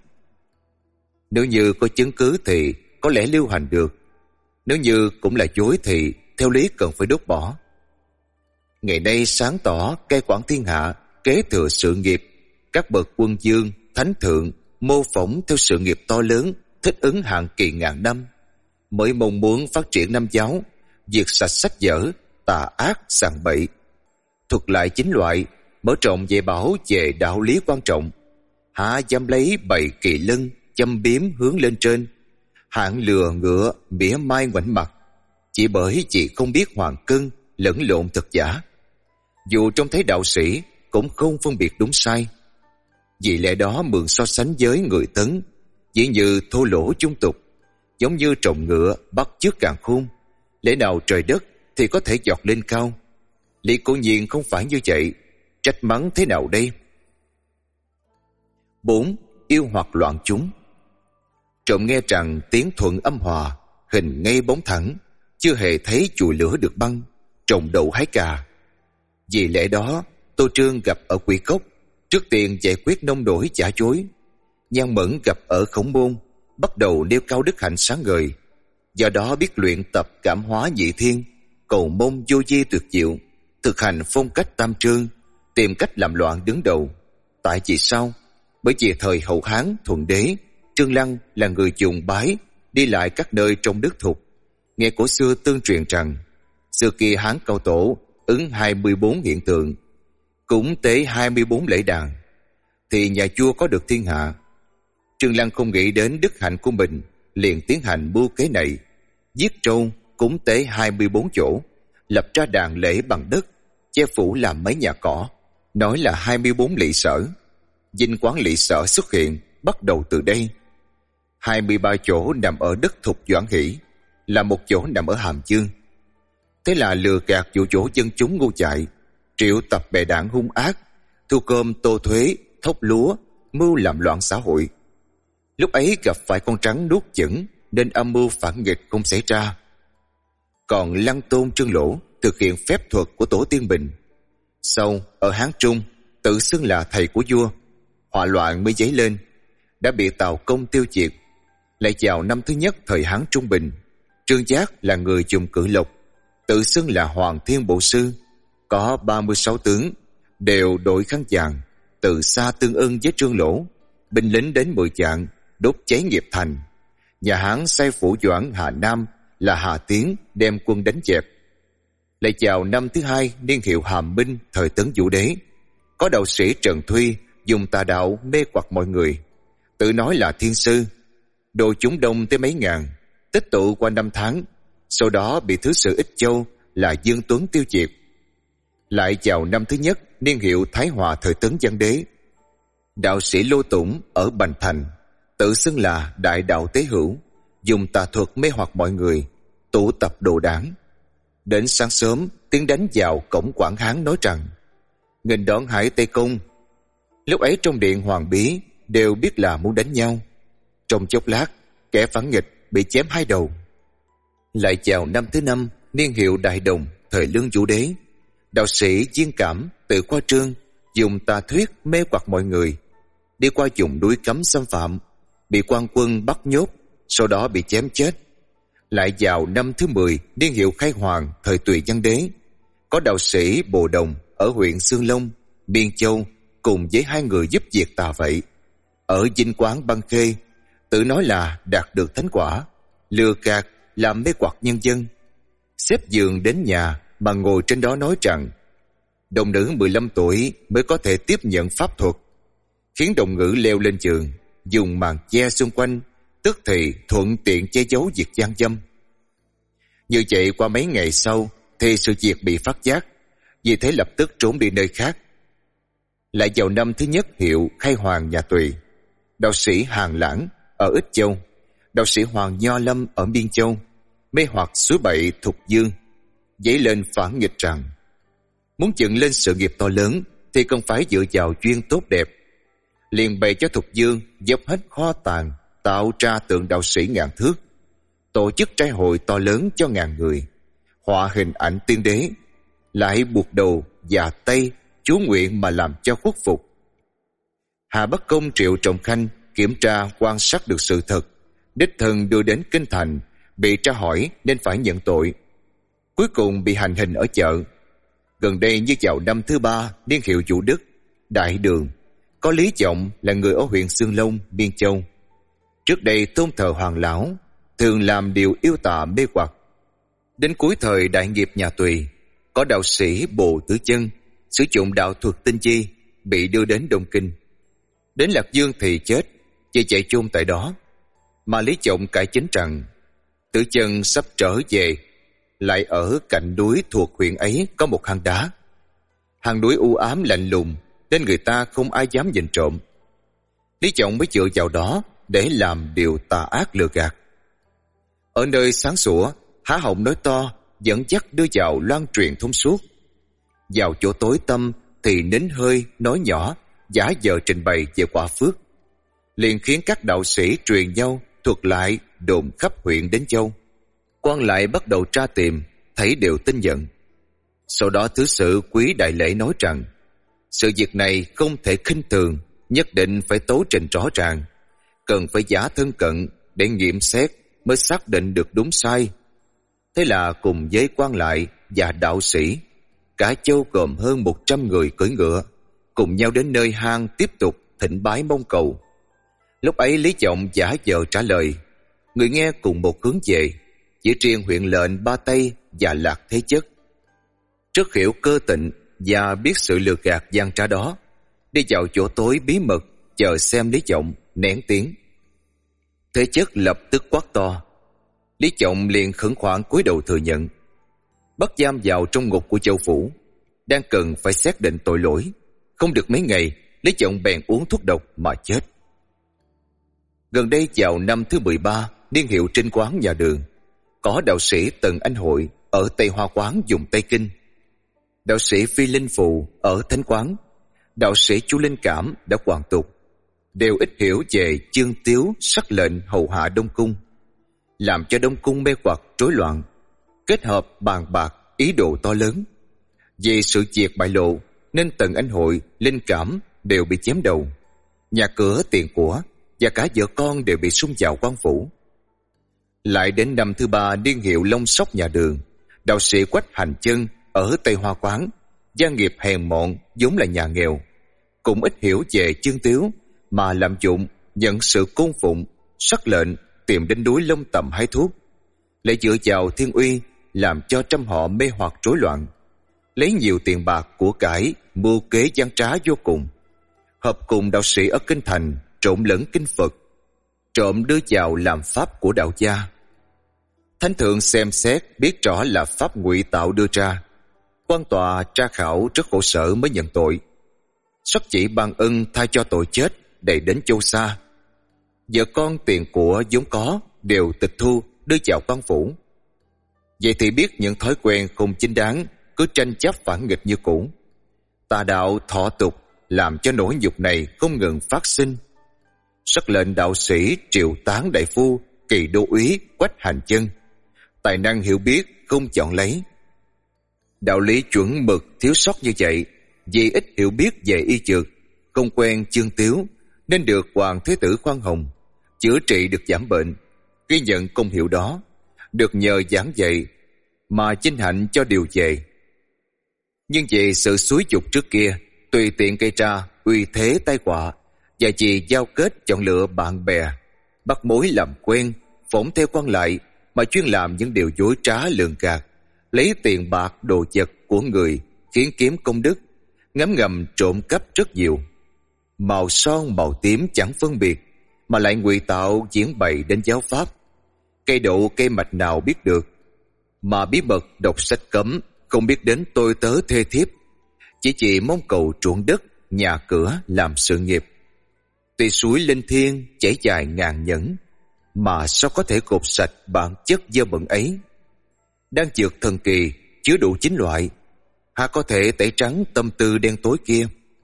Nếu như có chứng cứ thì có lẽ lưu hành được. Nếu như cũng là dối thì theo lý cần phải đốt bỏ. Ngày nay sáng tỏ cai quản thiên hạ, kế thừa sự nghiệp, các bậc quân vương, thánh thượng mô phỏng theo sự nghiệp to lớn, thích ứng hạn kỳ ngàn năm, mới mong muốn phát triển Nam giáo, diệt sạch sách vở, tà ác sằng bậy, thuật lại chính loại, mở rộng dạy bảo về đạo lý quan trọng. Há dám lấy bày kỳ lân, châm biếm hướng lên trên, hạng lừa ngựa mỉa mai ngoảnh mặt, chỉ bởi chị không biết hoàng cân lẫn lộn thật giả. Dù trông thấy đạo sĩ cũng không phân biệt đúng sai. Vì lẽ đó mượn so sánh với người Tấn, chỉ như thô lỗ chung tục, giống như trồng ngựa bắt chước càn khôn. Lẽ nào trời đất thì có thể giọt lên cao? Lý cố nhiên không phải như vậy, trách mắng thế nào đây? 4. Yêu hoặc loạn chúng. Trộm nghe rằng tiếng thuận âm hòa, hình ngay bóng thẳng, chưa hề thấy chùi lửa được băng, trồng đậu hái cà. Vì lẽ đó Tô Trương gặp ở Quỷ Cốc, Trước tiên giải quyết nông nổi giả dối, Nhan Mẫn gặp ở Khổng Môn, bắt đầu nêu cao đức hạnh sáng ngời, do đó biết luyện tập cảm hóa nhị thiên, cầu mong vô vi tuyệt diệu, thực hành phong cách tam trương, tìm cách làm loạn đứng đầu. Tại vì sao? Bởi vì thời Hậu Hán Thuận Đế, Trương Lăng là người dùng bái đi lại các nơi trong đất Thục. Nghe cổ xưa tương truyền rằng xưa kia Hán Cao Tổ ứng 24 hiện tượng, cúng tế 24 lễ đàn, thì nhà vua có được thiên hạ. Trương Lăng không nghĩ đến đức hạnh của mình, liền tiến hành mưu kế này, giết trâu cúng tế 24 chỗ, lập ra đàn lễ bằng đất, che phủ làm mấy nhà cỏ, nói là 24 lỵ sở. Dinh quán lỵ sở xuất hiện bắt đầu từ đây. 23 chỗ nằm ở đất Thục Doãn Hỷ, là một chỗ nằm ở Hàm Dương. Thế là lừa gạt dụ dỗ dân chúng ngu dại, triệu tập bè đảng hung ác, thu gom tô thuế, thóc lúa, mưu làm loạn xã hội. Lúc ấy gặp phải con rắn nuốt chửng, nên âm mưu phản nghịch không xảy ra. Còn Lăng Tôn Trương Lỗ thực hiện phép thuật của tổ tiên mình. Sau ở Hán Trung tự xưng là thầy của vua, họa loạn mới dấy lên, đã bị Tào Công tiêu diệt. Lại vào năm thứ nhất thời Hán Trung Bình, Trương Giác là người dùng cự lộc, tự xưng là Hoàng Thiên Bộ Sư, có 36 tướng, đều đội khăn vàng, từ xa tương ưng với Trương Lỗ. Binh lính đến 10 vạn, đốt cháy nghiệp thành. Nhà Hán sai phủ doãn Hà Nam là Hà Tiến đem quân đánh dẹp. Lại vào năm thứ hai niên hiệu Hàm Minh thời Tấn Vũ Đế, có đạo sĩ Trần Thuy dùng tà đạo mê hoặc mọi người, tự nói là thiên sư, đồ chúng đông tới mấy ngàn, tích tụ qua 5 tháng, sau đó bị thứ sử Ích Châu là Dương Tuấn tiêu diệt. Lại vào năm thứ nhất niên hiệu Thái Hòa thời Tấn Văn Đế, đạo sĩ Lô Tủng ở Bành Thành tự xưng là Đại Đạo Tế Hữu, dùng tà thuật mê hoặc mọi người, tụ tập đồ đảng. Đến sáng sớm tiến đánh vào cổng Quảng Hán, nói rằng nghênh đón Hải Tây Công. Lúc ấy trong điện Hoàng Bí đều biết là muốn đánh nhau. Trong chốc lát kẻ phản nghịch bị chém 2 đầu. Lại vào năm thứ năm niên hiệu Đại Đồng thời Lương Vũ Đế, đạo sĩ Diên Cảm tự khoa trương dùng tà thuyết mê hoặc mọi người, đi qua vùng núi cấm xâm phạm, bị quan quân bắt nhốt, sau đó bị chém chết. Lại vào năm thứ 10 niên hiệu Khai Hoàng thời Tùy Văn Đế, có đạo sĩ Bồ Đồng ở huyện Xương Long, Biên Châu cùng với 2 người giúp diệt tà vậy. Ở dinh quán Băng Khê, tự nói là đạt được thánh quả, lừa gạt làm mê hoặc nhân dân. Xếp giường đến nhà mà ngồi trên đó nói rằng đồng nữ 15 tuổi mới có thể tiếp nhận pháp thuật, khiến đồng ngữ leo lên giường, dùng màn che xung quanh, tức thì thuận tiện che giấu việc gian dâm. Như vậy qua mấy ngày sau thì sự việc bị phát giác, vì thế lập tức trốn đi nơi khác. Lại vào năm thứ nhất hiệu Khai Hoàng nhà Tùy, đạo sĩ Hàn Lãng ở Ích Châu, đạo sĩ Hoàng Nho Lâm ở Biên Châu mê hoặc suối bậy Thục Dương, dấy lên phản nghịch rằng muốn dựng lên sự nghiệp to lớn thì cần phải dựa vào duyên tốt đẹp. Liền bày cho Thục Dương dốc hết kho tàng, tạo ra tượng đạo sĩ ngàn thước, tổ chức trai hội to lớn cho ngàn người, họa hình ảnh tiên đế, lại buộc đầu và tay chú nguyện mà làm cho khuất phục. Hà Bắc Công Triệu Trọng Khanh kiểm tra quan sát được sự thật, đích thân đưa đến kinh thành, bị tra hỏi nên phải nhận tội, cuối cùng bị hành hình ở chợ. Gần đây như vào năm thứ 3 niên hiệu Vũ Đức, Đại Đường, có Lý Trọng là người ở huyện Xương Long, Biên Châu. Trước đây tôn thờ Hoàng Lão, thường làm điều yêu tà mê hoặc. Đến cuối thời đại nghiệp nhà Tùy, có đạo sĩ Bồ Tử Chân sử dụng đạo thuật tinh chi, bị đưa đến Đông Kinh. Đến Lạc Dương thì chết, chỉ chạy chôn tại đó. Mà Lý Trọng cải chính rằng Tử Chân sắp trở về, lại ở cạnh núi thuộc huyện ấy có một hang đá. Hang núi u ám lạnh lùng nên người ta không ai dám nhìn trộm. Lý Trọng mới dựa vào đó để làm điều tà ác lừa gạt. Ở nơi sáng sủa, há họng nói to, dẫn dắt đưa vào loan truyền thông suốt. Vào chỗ tối tăm thì nín hơi nói nhỏ, giả vờ trình bày về quả phước, liền khiến các đạo sĩ truyền nhau thuật lại, đồn khắp huyện đến Châu. Quan lại bắt đầu tra tìm, thấy đều tin nhận. Sau đó thứ sử Quý Đại Lễ nói rằng Sự việc này không thể khinh thường, nhất định phải tố trình rõ ràng, cần phải giả thân cận để nghiệm xét mới xác định được đúng sai. Thế là cùng với quan lại và đạo sĩ, cả châu gồm hơn 100 người cưỡi ngựa, cùng nhau đến nơi hang tiếp tục thỉnh bái mong cầu. Lúc ấy Lý Trọng giả vờ trả lời, người nghe cùng một hướng về, chỉ riêng huyện lệnh Ba Tây và Lạc Thế Chất. Rất hiểu cơ tịnh và biết sự lừa gạt gian trá đó, đi vào chỗ tối bí mật chờ xem Lý Trọng nén tiếng. Thế Chất lập tức quát to. Lý Trọng liền khẩn khoản cúi đầu thừa nhận. Bắt giam vào trong ngục của châu phủ, đang cần phải xác định tội lỗi. Không được mấy ngày, Lý Trọng bèn uống thuốc độc mà chết. Gần đây vào năm thứ 13 niên hiệu Trinh Quán nhà Đường, có đạo sĩ Tần Anh Hội ở Tây Hoa Quán dùng Tây Kinh, đạo sĩ Phi Linh Phù ở Thánh Quán, đạo sĩ Chu Linh Cảm đã hoàn tục, đều ít hiểu về chương tiếu sắc lệnh hầu hạ Đông Cung, làm cho Đông Cung mê hoặc rối loạn, kết hợp bàn bạc ý đồ to lớn. Vì sự việc bại lộ nên Tần Anh Hội, Linh Cảm đều bị chém đầu, nhà cửa tiền của và cả vợ con đều bị xung vào quan phủ. Lại đến năm thứ 3 niên hiệu Long Sóc nhà Đường, đạo sĩ Quách Hành Chân ở Tây Hoa Quán, gia nghiệp hèn mọn vốn là nhà nghèo, cũng ít hiểu về chương tiếu mà lạm dụng nhận sự cung phụng sắc lệnh, tìm đến núi Long Tầm hái thuốc, lại dựa vào thiên uy làm cho trăm họ mê hoặc rối loạn, lấy nhiều tiền bạc của cải mưu kế gian trá vô cùng, hợp cùng đạo sĩ ở kinh thành trộn lẫn kinh Phật, trộm đưa vào làm pháp của đạo gia. Thánh thượng xem xét biết rõ là pháp ngụy tạo đưa ra, quan tòa tra khảo rất khổ sở mới nhận tội, sắc chỉ ban ân tha cho tội chết đẩy đến châu xa. Vợ con tiền của vốn có đều tịch thu đưa vào quan phủ. Vậy thì biết những thói quen không chính đáng cứ tranh chấp phản nghịch như cũ, tà đạo thọ tục làm cho nỗi nhục này không ngừng phát sinh. Sắc lệnh đạo sĩ Triệu Tán đại phu Kỳ đô úy Quách Hành Chân, tài năng hiểu biết không chọn lấy. Đạo lý chuẩn mực thiếu sót như vậy, vì ít hiểu biết về y dược, không quen chương tiếu, nên được Hoàng Thế Tử khoan hồng, chữa trị được giảm bệnh. Ghi nhận công hiệu đó, được nhờ giảng dạy mà vinh hạnh cho điều về. Nhưng vì sự xúi dục trước kia, tùy tiện gây ra uy thế tai họa, và vì giao kết chọn lựa bạn bè, bắt mối làm quen, phỏng theo quan lại mà chuyên làm những điều dối trá lường gạt, lấy tiền bạc đồ vật của người khiến kiếm công đức, ngấm ngầm trộm cắp rất nhiều. Màu son màu tím chẳng phân biệt, mà lại ngụy tạo diễn bày đến giáo pháp. Cây độ cây mạch nào biết được, mà bí mật đọc sách cấm, không biết đến tôi tớ thê thiếp, chỉ mong cầu ruộng đất, nhà cửa làm sự nghiệp. Tuy suối linh thiêng chảy dài ngàn nhẫn, mà sao có thể gột sạch bản chất dơ bẩn ấy. Đang dược thần kỳ chứa đủ 9 loại, há có thể tẩy trắng tâm tư đen tối kia.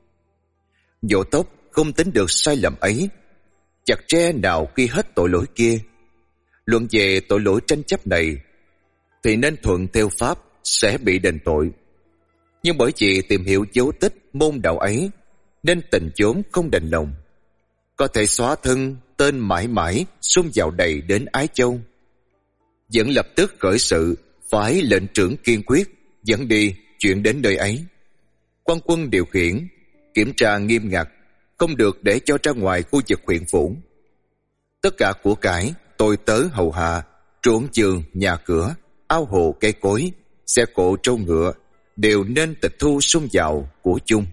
Dỗ tốc không tính được sai lầm ấy, chặt tre nào ghi hết tội lỗi kia. Luận về tội lỗi tranh chấp này thì nên thuận theo pháp sẽ bị đền tội. Nhưng bởi vì tìm hiểu dấu tích môn đạo ấy nên tình chốn không đành lòng, có thể xóa thân tên mãi mãi xung vào đầy đến Ái Châu. Vẫn lập tức khởi sự phái lệnh trưởng kiên quyết dẫn đi chuyển đến nơi ấy. Quan quân điều khiển kiểm tra nghiêm ngặt, không được để cho ra ngoài khu vực huyện phủ. Tất cả của cải, tôi tớ hầu hạ, ruộng vườn, nhà cửa, ao hồ cây cối, xe cộ trâu ngựa đều nên tịch thu xung vào của chung.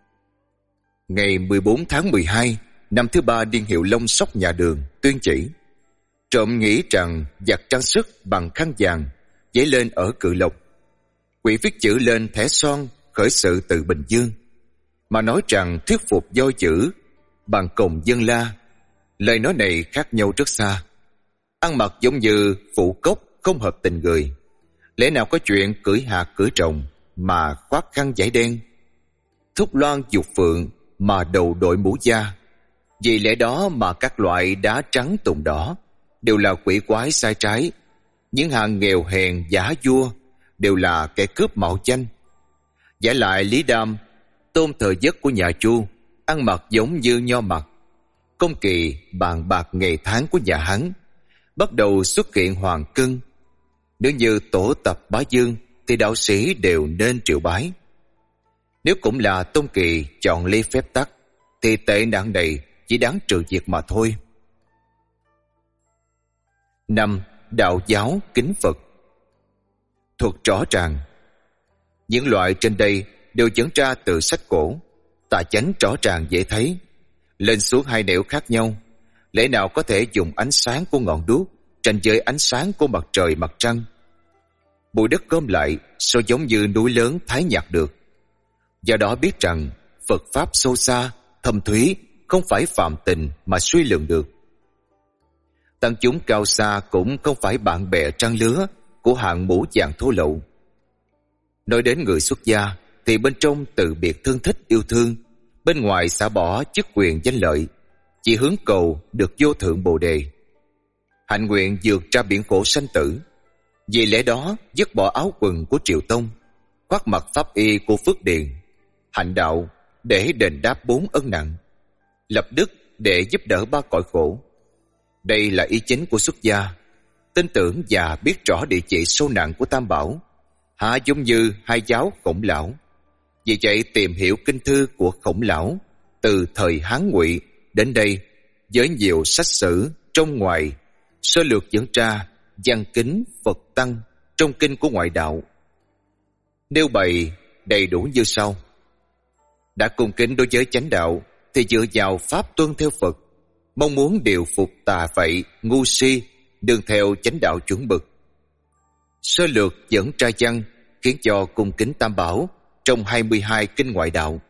Ngày 14 tháng 12 năm thứ 3 niên hiệu Long Sóc nhà Đường tuyên chỉ, trộm nghĩ rằng giặt trang sức bằng khăn vàng dấy lên ở Cự Lộc, quỷ viết chữ lên thẻ son khởi sự từ Bình Dương, mà nói rằng thuyết phục do chữ bằng cồng dân la. Lời nói này khác nhau rất xa, ăn mặc giống như phụ cốc không hợp tình người. Lẽ nào có chuyện cưỡi hạt cưỡi trồng mà khoác khăn vải đen, thúc loan dục phượng mà đầu đội mũ da? Vì lẽ đó mà các loại đá trắng tùng đỏ đều là quỷ quái sai trái. Những hàng nghèo hèn giả vua đều là kẻ cướp mạo danh. Giả lại Lý Đam Tôn Thờ Giấc của nhà Chu ăn mặc giống như nho mặc. Công kỳ bàn bạc ngày tháng của nhà Hán. Bắt đầu xuất hiện hoàng cân. Nếu như tổ tập bá dương thì đạo sĩ đều nên triệu bái. Nếu cũng là Tôn Kỳ chọn ly phép tắc thì tệ nạn này chỉ đáng trừ diệt mà thôi. 5. Đạo giáo kính Phật. Thuật rõ ràng. Những loại trên đây đều dẫn ra từ sách cổ. Tà chánh rõ ràng dễ thấy. Lên xuống hai nẻo khác nhau, lẽ nào có thể dùng ánh sáng của ngọn đuốc tranh với ánh sáng của mặt trời mặt trăng? Bụi đất gom lại sao giống như núi lớn thái nhạt được? Do đó biết rằng Phật pháp sâu xa, thâm thúy, không phải phàm tình mà suy lường được. Tăng chúng cao xa cũng không phải bạn bè trang lứa của hạng mũ dạng thô lậu. Nói đến người xuất gia thì bên trong từ biệt thương thích yêu thương, bên ngoài xả bỏ chức quyền danh lợi, chỉ hướng cầu được vô thượng bồ đề. Hạnh nguyện vượt ra biển khổ sanh tử. Vì lẽ đó dứt bỏ áo quần của Triệu Tông, khoác mặc pháp y của Phước Điền, hành đạo để đền đáp 4 ân nặng, lập đức để giúp đỡ 3 cõi khổ. Đây là ý chính của xuất gia. Tin tưởng và biết rõ địa chỉ sâu nặng của Tam Bảo, há giống như hai giáo Khổng Lão. Vì vậy tìm hiểu kinh thư của Khổng Lão từ thời Hán Ngụy đến đây, với nhiều sách sử trong ngoài, sơ lược dẫn ra văn kính Phật tăng trong kinh của ngoại đạo. Nêu bày đầy đủ như sau. Đã cung kính đối với chánh đạo thì dựa vào pháp tuân theo Phật, mong muốn điều phục tà vậy ngu si đương theo chánh đạo chuẩn mực. Sơ lược dẫn ra văn khiến cho cung kính Tam Bảo trong 22 kinh ngoại đạo.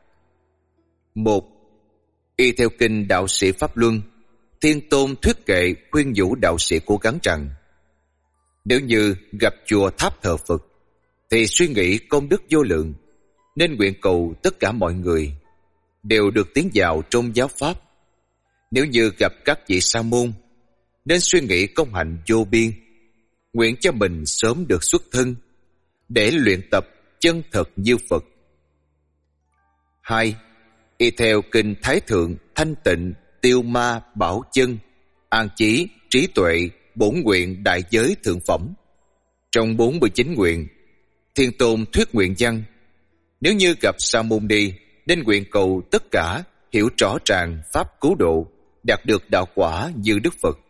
1. Y theo kinh Đạo Sĩ Pháp Luân, Thiên Tôn thuyết kệ khuyên nhủ đạo sĩ cố gắng rằng nếu như gặp chùa tháp thờ Phật thì suy nghĩ công đức vô lượng, nên nguyện cầu tất cả mọi người đều được tiến vào trong giáo pháp. Nếu như gặp các vị sa môn, nên suy nghĩ công hạnh vô biên, nguyện cho mình sớm được xuất thân để luyện tập chân thật như Phật. 2. Y theo kinh Thái Thượng Thanh Tịnh Tiêu Ma Bảo Chân An Chí Trí Tuệ Bổn Nguyện Đại Giới Thượng Phẩm. Trong 49 nguyện, Thiên Tôn thuyết nguyện văn. Nếu như gặp sa môn đi, nên nguyện cầu tất cả hiểu rõ ràng pháp cứu độ, đạt được đạo quả như Đức Phật.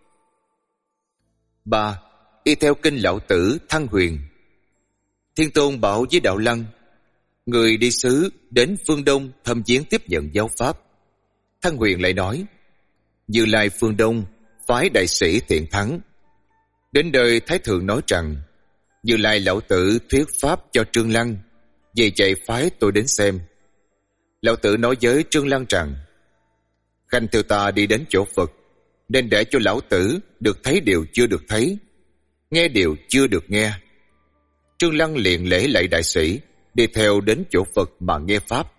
3. Y theo kinh Lão Tử Thăng Huyền, Thiên Tôn bảo với Đạo Lăng, người đi xứ đến phương Đông thăm viếng tiếp nhận giáo pháp. Thăng Huyền lại nói, Như Lai phương Đông phái đại sĩ Thiện Thắng. Đến đời Thái Thượng nói rằng, Như Lai Lão Tử thuyết pháp cho Trương Lăng, vì vậy phái tôi đến xem. Lão Tử nói với Trương Lăng rằng, khanh theo ta đi đến chỗ Phật, nên để cho Lão Tử được thấy điều chưa được thấy, nghe điều chưa được nghe. Trương Lăng liền lễ lạy đại sĩ, đi theo đến chỗ Phật mà nghe pháp.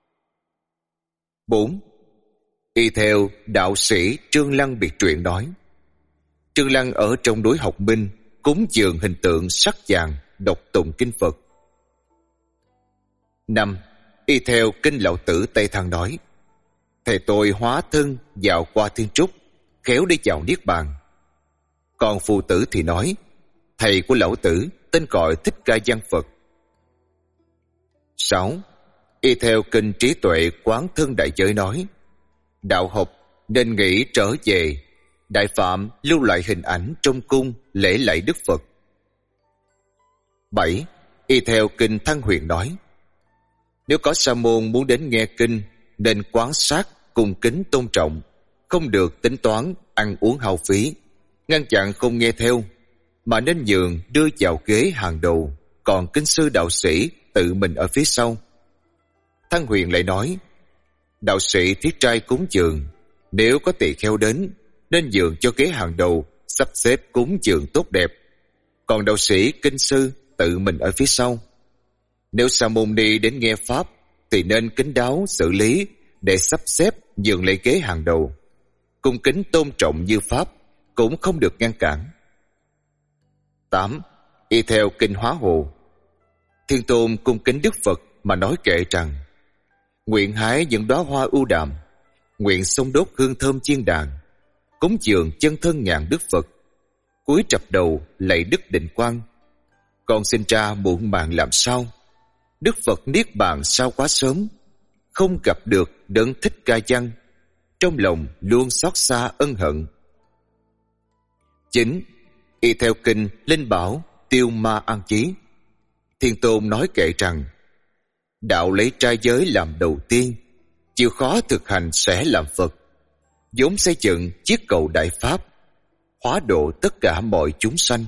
4. Y theo đạo sĩ Trương Lăng biệt truyện nói, Trương Lăng ở trong núi Học Minh cúng dường hình tượng sắc vàng, đọc tụng kinh Phật. 5. Y theo kinh Lão Tử Tây Thăng nói, thầy tôi hóa thân vào qua thiên trúc, khéo đi vào niết bàn. Còn Phù Tử thì nói, thầy của Lão Tử tên gọi Thích Ca Văn Phật. 6. Y theo kinh Trí Tuệ Quán Thân Đại Giới nói, đạo học nên nghĩ trở về, Đại Phạm lưu lại hình ảnh trong cung lễ lạy Đức Phật. 7. Y theo kinh Thăng Huyền nói, nếu có sa môn muốn đến nghe kinh, nên quan sát, cung kính tôn trọng, không được tính toán, ăn uống hao phí, ngăn chặn không nghe theo, mà nên nhường đưa vào ghế hàng đầu, còn kinh sư đạo sĩ tự mình ở phía sau. Thăng Huyền lại nói, đạo sĩ thiết trai cúng dường, nếu có tỳ kheo đến, nên nhường cho ghế hàng đầu, sắp xếp cúng dường tốt đẹp, còn đạo sĩ kinh sư tự mình ở phía sau. Nếu sa môn ni đến nghe pháp thì nên kín đáo xử lý để sắp xếp nhường lấy ghế hàng đầu, cung kính tôn trọng như pháp, cũng không được ngăn cản. 8. Y theo kinh Hóa Hồ, Thiên Tôn cung kính Đức Phật mà nói kệ rằng, nguyện hái những đóa hoa ưu đàm, nguyện xông đốt hương thơm chiên đàn, cúng dường chân thân ngàn đức Phật, cúi trập đầu lạy Đức Định Quang. Con sinh ra muộn màng làm sao, Đức Phật niết bàn sao quá sớm, không gặp được Đấng Thích Ca Văn, trong lòng luôn xót xa ân hận. 9. Y theo kinh Linh Bảo Tiêu Ma An Chí, Thiên Tôn nói kệ rằng: đạo lấy trai giới làm đầu tiên, chịu khó thực hành sẽ làm Phật, vốn xây dựng chiếc cầu đại pháp, hóa độ tất cả mọi chúng sanh.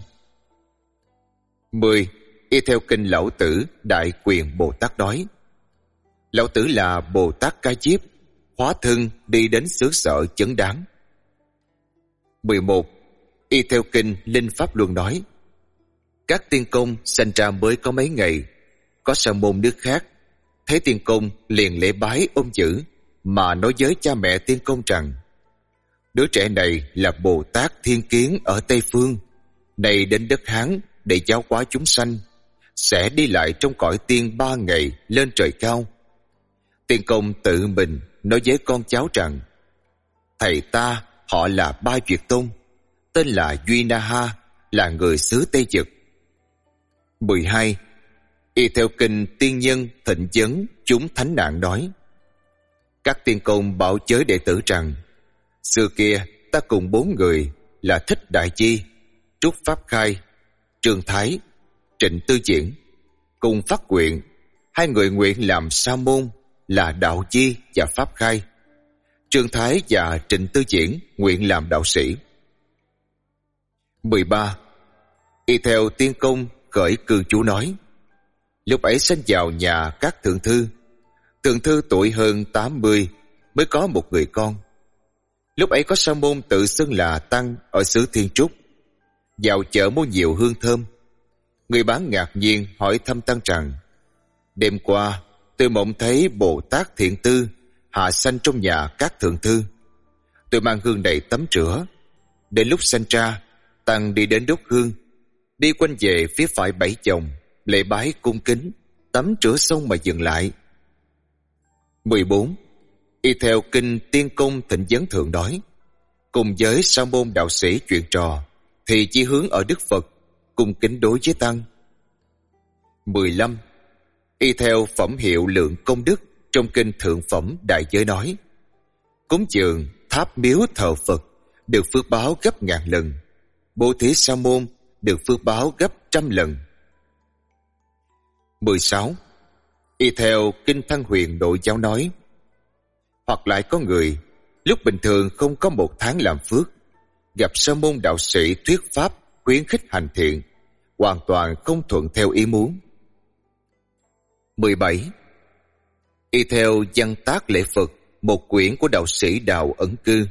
10. Y theo kinh Lão Tử Đại Quyền Bồ Tát nói: Lão Tử là Bồ Tát Ca Diếp, hóa thân đi đến xứ sở chấn đáng. 11. Y theo kinh Linh Pháp Luân nói: các tiên công sanh ra mới có mấy ngày, có sa môn nước khác thấy tiên công liền lễ bái ôm giữ, mà nói với cha mẹ tiên công rằng: đứa trẻ này là Bồ Tát Thiên Kiến ở Tây Phương, này đến đất Hán để giáo hóa chúng sanh, sẽ đi lại trong cõi tiên 3 ngày lên trời cao. Tiên công tự mình nói với con cháu rằng: thầy ta họ là Ba Duyệt Tôn, tên là Duy Na Ha, là người xứ Tây Dực. 12. Y theo kinh Tiên Nhân Thịnh Vấn Chúng Thánh Nạn nói: các tiên công bảo chới đệ tử rằng: xưa kia ta cùng 4 người là Thích Đại Chi, Trúc Pháp Khai, Trương Thái, Trịnh Tư Diễn, cùng phát nguyện 2 người nguyện làm sa môn là Đạo Chi và Pháp Khai. Trương Thái và Trịnh Tư Diễn nguyện làm đạo sĩ. 13. Y theo tiên công khởi cư chú nói: lúc ấy sinh vào nhà các thượng thư. Thượng thư tuổi hơn 80 mới có một người con. Lúc ấy có sa môn tự xưng là tăng ở xứ Thiên Trúc, vào chợ mua nhiều hương thơm. Người bán ngạc nhiên hỏi thăm tăng rằng: đêm qua tôi mộng thấy Bồ Tát Thiện Tư hạ sanh trong nhà các thượng thư. Tôi mang hương này tắm rửa. Đến lúc sanh ra, tăng đi đến đốt hương, đi quanh về phía phải 7 vòng, lễ bái cung kính, tắm rửa xong mà dừng lại. 14. Y theo kinh Tiên Công Thịnh Vấn Thượng nói: cùng với sa môn đạo sĩ chuyện trò thì chỉ hướng ở Đức Phật, cung kính đối với tăng. 15. Y theo phẩm hiệu lượng công đức trong kinh Thượng Phẩm Đại Giới nói: cúng dường tháp miếu thờ Phật được phước báo gấp 1000 lần, bố thí sa môn được phước báo gấp 100 lần. 16. Y theo kinh Thăng Huyền Nội Giáo nói: hoặc lại có người lúc bình thường không có 1 tháng làm phước, gặp sa môn đạo sĩ thuyết pháp khuyến khích hành thiện, hoàn toàn không thuận theo ý muốn. 17. Y theo Văn Tác Lễ Phật, một quyển của đạo sĩ Đạo Ẩn Cư.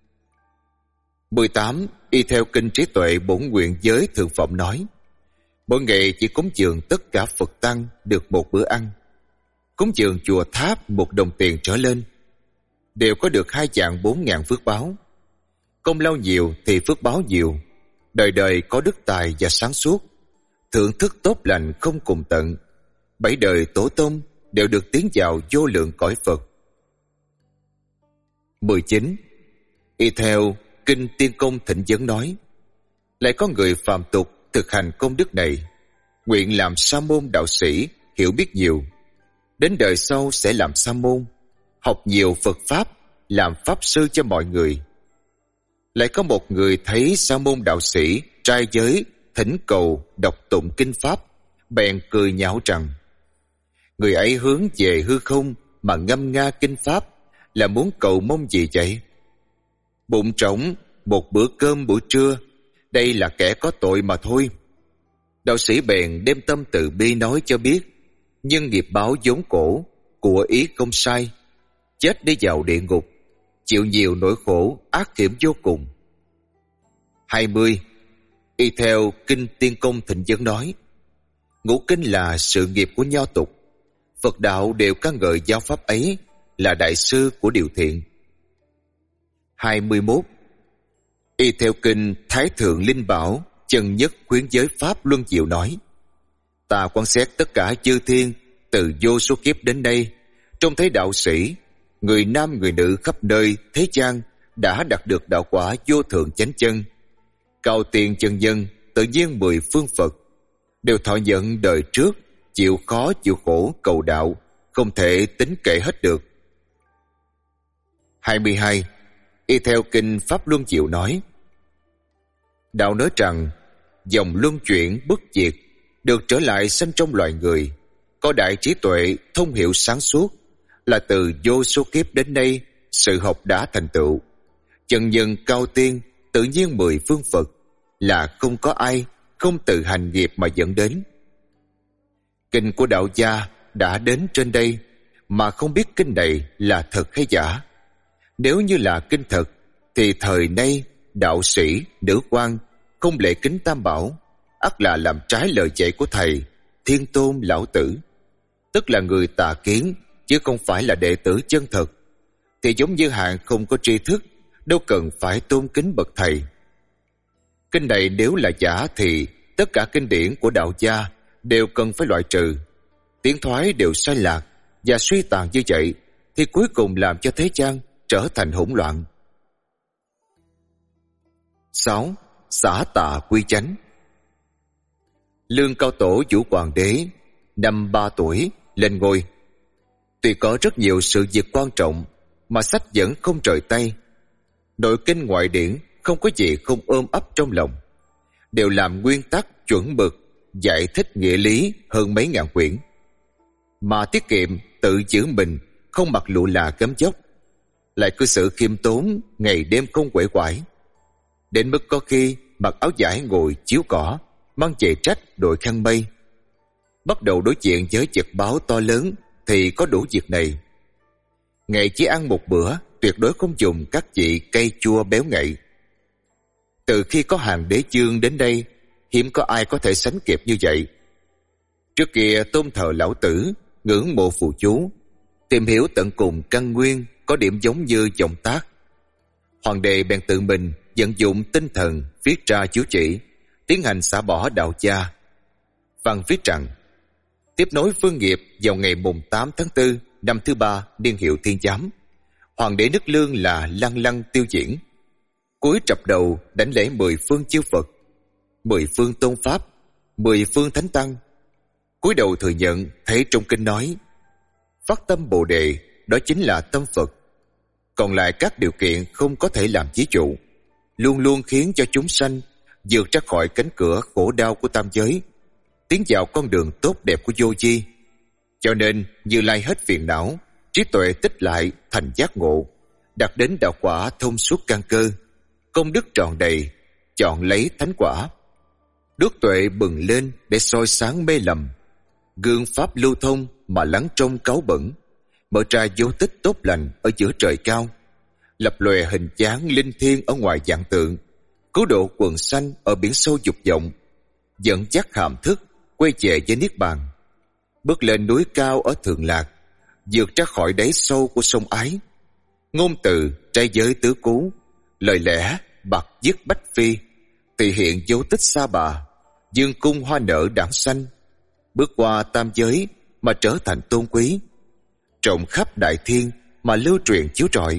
18. Y theo kinh Trí Tuệ Bổn Nguyện Giới Thượng Phẩm nói: mỗi ngày chỉ cúng dường tất cả Phật tăng được 1 bữa ăn, cúng dường chùa tháp 1 đồng tiền trở lên, đều có được 2 vạn 4.000 phước báo. Công lao nhiều thì phước báo nhiều, đời đời có đức tài và sáng suốt, thưởng thức tốt lành không cùng tận, 7 đời tổ tông đều được tiến vào vô lượng cõi Phật. 19. Y theo kinh Tiên Công Thịnh Vấn nói: lại có người phàm tục thực hành công đức này, nguyện làm sa môn đạo sĩ, hiểu biết nhiều, đến đời sau sẽ làm sa môn, học nhiều Phật pháp, làm pháp sư cho mọi người. Lại có một người thấy sa môn đạo sĩ trai giới thỉnh cầu đọc tụng kinh pháp, bèn cười nhạo rằng: người ấy hướng về hư không mà ngâm nga kinh pháp là muốn cầu mong gì vậy? Bụng trống 1 bữa cơm buổi trưa, đây là kẻ có tội mà thôi. Đạo sĩ bèn đem tâm từ bi nói cho biết, nhưng nghiệp báo vốn cổ, của ý không sai, chết đi vào địa ngục, chịu nhiều nỗi khổ ác hiểm vô cùng. 20. Y theo kinh Tiên Công Thịnh Vấn nói: ngũ kinh là sự nghiệp của nho tục, Phật đạo đều ca ngợi giáo pháp ấy là đại sư của điều thiện. 21. Y theo kinh Thái Thượng Linh Bảo Chân Nhất Khuyến Giới Pháp Luân Diệu nói: ta quan xét tất cả chư thiên từ vô số kiếp đến đây, Trông thấy đạo sĩ, người nam người nữ khắp nơi thế gian đã đạt được đạo quả vô thượng chánh chân. Cao tiền chân nhân, tự nhiên 10 phương Phật, đều thọ nhận đời trước, chịu khó chịu khổ cầu đạo, không thể tính kể hết được. 22. Y theo kinh Pháp Luân Diệu nói, đạo nói rằng dòng luân chuyển bất diệt, được trở lại sanh trong loài người, có đại trí tuệ, thông hiểu sáng suốt, là từ vô số kiếp đến nay sự học đã thành tựu. Chân nhân cao tiên, tự nhiên 10 phương Phật, là không có ai không tự hành nghiệp mà dẫn đến. Kinh của đạo gia đã đến trên đây mà không biết kinh này là thật hay giả. Nếu như là kinh thật thì thời nay đạo sĩ, nữ quan không lễ kính Tam Bảo, ắt là làm trái lời dạy của thầy Thiên Tôn Lão Tử, tức là người tà kiến chứ không phải là đệ tử chân thật. Thì giống như hạng không có tri thức, đâu cần phải tôn kính bậc thầy. Kinh này nếu là giả thì tất cả kinh điển của đạo gia đều cần phải loại trừ. Tiến thoái đều sai lạc và suy tàn như vậy thì cuối cùng làm cho thế gian trở thành hỗn loạn. 6. Xả tà quy chánh. Lương Cao Tổ Vũ Hoàng đế năm 3 tuổi lên ngôi. Tuy có rất nhiều sự việc quan trọng mà sách vẫn không rời tay. Nội kinh ngoại điển không có gì không ôm ấp trong lòng, đều làm nguyên tắc chuẩn mực, giải thích nghĩa lý hơn mấy ngàn quyển. Mà tiết kiệm tự giữ mình, không mặc lụa là gấm dốc, lại cư xử khiêm tốn, ngày đêm không quể quải, đến mức có khi mặc áo vải ngồi chiếu cỏ, mang chệ trách đội khăn mây. Bắt đầu đối diện với vật báo to lớn thì có đủ việc này. Ngày chỉ ăn một bữa, tuyệt đối không dùng các vị cây chua béo ngậy. Từ khi có hàng đế chương đến đây, hiếm có ai có thể sánh kịp như vậy. Trước kia tôn thờ Lão Tử, ngưỡng mộ phù chú, tìm hiểu tận cùng căn nguyên có điểm giống như dòng tác. Hoàng đệ bèn tự mình vận dụng tinh thần viết ra chiếu chỉ, tiến hành xả bỏ đạo gia. Văn viết rằng, tiếp nối phương nghiệp vào ngày mùng 8 tháng 4 năm thứ 3 niên hiệu Thiên Giám, Hoàng đế nước Lương là Lăng Lăng tiêu diễn, cúi trập đầu đảnh lễ 10 phương chư Phật, 10 phương tôn pháp, 10 phương thánh tăng. Cúi đầu thừa nhận thấy trong kinh nói, phát tâm Bồ Đề đó chính là tâm Phật, còn lại các điều kiện không có thể làm ví dụ, luôn luôn khiến cho chúng sanh vượt ra khỏi cánh cửa khổ đau của tam giới, tiến vào con đường tốt đẹp của vô vi. Cho nên Như Lai hết phiền não, trí tuệ tích lại thành giác ngộ, đạt đến đạo quả thông suốt căn cơ, công đức tròn đầy, chọn lấy thánh quả. Đức tuệ bừng lên để soi sáng mê lầm, gương pháp lưu thông mà lắng trong cáu bẩn, mở ra dấu tích tốt lành ở giữa trời cao, lập lòe hình dáng linh thiêng ở ngoài vạn tượng, cứu độ quần sanh ở biển sâu dục vọng, dẫn dắt hàm thức quay về với niết bàn, bước lên núi cao ở Thượng Lạc, vượt ra khỏi đáy sâu của sông Ái. Ngôn từ trai giới tứ cú, lời lẽ bạc dứt bách phi, thể hiện dấu tích Sa Bà, dương cung hoa nở đảng xanh, bước qua tam giới mà trở thành tôn quý, rộng khắp đại thiên mà lưu truyền chiếu rọi.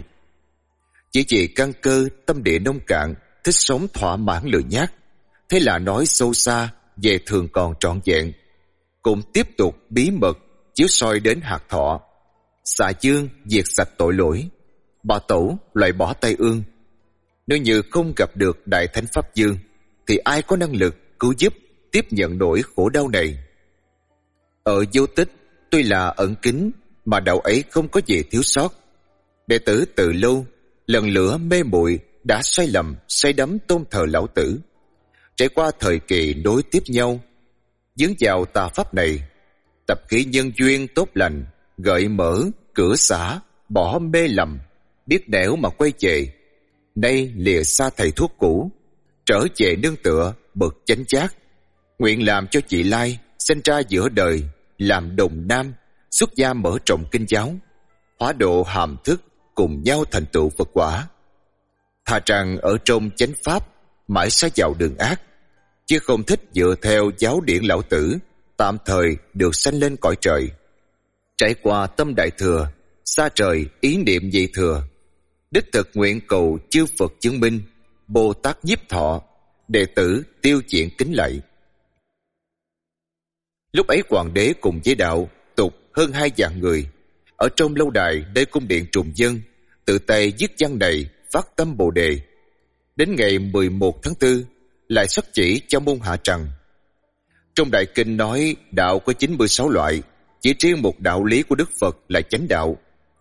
Chỉ vì căn cơ tâm địa nông cạn, thích sống thỏa mãn lười nhác, thế là nói sâu xa về thường còn trọn vẹn, cũng tiếp tục bí mật chiếu soi đến hạt thọ, xạ dương diệt sạch tội lỗi, bà Tổ loại bỏ tai ương. Nếu như không gặp được đại thánh pháp dương thì ai có năng lực cứu giúp tiếp nhận nỗi khổ đau này. Ở Vô Tích tuy là ẩn kín mà đạo ấy không có gì thiếu sót. Đệ tử từ lâu lần lửa mê muội đã sai lầm say đắm tôn thờ Lão Tử, trải qua thời kỳ nối tiếp nhau, dướng vào tà pháp này, tập khí nhân duyên tốt lành, gợi mở cửa xả, bỏ mê lầm, biết nẻo mà quay về. Nay lìa xa thầy thuốc cũ, trở về nương tựa bậc chánh giác, nguyện làm cho chị Lai sinh ra giữa đời, làm đồng nam, xuất gia mở rộng kinh giáo, hóa độ hàm thức, cùng nhau thành tựu Phật quả. Thà rằng ở trong chánh pháp mãi sa vào đường ác, chứ không thích dựa theo giáo điển Lão Tử, tạm thời được sanh lên cõi trời. Trải qua tâm đại thừa, xa trời ý niệm dị thừa, đích thực nguyện cầu chư Phật chứng minh, Bồ Tát nhiếp thọ, đệ tử tiêu chuyện kính lạy. Lúc ấy hoàng đế cùng với đạo tục hơn 2 vạn người ở trong lâu đài nơi cung điện trùng dân, tự tay viết văn này phát tâm Bồ đề. Đến ngày 11 tháng 4 lại xuất chỉ cho môn hạ rằng: trong đại kinh nói đạo có 96 loại, chỉ riêng một đạo lý của Đức Phật là chánh đạo,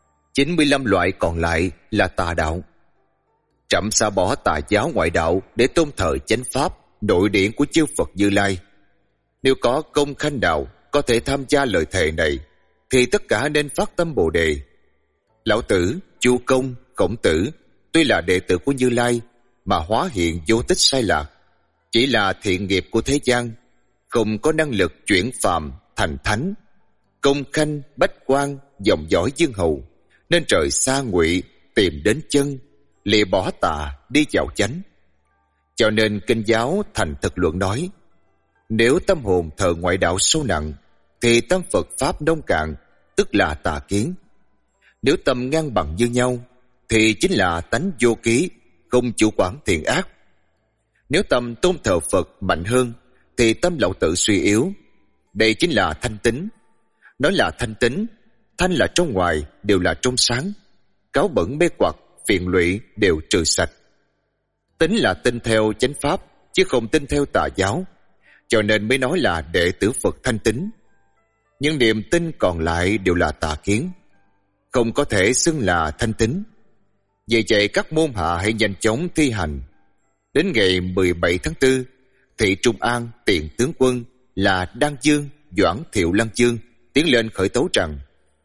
95 loại còn lại là tà đạo. Trẫm xả bỏ tà giáo ngoại đạo để tôn thờ chánh pháp nội điển của chư Phật Như Lai. Nếu có công khanh đạo có thể tham gia lời thề này, thì tất cả nên phát tâm Bồ đề. Lão Tử, Chu Công, Khổng Tử tuy là đệ tử của Như Lai mà hóa hiện vô tích sai lạc, chỉ là thiện nghiệp của thế gian, không có năng lực chuyển phàm thành thánh. Công khanh, bách quan, dòng dõi dương hầu, nên trời xa ngụy tìm đến chân, lìa bỏ tà đi vào chánh. Cho nên kinh giáo thành thực luận nói, nếu tâm hồn thờ ngoại đạo sâu nặng, thì tâm Phật pháp nông cạn, tức là tà kiến. Nếu tâm ngang bằng như nhau, thì chính là tánh vô ký, không chủ quản thiện ác. Nếu tâm tôn thờ Phật mạnh hơn, thì tâm Lão Tử suy yếu. Đây chính là thanh tính. Nói là thanh tính, thanh là trong ngoài đều là trong sáng, cáo bẩn mê hoặc phiền lụy đều trừ sạch. Tính là tin theo chánh pháp, chứ không tin theo tà giáo, cho nên mới nói là đệ tử Phật thanh tính. Nhưng niềm tin còn lại đều là tà kiến, không có thể xưng là thanh tính. Vì vậy các môn hạ hãy nhanh chóng thi hành. Đến ngày 17 tháng 4, Thị Trung An tiền tướng quân là Đan Dương, Doãn Thiệu Lăng Chương tiến lên khởi tấu rằng: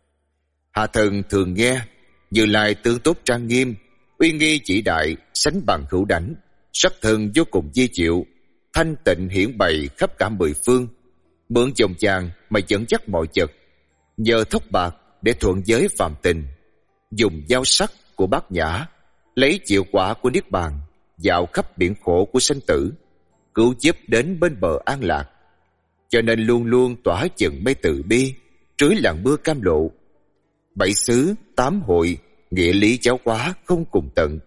hạ thần thường nghe Như Lai tướng tốt trang nghiêm, uy nghi chỉ đại, sánh bằng hữu đảnh, sắc thân vô cùng di diệu, thanh tịnh hiển bày khắp cả 10 phương, mượn dòng vàng mà dẫn dắt mọi vật, nhờ thóc bạc để thuận giới phàm tình, dùng dao sắc của Bát Nhã lấy chịu quả của niết bàn, dạo khắp biển khổ của sanh tử, cứu giúp đến bên bờ an lạc. Cho nên luôn luôn tỏa chừng mây từ bi, trưới làng mưa cam lộ. 7 xứ 8 hội, nghĩa lý giáo hóa không cùng tận.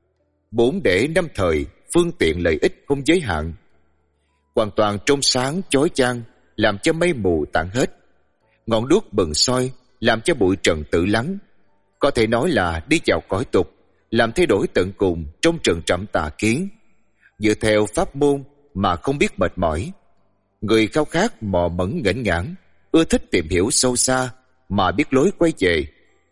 4 để 5 thời, phương tiện lợi ích không giới hạn. Hoàn toàn trong sáng chói chang, làm cho mây mù tản hết. Ngọn đuốc bừng soi, làm cho bụi trần tự lắng. Có thể nói là đi vào cõi tục, làm thay đổi tận cùng trong trần trạm tà kiến. Dựa theo pháp môn mà không biết mệt mỏi. Người khao khát mò mẫn nghển ngãn, ưa thích tìm hiểu sâu xa mà biết lối quay về.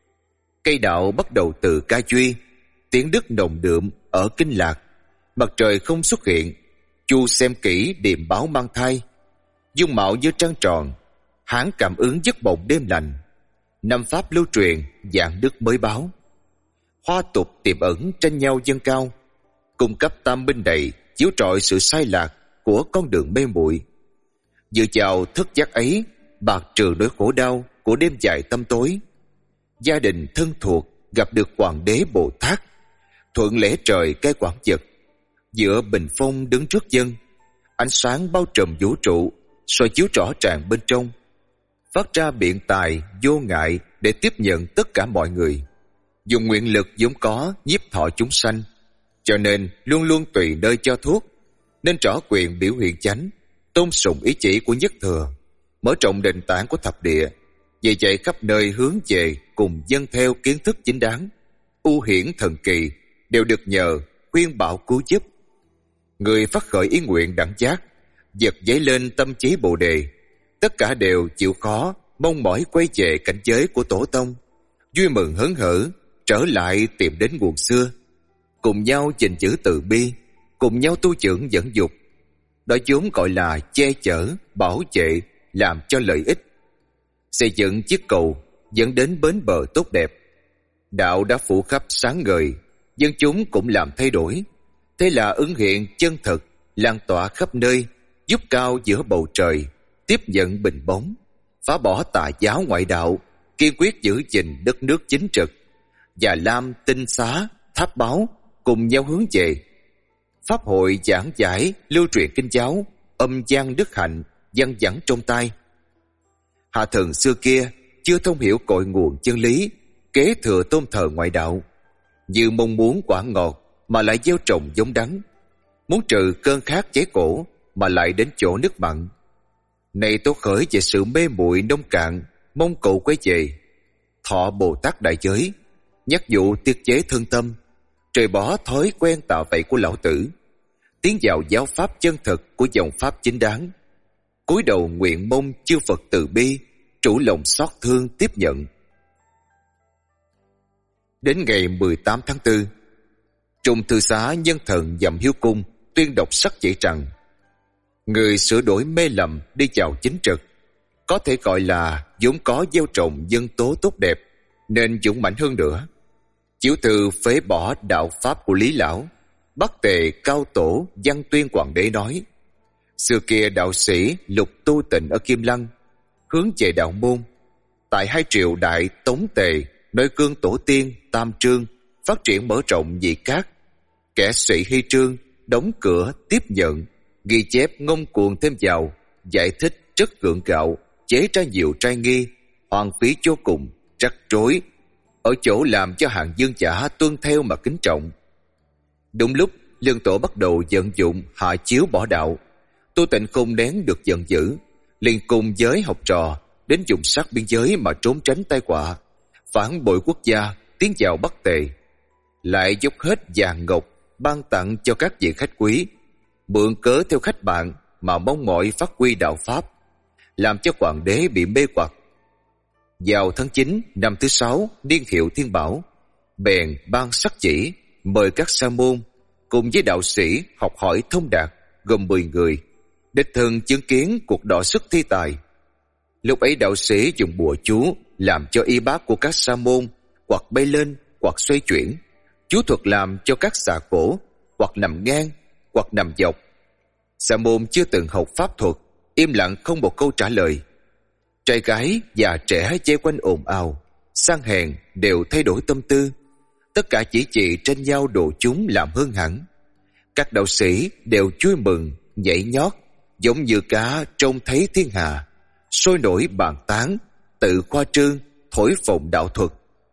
Cây đạo bắt đầu từ ca duy, tiếng đức nồng đượm ở kinh lạc. Mặt trời không xuất hiện, Chu xem kỹ điềm báo mang thai. Dung mạo như trăng tròn, Hán cảm ứng giấc mộng đêm lành. Năm pháp lưu truyền, dạng đức mới báo. Hoa tục tiềm ẩn tranh nhau dâng cao, cung cấp tam binh đầy chiếu rọi sự sai lạc của con đường mê muội. Dựa vào thức giác ấy, bạc trừ nỗi khổ đau của đêm dài tăm tối. Gia đình thân thuộc gặp được Hoàng đế Bồ Tát, thuận lễ trời cai quản vật. Giữa bình phong đứng trước dân, ánh sáng bao trùm vũ trụ soi chiếu rõ ràng bên trong, phát ra biện tài vô ngại để tiếp nhận tất cả mọi người, dùng nguyện lực vốn có nhiếp thọ chúng sanh. Cho nên luôn luôn tùy nơi cho thuốc, nên rõ quyền biểu hiện chánh, tôn sùng ý chỉ của nhất thừa, mở rộng nền tảng của thập địa. Vì vậy khắp nơi hướng về cùng dâng theo kiến thức chính đáng, ưu hiển thần kỳ đều được nhờ khuyên bảo cứu giúp. Người phát khởi ý nguyện đẳng giác, giật dấy lên tâm trí Bồ đề, tất cả đều chịu khó mong mỏi quay về cảnh giới của tổ tông, vui mừng hớn hở trở lại tìm đến nguồn xưa, cùng nhau gìn giữ từ bi, cùng nhau tu dưỡng dẫn dục. Đó vốn gọi là che chở, bảo vệ, làm cho lợi ích, xây dựng chiếc cầu dẫn đến bến bờ tốt đẹp. Đạo đã phủ khắp sáng ngời, dân chúng cũng làm thay đổi. Thế là ứng hiện chân thực, lan tỏa khắp nơi, giúp cao giữa bầu trời, tiếp nhận bình bóng, phá bỏ tà giáo ngoại đạo, kiên quyết giữ gìn đất nước chính trực. Và Lam, Tinh Xá, Tháp Báo cùng nhau hướng về. Pháp hội giảng giải, lưu truyền kinh giáo, âm gian đức hạnh, văng vẳng trong tai. Hạ thần xưa kia chưa thông hiểu cội nguồn chân lý, kế thừa tôn thờ ngoại đạo, như mong muốn quả ngọt mà lại gieo trồng giống đắng, muốn trừ cơn khát cháy cổ mà lại đến chỗ nước mặn. Này tố khởi về sự mê muội nông cạn, mong cậu quay về. Thọ Bồ Tát đại giới, nhắc dụ tiết chế thân tâm, trời bỏ thói quen tạo vậy của lão tử, tiến vào giáo pháp chân thực của dòng pháp chính đáng. Cúi đầu nguyện mong chư Phật từ bi, chủ lòng xót thương tiếp nhận. Đến ngày 18 tháng 4, Trung Thư Xá Nhân Thần Dầm Hiếu Cung tuyên đọc sắc chỉ rằng: người sửa đổi mê lầm đi vào chính trực, có thể gọi là vốn có gieo trồng nhân tố tốt đẹp, nên dũng mãnh hơn nữa. Chiếu từ phế bỏ đạo pháp của Lý Lão, Bắc Tề Cao Tổ Văn Tuyên Hoàng đế nói: xưa kia đạo sĩ Lục Tu Tịnh ở Kim Lăng hướng về đạo môn, tại hai triều đại Tống Tề nơi cương tổ tiên Tam Trương phát triển mở rộng nhị cát, kẻ sĩ Hy Trương đóng cửa tiếp nhận, ghi chép ngông cuồng thêm vào, giải thích rất gượng gạo, chế ra nhiều trai nghi, hoang phí vô cùng, rắc rối, ở chỗ làm cho hạng dương giả tuân theo mà kính trọng. Đúng lúc Lương Tổ bắt đầu vận dụng hạ chiếu bỏ đạo, Tu Tịnh không nén được giận dữ, liền cùng với học trò đến dùng sát biên giới mà trốn tránh tai họa, phản bội quốc gia, tiến vào Bắc Tề, lại dốc hết vàng ngọc ban tặng cho các vị khách quý, mượn cớ theo khách bạn mà mong mỏi phát huy đạo pháp, làm cho hoàng đế bị mê hoặc. Vào tháng 9 năm thứ 6 niên hiệu Thiên Bảo, bèn ban sắc chỉ mời các sa môn cùng với đạo sĩ học hỏi thông đạt gồm 10 người, đích thân chứng kiến cuộc đọ sức thi tài. Lúc ấy đạo sĩ dùng bùa chú làm cho y bác của các sa môn hoặc bay lên hoặc xoay chuyển, chú thuật làm cho các xà cổ hoặc nằm ngang hoặc nằm dọc. Sa môn chưa từng học pháp thuật im lặng không một câu trả lời. Trai gái già trẻ dây quanh ồn ào, sang hèn đều thay đổi tâm tư, tất cả chỉ trì tranh nhau độ chúng làm hơn hẳn. Các đạo sĩ đều vui mừng nhảy nhót, giống như cá trông thấy thiên hà, sôi nổi bàn tán, tự khoa trương, thổi phồng đạo thuật.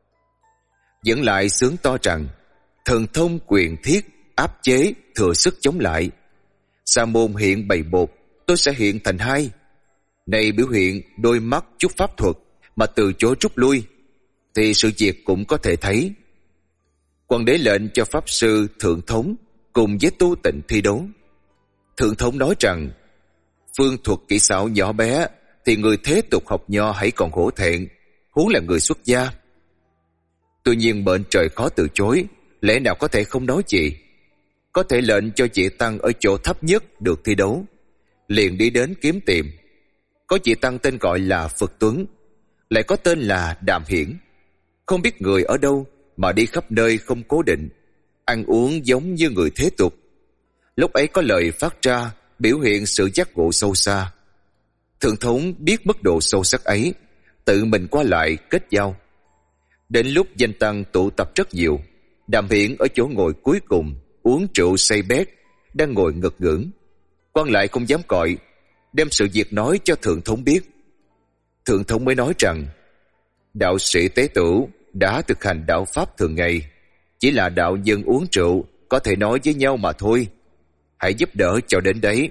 Dẫn lại xướng to rằng thần thông quyền thiết áp chế, thừa sức chống lại. Sa môn hiện bày một, tôi sẽ hiện thành hai. Này biểu hiện đôi mắt chút pháp thuật mà từ chối rút lui, thì sự việc cũng có thể thấy. Hoàng đế lệnh cho pháp sư Thượng Thống cùng với Tu Tịnh thi đấu. Thượng Thống nói rằng phương thuật kỹ xảo nhỏ bé thì người thế tục học nho hãy còn hổ thẹn, huống là người xuất gia. Tuy nhiên mệnh trời khó từ chối, lẽ nào có thể không nói gì. Có thể lệnh cho chị tăng ở chỗ thấp nhất được thi đấu, liền đi đến kiếm tìm. Có chị tăng tên gọi là Phật Tuấn, lại có tên là Đàm Hiển. Không biết người ở đâu mà đi khắp nơi không cố định, ăn uống giống như người thế tục. Lúc ấy có lời phát ra, biểu hiện sự giác ngộ sâu xa. Thượng Thống biết mức độ sâu sắc ấy, tự mình qua lại kết giao. Đến lúc danh tăng tụ tập rất nhiều, Đàm Hiển ở chỗ ngồi cuối cùng uống rượu say bét, đang ngồi ngực ngưỡng. Quan lại không dám cọi, đem sự việc nói cho Thượng Thống biết. Thượng Thống mới nói rằng đạo sĩ tế tửu đã thực hành đạo pháp thường ngày, chỉ là đạo nhân uống rượu có thể nói với nhau mà thôi, hãy giúp đỡ cho đến đấy.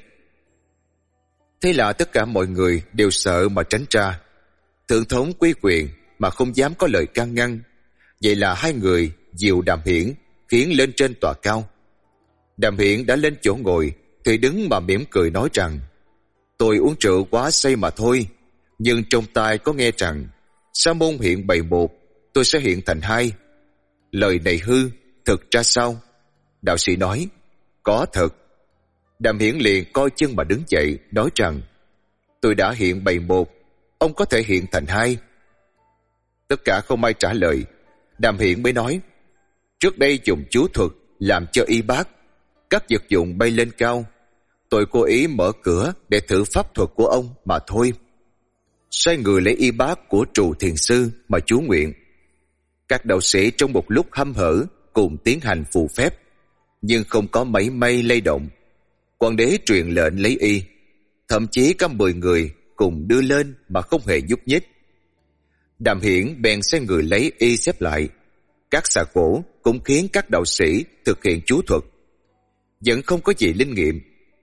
Thế là tất cả mọi người đều sợ mà tránh ra. Thượng Thống quy quyền mà không dám có lời can ngăn. Vậy là hai người dìu Đàm Hiển khiến lên trên tòa cao. Đàm Hiển đã lên chỗ ngồi thì đứng mà mỉm cười nói rằng tôi uống rượu quá say mà thôi, nhưng trong tai có nghe rằng sa môn hiện bày một, tôi sẽ hiện thành hai. Lời này hư, thực ra sao? Đạo sĩ nói có thật. Đàm Hiển liền coi chân mà đứng dậy nói rằng tôi đã hiện bày một, ông có thể hiện thành hai. Tất cả không ai trả lời. Đàm Hiển mới nói trước đây dùng chú thuật làm cho y bác, các vật dụng bay lên cao, tôi cố ý mở cửa để thử pháp thuật của ông mà thôi. Sai người lấy y bác của Trù Thiền Sư mà chú nguyện. Các đạo sĩ trong một lúc hăm hở cùng tiến hành phù phép, nhưng không có mảy may lay động. Hoàng đế truyền lệnh lấy y, thậm chí có 10 người cùng đưa lên mà không hề nhúc nhích. Đàm Hiển bèn sai người lấy y xếp lại. Các xà cổ cũng khiến các đạo sĩ thực hiện chú thuật. Vẫn không có gì linh nghiệm.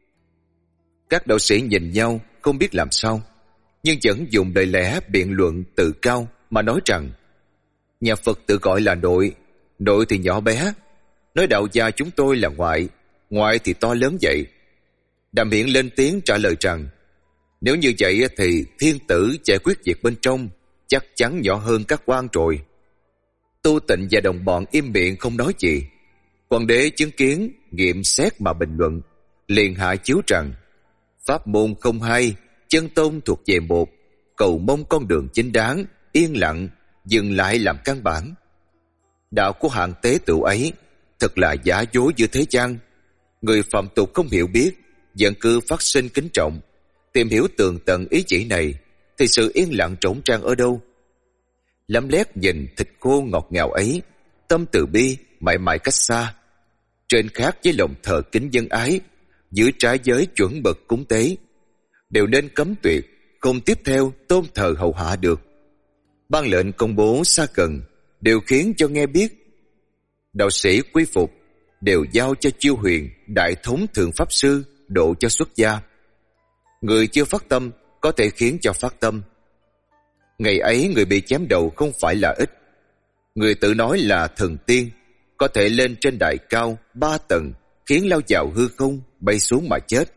Các đạo sĩ nhìn nhau không biết làm sao, nhưng vẫn dùng lời lẽ biện luận tự cao mà nói rằng nhà Phật tự gọi là nội, nội thì nhỏ bé, nói đạo gia chúng tôi là ngoại, ngoại thì to lớn vậy. Đàm Hiển lên tiếng trả lời rằng nếu như vậy thì thiên tử giải quyết việc bên trong chắc chắn nhỏ hơn các quan rồi. Tu Tịnh và đồng bọn im miệng không nói gì. Hoàng đế chứng kiến, nghiệm xét mà bình luận, liền hạ chiếu rằng pháp môn không hay, chân tôn thuộc về một, cầu mong con đường chính đáng, yên lặng, dừng lại làm căn bản. Đạo của hạng tế tựu ấy thật là giả dối như thế gian. Người phạm tục không hiểu biết, vẫn cứ phát sinh kính trọng, tìm hiểu tường tận ý chỉ này, thì sự yên lặng trống trang ở đâu? Lấm lét nhìn thịt khô ngọt ngào ấy, tâm từ bi mãi mãi cách xa. Trên khác với lòng thờ kính dân ái, giữ trái giới chuẩn bậc cúng tế, đều nên cấm tuyệt, không tiếp theo tôn thờ hầu hạ được. Ban lệnh công bố xa gần, đều khiến cho nghe biết. Đạo sĩ quy phục đều giao cho Chiêu Huyền, đại thống thượng pháp sư độ cho xuất gia. Người chưa phát tâm có thể khiến cho phát tâm. Ngày ấy người bị chém đầu không phải là ít. Người tự nói là thần tiên, có thể lên trên đài cao 3 tầng, khiến lao vào hư không, bay xuống mà chết.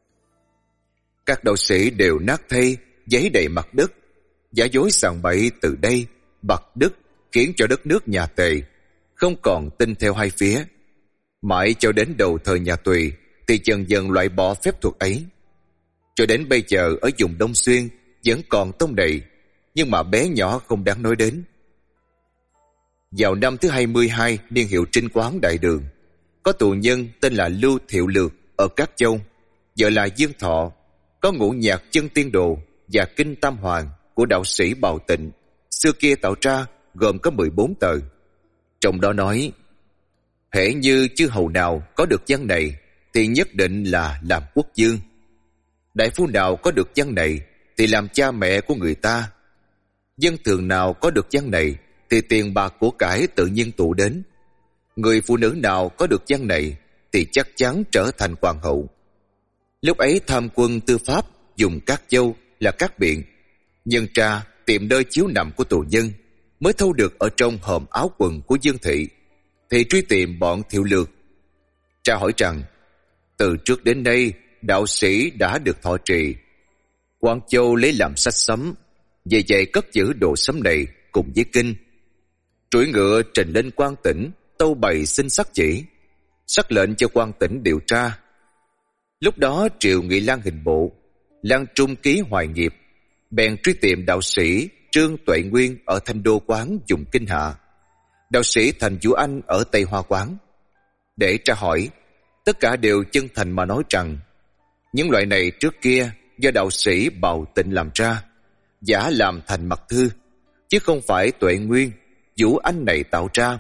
Các đạo sĩ đều nát thây, giấy đầy mặt đất, giả dối sằng bậy từ đây, bặt đất, khiến cho đất nước nhà Tề không còn tin theo hai phía. Mãi cho đến đầu thời nhà Tùy thì dần dần loại bỏ phép thuật ấy. Cho đến bây giờ ở vùng Đông Xuyên vẫn còn tông đầy, nhưng mà bé nhỏ không đáng nói đến. Vào năm thứ 22 niên hiệu Trinh Quán Đại Đường, có tù nhân tên là Lưu Thiệu Lược ở Cát Châu, vợ là Dương Thọ, có ngũ nhạc Chân Tiên Đồ và Kinh Tam Hoàng của đạo sĩ Bào Tịnh, xưa kia tạo ra gồm có 14 tờ. Trong đó nói, hễ như chư hầu nào có được văn này thì nhất định là làm quốc vương. Đại phu nào có được văn này thì làm cha mẹ của người ta. Dân thường nào có được văn này thì tiền bạc của cải tự nhiên tụ đến. Người phụ nữ nào có được văn này thì chắc chắn trở thành hoàng hậu. Lúc ấy tham quân tư pháp dùng các châu là các biện, nhân tra tìm nơi chiếu nằm của tù nhân, mới thâu được ở trong hòm áo quần của Dương Thị, thì truy tìm bọn Thiệu Lược. Tra hỏi rằng, từ trước đến nay đạo sĩ đã được thọ trì. Quan Châu lấy làm sách sấm, về vậy cất giữ đồ sấm này cùng với kinh. Trũi ngựa trình lên quan tỉnh, tâu bày xin sắc chỉ, sắc lệnh cho quan tỉnh điều tra. Lúc đó triều Nghị Lang hình bộ, Lang Trung ký hoài nghiệp, bèn truy tìm đạo sĩ Trương Tuệ Nguyên ở Thanh Đô Quán dùng kinh hạ, đạo sĩ Thành Vũ Anh ở Tây Hoa Quán. Để tra hỏi, tất cả đều chân thành mà nói rằng những loại này trước kia do đạo sĩ Bào Tịnh làm ra, giả làm thành mật thư, chứ không phải Tuệ Nguyên, Vũ Anh này tạo ra.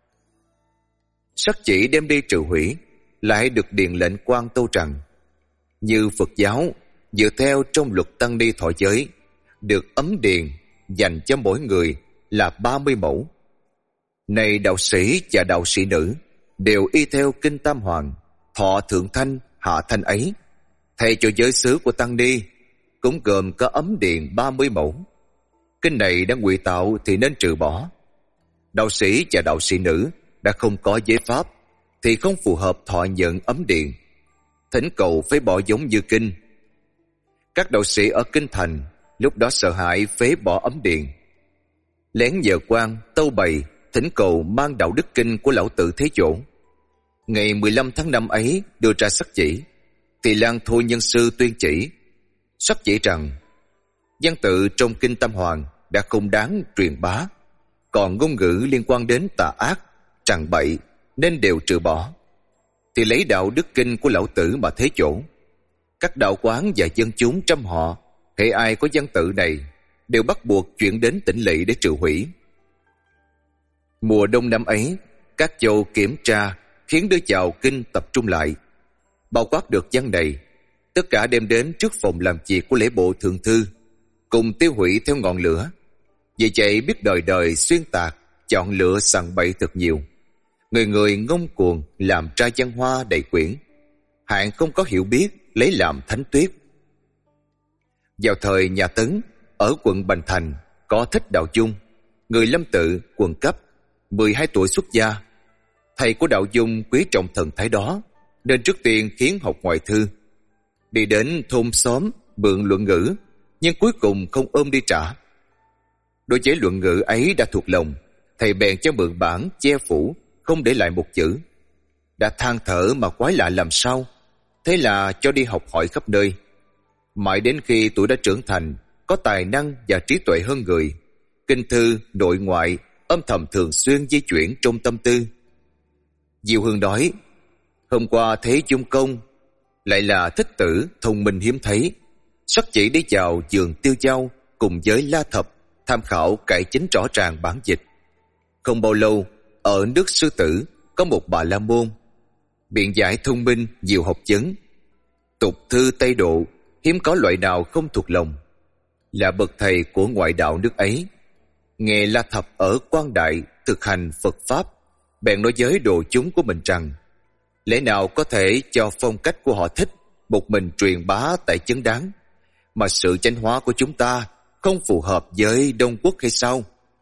Sắc chỉ đem đi trừ hủy, lại được điền lệnh quan tâu rằng, như Phật giáo dựa theo trong luật tăng ni thọ giới, được ấm điền dành cho mỗi người là 30 mẫu. Này đạo sĩ và đạo sĩ nữ đều y theo kinh Tam Hoàng, thọ thượng thanh hạ thanh ấy, thay cho giới xứ của tăng ni cũng gồm có ấm điền 30 mẫu. Kinh này đã ngụy tạo thì nên trừ bỏ. Đạo sĩ và đạo sĩ nữ đã không có giới pháp thì không phù hợp thọ nhận ấm điền, thỉnh cầu phế bỏ giống như kinh. Các đạo sĩ ở kinh thành lúc đó sợ hãi phế bỏ ấm điền, lén nhờ quan tâu bày thỉnh cầu mang đạo đức kinh của lão tử Thế Chỗ. Ngày 15 tháng 5 ấy đưa ra sắc chỉ, thì Lan Thôi Nhân Sư tuyên chỉ, sắc chỉ rằng văn tự trong kinh Tam Hoàng đã không đáng truyền bá, còn ngôn ngữ liên quan đến tà ác, tràng bậy nên đều trừ bỏ. Thì lấy đạo đức kinh của lão tử mà Thế Chỗ. Các đạo quán và dân chúng trăm họ, hễ ai có văn tự này đều bắt buộc chuyển đến tỉnh lỵ để trừ hủy. Mùa đông năm ấy, các châu kiểm tra khiến đứa chào kinh tập trung lại, bao quát được văn này, tất cả đem đến trước phòng làm việc của lễ bộ thượng thư, cùng tiêu hủy theo ngọn lửa. Vì vậy biết đời đời xuyên tạc, chọn lựa sằng bậy thật nhiều. Người người ngông cuồng làm ra văn hoa đầy quyển, hạng không có hiểu biết lấy làm thánh tuyết. Vào thời nhà Tấn, ở quận Bành Thành có Thích Đạo Dung, người Lâm Tự, quận Cấp, 12 tuổi xuất gia. Thầy của Đạo Dung quý trọng thần thái đó, nên trước tiên khiến học ngoại thư. Đi đến thôn xóm mượn luận ngữ, nhưng cuối cùng không ôm đi trả. Đối với luận ngữ ấy đã thuộc lòng, thầy bèn cho mượn bản che phủ, không để lại một chữ. Đã than thở mà quái lạ làm sao, thế là cho đi học hỏi khắp nơi. Mãi đến khi tuổi đã trưởng thành, có tài năng và trí tuệ hơn người, kinh thư, nội ngoại, âm thầm thường xuyên di chuyển trong tâm tư. Diệu Hương nói, hôm qua thấy Chung Công, lại là Thích Tử thông minh hiếm thấy, sắc chỉ đi vào vườn Tiêu Giao cùng với La Thập tham khảo cải chính rõ ràng bản dịch. Không bao lâu, ở nước Sư Tử có một Bà La Môn, biện giải thông minh, nhiều học vấn, tục thư Tây Độ hiếm có loại nào không thuộc lòng, là bậc thầy của ngoại đạo nước ấy. Nghe La Thập ở Quan Đại thực hành Phật Pháp, bèn nói với đồ chúng của mình rằng, lẽ nào có thể cho phong cách của họ Thích một mình truyền bá tại chấn đáng, mà sự chánh hóa của chúng ta không phù hợp với Đông Quốc hay sao?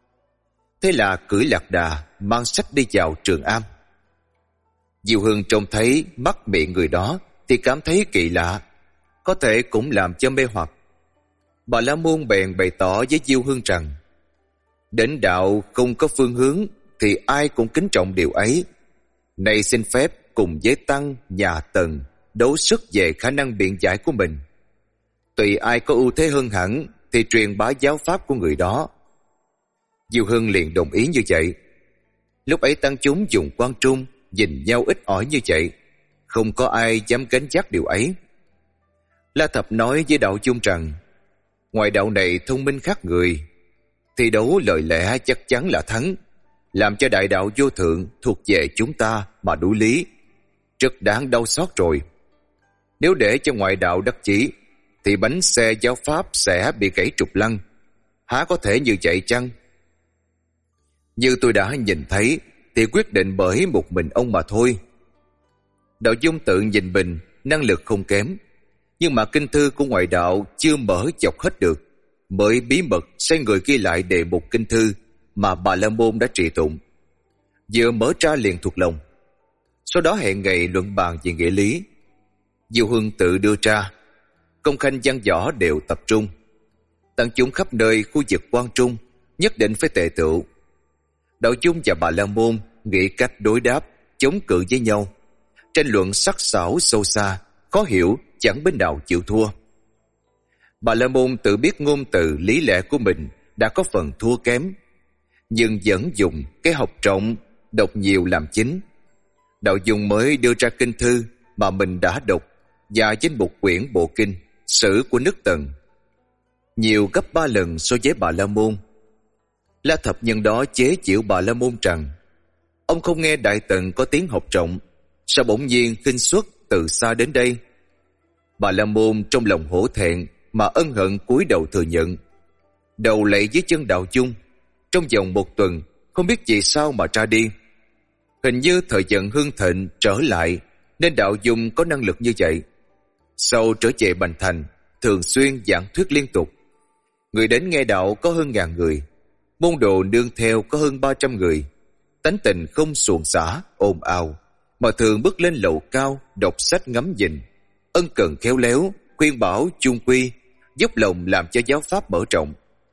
Thế là cưỡi lạc đà mang sách đi vào Trường Am. Diệu Hương trông thấy mắt miệng người đó thì cảm thấy kỳ lạ, có thể cũng làm cho mê hoặc. Bà La Môn bèn bày tỏ với Diệu Hương rằng, đến đạo không có phương hướng thì ai cũng kính trọng điều ấy. Nay xin phép cùng với tăng nhà Tần đấu sức về khả năng biện giải của mình. Tùy ai có ưu thế hơn hẳn thì truyền bá giáo pháp của người đó. Diệu Hương liền đồng ý như vậy. Lúc ấy tăng chúng dùng quan trung nhìn nhau ít ỏi như vậy, không có ai dám gánh vác điều ấy. La Thập nói với Đạo Dung rằng, ngoài đạo này thông minh khác người, thi đấu lời lẽ chắc chắn là thắng, làm cho đại đạo vô thượng thuộc về chúng ta mà đuổi lý, rất đáng đau xót rồi. Nếu để cho ngoại đạo đắc chí thì bánh xe giáo pháp sẽ bị gãy trục lăng, há có thể như vậy chăng? Như tôi đã nhìn thấy thì quyết định bởi một mình ông mà thôi. Đạo Dung tự nhìn mình năng lực không kém, nhưng mà kinh thư của ngoại đạo chưa mở dọc hết được, mới bí mật sai người ghi lại đề mục kinh thư mà Bà La Môn đã trì tụng. Vừa mở ra liền thuộc lòng. Sau đó hẹn ngày luận bàn về nghĩa lý. Diệu Hương tự đưa ra, công khanh văn võ đều tập trung. Tăng chúng khắp nơi khu vực Quan Trung nhất định phải tề tựu. Đạo Dung và Bà La Môn nghĩ cách đối đáp, chống cự với nhau, tranh luận sắc sảo sâu xa, khó hiểu, chẳng bên nào chịu thua. Bà La Môn tự biết ngôn từ lý lẽ của mình đã có phần thua kém, nhưng vẫn dùng cái học rộng, đọc nhiều làm chính. Đạo Dung mới đưa ra kinh thư mà mình đã đọc và trên một quyển bộ kinh sử của nước Tần, nhiều gấp 3 lần so với Bà La Môn. La Thập nhân đó chế giễu Bà La Môn rằng, ông không nghe Đại Tần có tiếng học rộng, sao bỗng nhiên khinh suất từ xa đến đây? Bà La Môn trong lòng hổ thẹn mà ân hận cúi đầu thừa nhận, đầu lạy dưới chân Đạo Dung. Trong vòng 1 tuần không biết vì sao mà ra đi. Hình như thời vận hưng thịnh trở lại nên Đạo Dung có năng lực như vậy. Sau trở về Bành Thành, thường xuyên giảng thuyết liên tục. Người đến nghe đạo có hơn 1000 người, môn đồ nương theo có hơn 300 người. Tánh tình không xuồng xả, ồn ào, mà thường bước lên lầu cao đọc sách ngắm nhìn, ân cần khéo léo, khuyên bảo chung quy, dốc lòng làm cho giáo pháp mở rộng.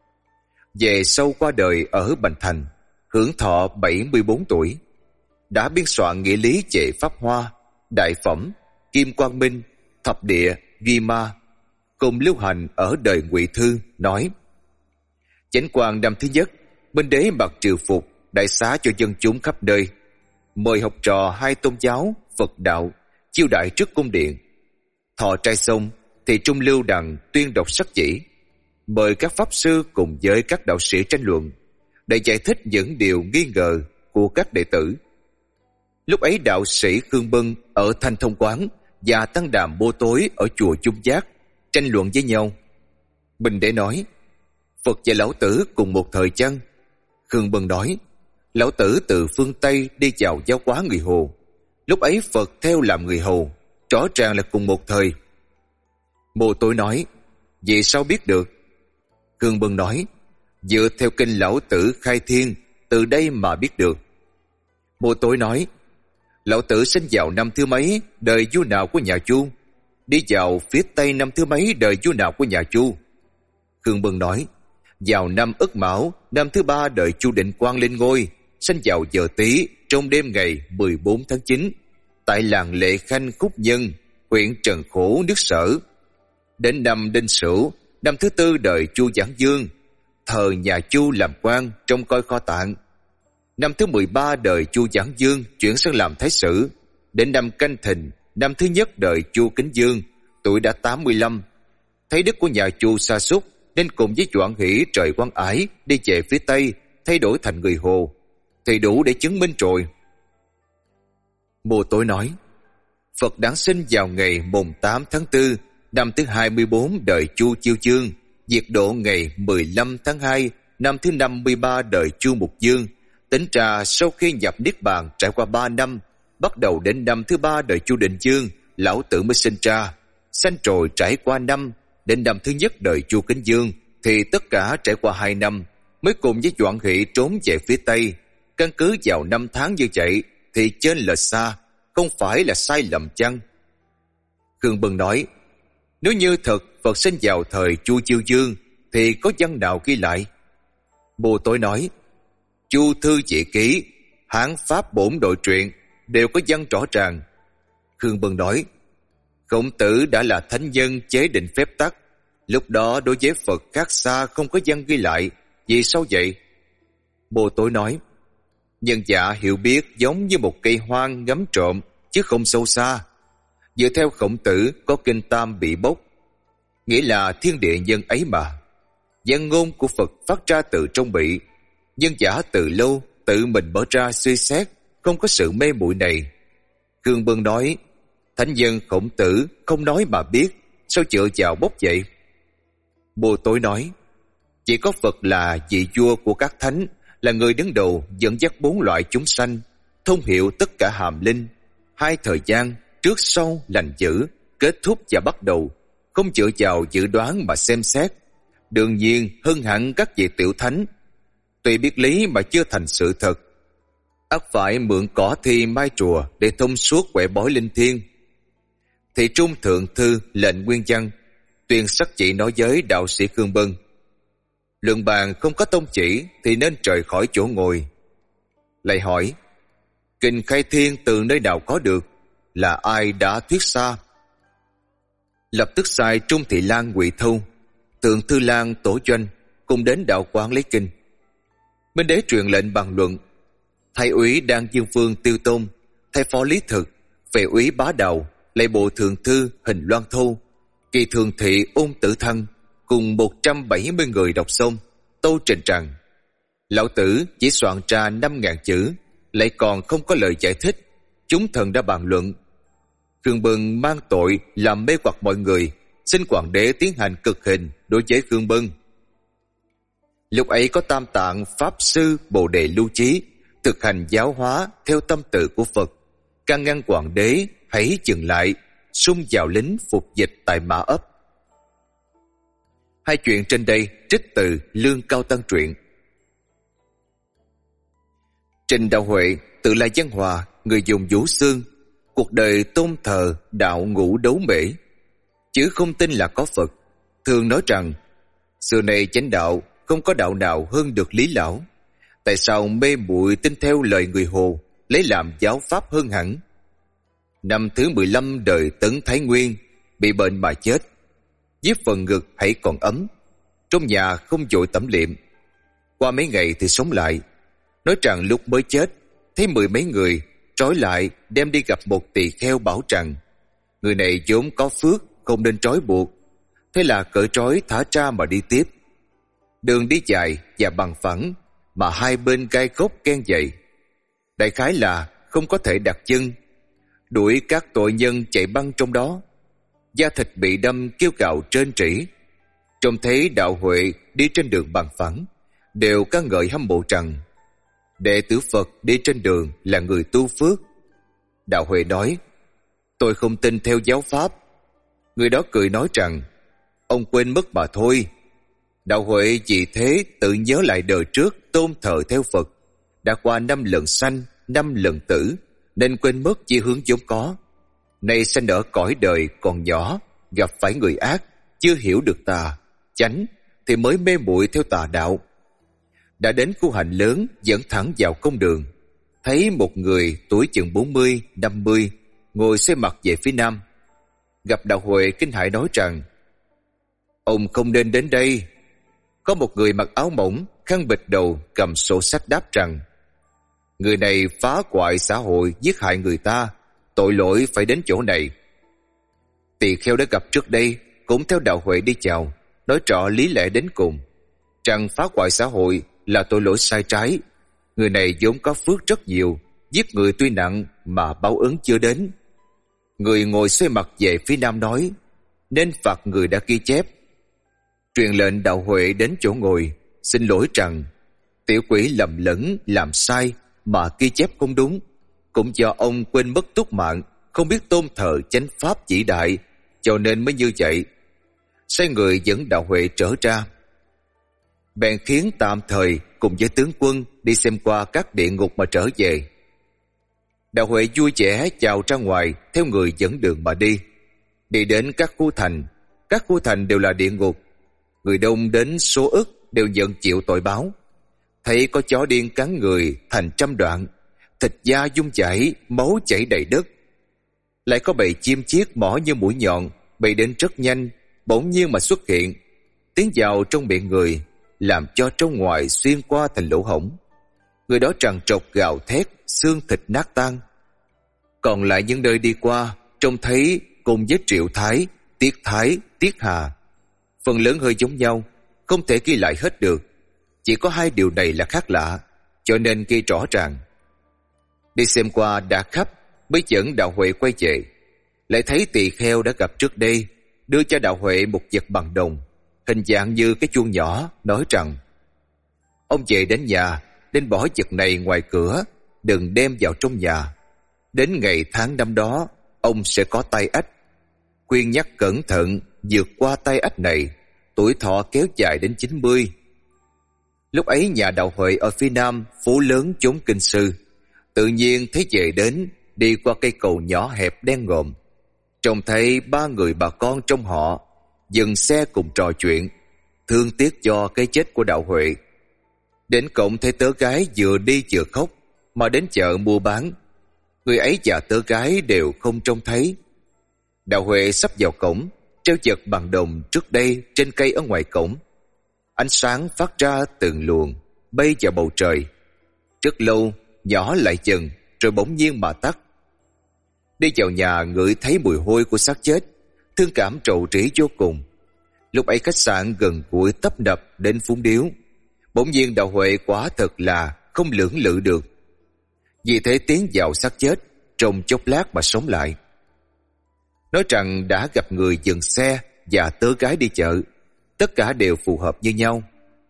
Về sau qua đời ở Bành Thành, hưởng thọ 74 tuổi, đã biên soạn nghĩa lý về Pháp Hoa, Đại Phẩm, Kim Quang Minh, Thập Địa, Duy Ma, cùng lưu hành ở đời Ngụy Thư, nói: Chánh Quang năm thứ nhất, Minh Đế mặc triều phục, đại xá cho dân chúng khắp nơi, mời học trò 2 tôn giáo Phật đạo chiêu đại trước cung điện. Thọ trai xong thì Trung Lưu Đặng tuyên đọc sách chỉ, mời các pháp sư cùng với các đạo sĩ tranh luận để giải thích những điều nghi ngờ của các đệ tử. Lúc ấy đạo sĩ Khương Bân ở Thanh Thông Quán và Tăng Đàm Bô Tối ở chùa Chung Giác tranh luận với nhau. Minh Đế nói: Phật và Lão Tử cùng một thời chăng? Khương Bân nói, Lão Tử từ phương Tây đi vào giáo hóa người Hồ. Lúc ấy Phật theo làm người Hồ, rõ ràng là cùng một thời. Mô Tối nói, vì sao biết được? Khương Bân nói, dựa theo kinh Lão Tử khai thiên, từ đây mà biết được. Mô Tối nói, Lão Tử sinh vào năm thứ mấy đời vua nào của nhà Chu? Đi vào phía Tây năm thứ mấy đời vua nào của nhà Chu? Khương Bân nói, vào năm Ất Mão, năm thứ 3 đời Chu Định Quang lên ngôi, sinh vào giờ Tý trong đêm ngày 14 tháng 9, tại làng Lệ Khanh Khúc Nhân, huyện Trần Khổ, nước Sở. Đến năm Đinh Sửu, năm thứ 4 đời Chu Giảng Dương, thờ nhà Chu làm quan trong coi kho tạng. Năm thứ 13 đời Chu Giảng Dương chuyển sang làm thái sử. Đến năm Canh Thìn, năm thứ nhất đời Chu Kính Dương, tuổi đã 85. Thấy đức của nhà Chu sa sút nên cùng với Doãn Hỷ trời Quan Ải đi về phía Tây, thay đổi thành người Hồ, thì đủ để chứng minh rồi. Mô Tối nói, Phật đản sinh vào ngày mùng 8 tháng 4 năm thứ 24 đời Chu Chiêu Chương, diệt độ ngày 15 tháng 2 năm thứ 53 đời Chu Mục Dương. Tính ra sau khi nhập Niết Bàn trải qua 3 năm, bắt đầu đến năm thứ 3 đời Chu Định Dương, Lão Tử mới sinh ra. Sanh rồi trải qua năm, đến năm thứ nhất đời Chu Kính Dương thì tất cả trải qua 2 năm, mới cùng với Doãn Hỷ trốn về phía Tây. Căn cứ vào năm tháng như vậy thì trên lệch xa, không phải là sai lầm chăng? Khương Bân nói, nếu như thật Phật sinh vào thời Chu Chiêu Dương thì có văn nào ghi lại? Mô Tối nói, Chu Thư Chỉ Ký, Hán Pháp Bổn Đội Truyện đều có văn rõ ràng. Khương Bân nói, Khổng Tử đã là thánh nhân chế định phép tắc, lúc đó đối với Phật khác xa không có văn ghi lại, vì sao vậy? Mô Tối nói, nhân dạ hiểu biết giống như một cây hoang ngắm trộm chứ không sâu xa. Dựa theo Khổng Tử có kinh Tam Bị Bốc, nghĩa là thiên địa nhân ấy mà. Văn ngôn của Phật phát ra từ trong bị, nhân giả từ lâu tự mình mở ra suy xét, không có sự mê muội này. Khương Bân nói, thánh nhân Khổng Tử không nói mà biết, sao dựa vào bốc vậy? Mô Tối nói, chỉ có Phật là vị vua của các thánh, là người đứng đầu dẫn dắt 4 loại chúng sanh, thông hiểu tất cả hàm linh, 2 thời gian, trước sau, lành dữ, kết thúc và bắt đầu, không dựa vào dự đoán mà xem xét. Đương nhiên hơn hẳn các vị tiểu thánh, tuy biết lý mà chưa thành sự thật, ắt phải mượn cỏ thi mai trùa để thông suốt quẻ bói linh thiêng. Thị Trung Thượng Thư lệnh Nguyên Văn tuyên sắc chỉ nói với đạo sĩ Khương Bân, luận bàn không có tông chỉ thì nên rời khỏi chỗ ngồi. Lại hỏi, kinh khai thiên từ nơi nào có được, là ai đã thuyết xa? Lập tức sai Trung Thị Lan Ngụy Thâu, Thượng Thư Lan Tổ Doanh cùng đến đạo quán lấy kinh. Minh Đế truyền lệnh bàn luận, Thái úy Đan Dương Vương Tiêu Tôn, Thái phó Lý Thực, Vệ úy Bá Đạo, Lệ bộ Thượng Thư Hình Loan Thô, Kỳ Thường Thị Ôn Tử Thăng cùng 170 người đọc xong, tâu trình rằng Lão Tử chỉ soạn ra 5.000 chữ, lại còn không có lời giải thích. Chúng thần đã bàn luận. Khương Bân mang tội làm mê hoặc mọi người, xin hoàng đế tiến hành cực hình đối với Khương Bân. Lúc ấy có Tam Tạng Pháp Sư Bồ Đề Lưu Chí thực hành giáo hóa theo tâm tự của Phật, can ngăn hoàng đế hãy dừng lại, xung vào lính phục dịch tại Mã Ấp. Hai chuyện trên đây trích từ Lương Cao Tăng truyện. Trình Đạo Huệ tự là văn hòa, người dùng Vũ Xương, cuộc đời tôn thờ đạo ngũ đấu mễ, chứ không tin là có Phật. Thường nói rằng xưa này chánh đạo không có đạo nào hơn được Lý Lão. Tại sao mê muội tin theo lời người Hồ, lấy làm giáo pháp hơn hẳn? Năm thứ 15 đời Tấn Thái Nguyên bị bệnh mà chết, với phần ngực hãy còn ấm, trong nhà không vội tẩm liệm. Qua mấy ngày thì sống lại, nói rằng lúc mới chết thấy 10 mấy người trói lại đem đi gặp một tỳ kheo, bảo rằng người này vốn có phước không nên trói buộc, thế là cởi trói thả ra mà đi tiếp. Đường đi dài và bằng phẳng mà hai bên gai gốc ken dày, đại khái là không có thể đặt chân, đuổi các tội nhân chạy băng trong đó. Da thịt bị đâm kêu cào trên trĩ, Trông thấy đạo Huệ đi trên đường bằng phẳng, đều ca ngợi hâm mộ rằng đệ tử Phật đi trên đường là người tu phước. Đạo Huệ nói: tôi không tin theo giáo pháp. Người đó cười nói rằng: ông quên mất mà thôi. Đạo Huệ vì thế tự nhớ lại đời trước tôn thờ theo Phật, đã qua 5 lần sanh 5 lần tử, nên quên mất chí hướng vốn có. Nay sanh ở cõi đời còn nhỏ, gặp phải người ác, chưa hiểu được tà chánh, thì mới mê muội theo tà đạo. Đã đến khu hành lớn dẫn thẳng vào công đường, thấy một người tuổi chừng 40-50 ngồi xoay mặt về phía nam. Gặp đạo Huệ kinh hãi nói rằng: ông không nên đến đây. Có một người mặc áo mỏng, khăn bịt đầu, cầm sổ sách đáp rằng: người này phá hoại xã hội, giết hại người ta, tội lỗi phải đến chỗ này. Tỳ kheo đã gặp trước đây cũng theo đạo Huệ đi chào, nói rõ lý lẽ đến cùng, rằng phá hoại xã hội là tội lỗi sai trái. Người này vốn có phước rất nhiều, giết người tuy nặng mà báo ứng chưa đến. Người ngồi xoay mặt về phía nam nói: nên phạt người đã ghi chép. Truyền lệnh đạo Huệ đến chỗ ngồi, xin lỗi rằng tiểu quỷ lầm lẫn làm sai mà ghi chép không đúng, cũng do ông quên mất túc mạng, không biết tôn thờ chánh pháp chỉ đại, cho nên mới như vậy. Sai người dẫn đạo Huệ trở ra, bèn khiến tạm thời cùng với tướng quân đi xem qua các địa ngục mà trở về. Đạo Huệ vui vẻ chào ra ngoài, theo người dẫn đường mà đi. Đi đến các khu thành đều là địa ngục. Người đông đến số ức đều nhận chịu tội báo. Thấy có chó điên cắn người thành trăm đoạn, thịt da dung chảy, máu chảy đầy đất. Lại có bầy chim chiết mỏ như mũi nhọn, bay đến rất nhanh, bỗng nhiên mà xuất hiện, tiến vào trong miệng người, làm cho trong ngoài xuyên qua thành lỗ hổng. Người đó trằn trọc gào thét, xương thịt nát tan. Còn lại những nơi đi qua, trông thấy cùng với Triệu Thái, Tiết Hà, phần lớn hơi giống nhau, không thể ghi lại hết được. Chỉ có 2 điều này là khác lạ, cho nên ghi rõ ràng. Đi xem qua đã khắp, mới dẫn đạo Huệ quay về. Lại thấy tỳ kheo đã gặp trước đây, đưa cho đạo Huệ một vật bằng đồng, hình dạng như cái chuông nhỏ, nói rằng: ông về đến nhà nên bỏ vật này ngoài cửa, đừng đem vào trong nhà. Đến ngày tháng năm đó, ông sẽ có tai ách. Khuyên nhắc cẩn thận, vượt qua tai ách này, tuổi thọ kéo dài đến 90. Lúc ấy nhà đạo Huệ ở phía nam, phố lớn chốn Kinh Sư. Tự nhiên thấy về đến, đi qua cây cầu nhỏ hẹp đen ngòm, trông thấy 3 người bà con trong họ dừng xe cùng trò chuyện, thương tiếc cho cái chết của đạo Huệ. Đến cổng thấy tớ gái vừa đi vừa khóc, mà đến chợ mua bán. Người ấy và tớ gái đều không trông thấy. Đạo Huệ sắp vào cổng, treo vật bằng đồng trước đây trên cây ở ngoài cổng. Ánh sáng phát ra từng luồng, bay vào bầu trời. Rất lâu, nhỏ lại dần, rồi bỗng nhiên mà tắt. Đi vào nhà ngửi thấy mùi hôi của xác chết, thương cảm trầu trĩ vô cùng. Lúc ấy khách sạn gần gũi tấp nập đến phúng điếu. Bỗng nhiên đạo Huệ quả thật là không lưỡng lự được. Vì thế tiến vào xác chết, trong chốc lát mà sống lại. Nói rằng đã gặp người dừng xe và tớ gái đi chợ, tất cả đều phù hợp như nhau.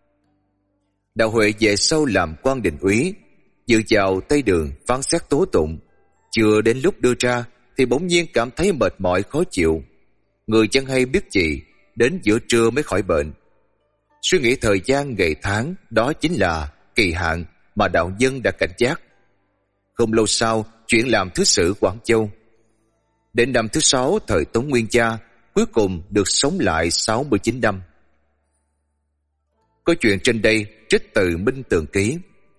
Đạo Huệ về sau làm quan đình úy, dự vào Tây Đường phán xét tố tụng. Chưa đến lúc đưa ra thì bỗng nhiên cảm thấy mệt mỏi khó chịu. Người chẳng hay biết gì, đến giữa trưa mới khỏi bệnh. Suy nghĩ thời gian ngày tháng, đó chính là kỳ hạn mà đạo nhân đã cảnh giác. Không lâu sau, chuyển làm thứ sử Quảng Châu. Đến năm thứ 6 thời Tống Nguyên Gia, cuối cùng được sống lại 69 năm. Câu chuyện trên đây trích từ Minh Tường Ký.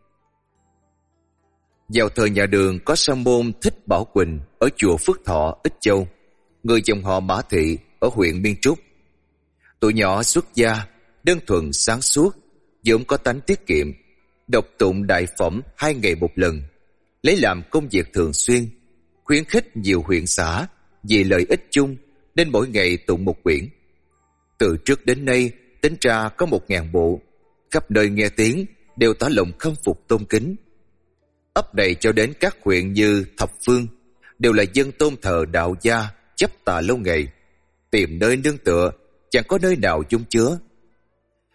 Vào thời nhà Đường có sa môn Thích Bảo Quỳnh ở chùa Phước Thọ, Ích Châu, người dòng họ Mã Thị ở huyện Miên Trúc. Tuổi nhỏ xuất gia, đơn thuần sáng suốt, vốn có tánh tiết kiệm, đọc tụng đại phẩm 2 ngày một lần, lấy làm công việc thường xuyên, khuyến khích nhiều huyện xã vì lợi ích chung nên mỗi ngày tụng một quyển. Từ trước đến nay tính ra có 1000 bộ, khắp nơi nghe tiếng đều tỏ lòng khâm phục tôn kính. Ấp đầy cho đến các huyện như Thập Phương đều là dân tôn thờ đạo gia, chấp tà lâu ngày, tìm nơi nương tựa chẳng có nơi nào dung chứa.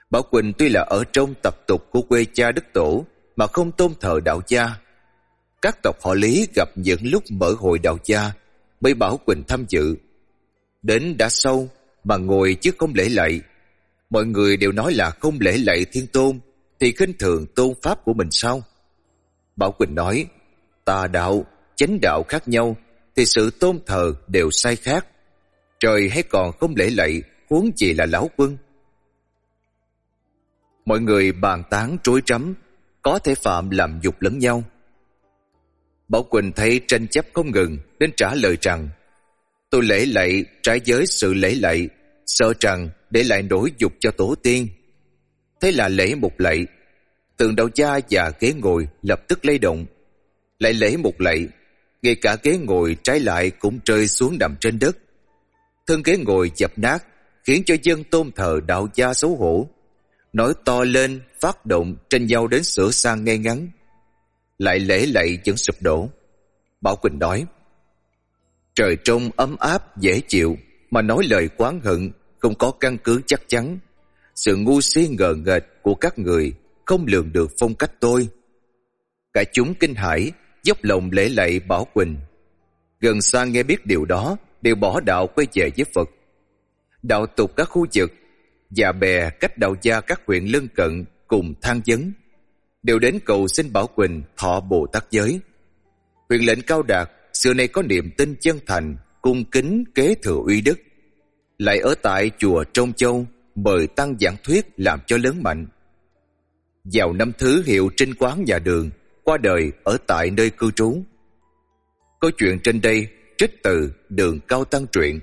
Bảo Quỳnh tuy là ở trong tập tục của quê cha đất tổ mà không tôn thờ đạo gia. Các tộc họ Lý gặp những lúc mở hội đạo gia mới Bảo Quỳnh tham dự. Đến đã sâu mà ngồi chứ không lễ lạy. Mọi người đều nói là không lễ lạy thiên tôn thì khinh thường tôn pháp của mình sao? Bảo Quỳnh nói, tà đạo, chánh đạo khác nhau thì sự tôn thờ đều sai khác. Trời hay còn không lễ lạy, huống gì là lão quân. Mọi người bàn tán rối rắm, có thể phạm làm nhục lẫn nhau. Bảo Quỳnh thấy tranh chấp không ngừng nên trả lời rằng, tôi lễ lạy trái với sự lễ lạy, sợ rằng để lại nỗi dục cho tổ tiên. Thế là lễ một lạy, tượng đạo gia và ghế ngồi lập tức lay động. Lại lễ một lạy, ngay cả ghế ngồi trái lại cũng rơi xuống nằm trên đất. Thân ghế ngồi dập nát, khiến cho dân tôn thờ đạo gia xấu hổ. Nói to lên, phát động, tranh nhau đến sửa sang ngay ngắn. Lại lễ lạy vẫn sụp đổ. Bảo Quỳnh nói, trời trông ấm áp, dễ chịu, mà nói lời oán hận, không có căn cứ chắc chắn. Sự ngu si ngờ nghệch của các người không lường được phong cách tôi. Cả chúng kinh hãi, dốc lòng lễ lạy Bảo Quỳnh. Gần xa nghe biết điều đó, đều bỏ đạo quay về với Phật. Đạo tục các khu vực và bè cách đạo gia các huyện lân cận cùng than vấn, đều đến cầu xin Bảo Quỳnh thọ Bồ Tát giới. Huyện lệnh Cao Đạt xưa nay có niềm tin chân thành, cung kính kế thừa uy đức, lại ở tại chùa Trông Châu mời tăng giảng thuyết làm cho lớn mạnh. Vào năm thứ Hiệu Trinh Quán nhà Đường qua đời ở tại nơi cư trú. Câu chuyện trên đây trích từ Đường Cao Tăng truyện.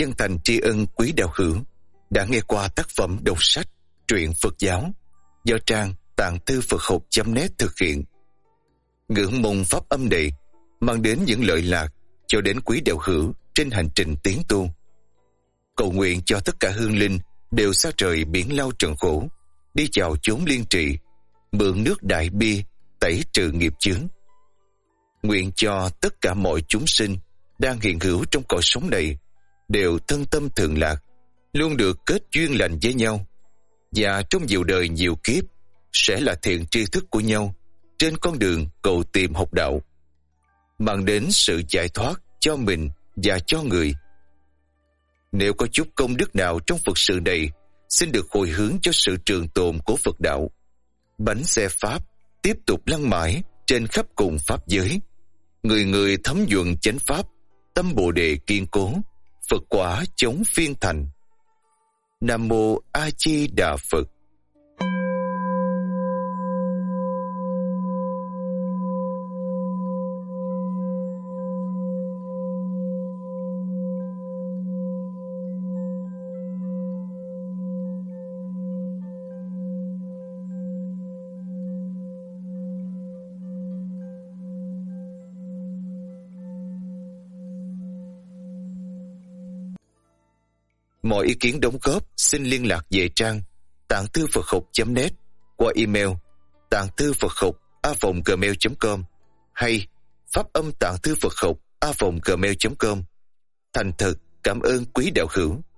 chân thành tri ân quý đạo hữu đã nghe qua tác phẩm đọc sách truyện Phật giáo do trang Tạng Thư Phật Học.net thực hiện. Ngưỡng mong pháp âm này mang đến những lợi lạc cho đến quý đạo hữu trên hành trình tiến tu. Cầu nguyện cho tất cả hương linh đều xa trời biển lao trần khổ, đi vào chốn liên trị, mượn nước đại bi tẩy trừ nghiệp chướng. Nguyện cho tất cả mọi chúng sinh đang hiện hữu trong cõi sống này đều thân tâm thường lạc, luôn được kết duyên lành với nhau, và trong nhiều đời nhiều kiếp sẽ là thiện tri thức của nhau trên con đường cầu tìm học đạo, mang đến sự giải thoát cho mình và cho người. Nếu có chút công đức nào trong Phật sự này, xin được hồi hướng cho sự trường tồn của Phật đạo. Bánh xe Pháp tiếp tục lăn mãi trên khắp cùng Pháp giới. Người người thấm nhuận chánh Pháp, tâm Bồ Đề kiên cố, Phật quả chống phiên thành. Nam Mô A Di Đà Phật. Mọi ý kiến đóng góp xin liên lạc về trang Tạng Thư Phật Học.net qua email tạng thư phật học @gmail.com hay pháp âm Tạng Thư Phật Học @gmail.com. Thành thật cảm ơn quý đạo hữu.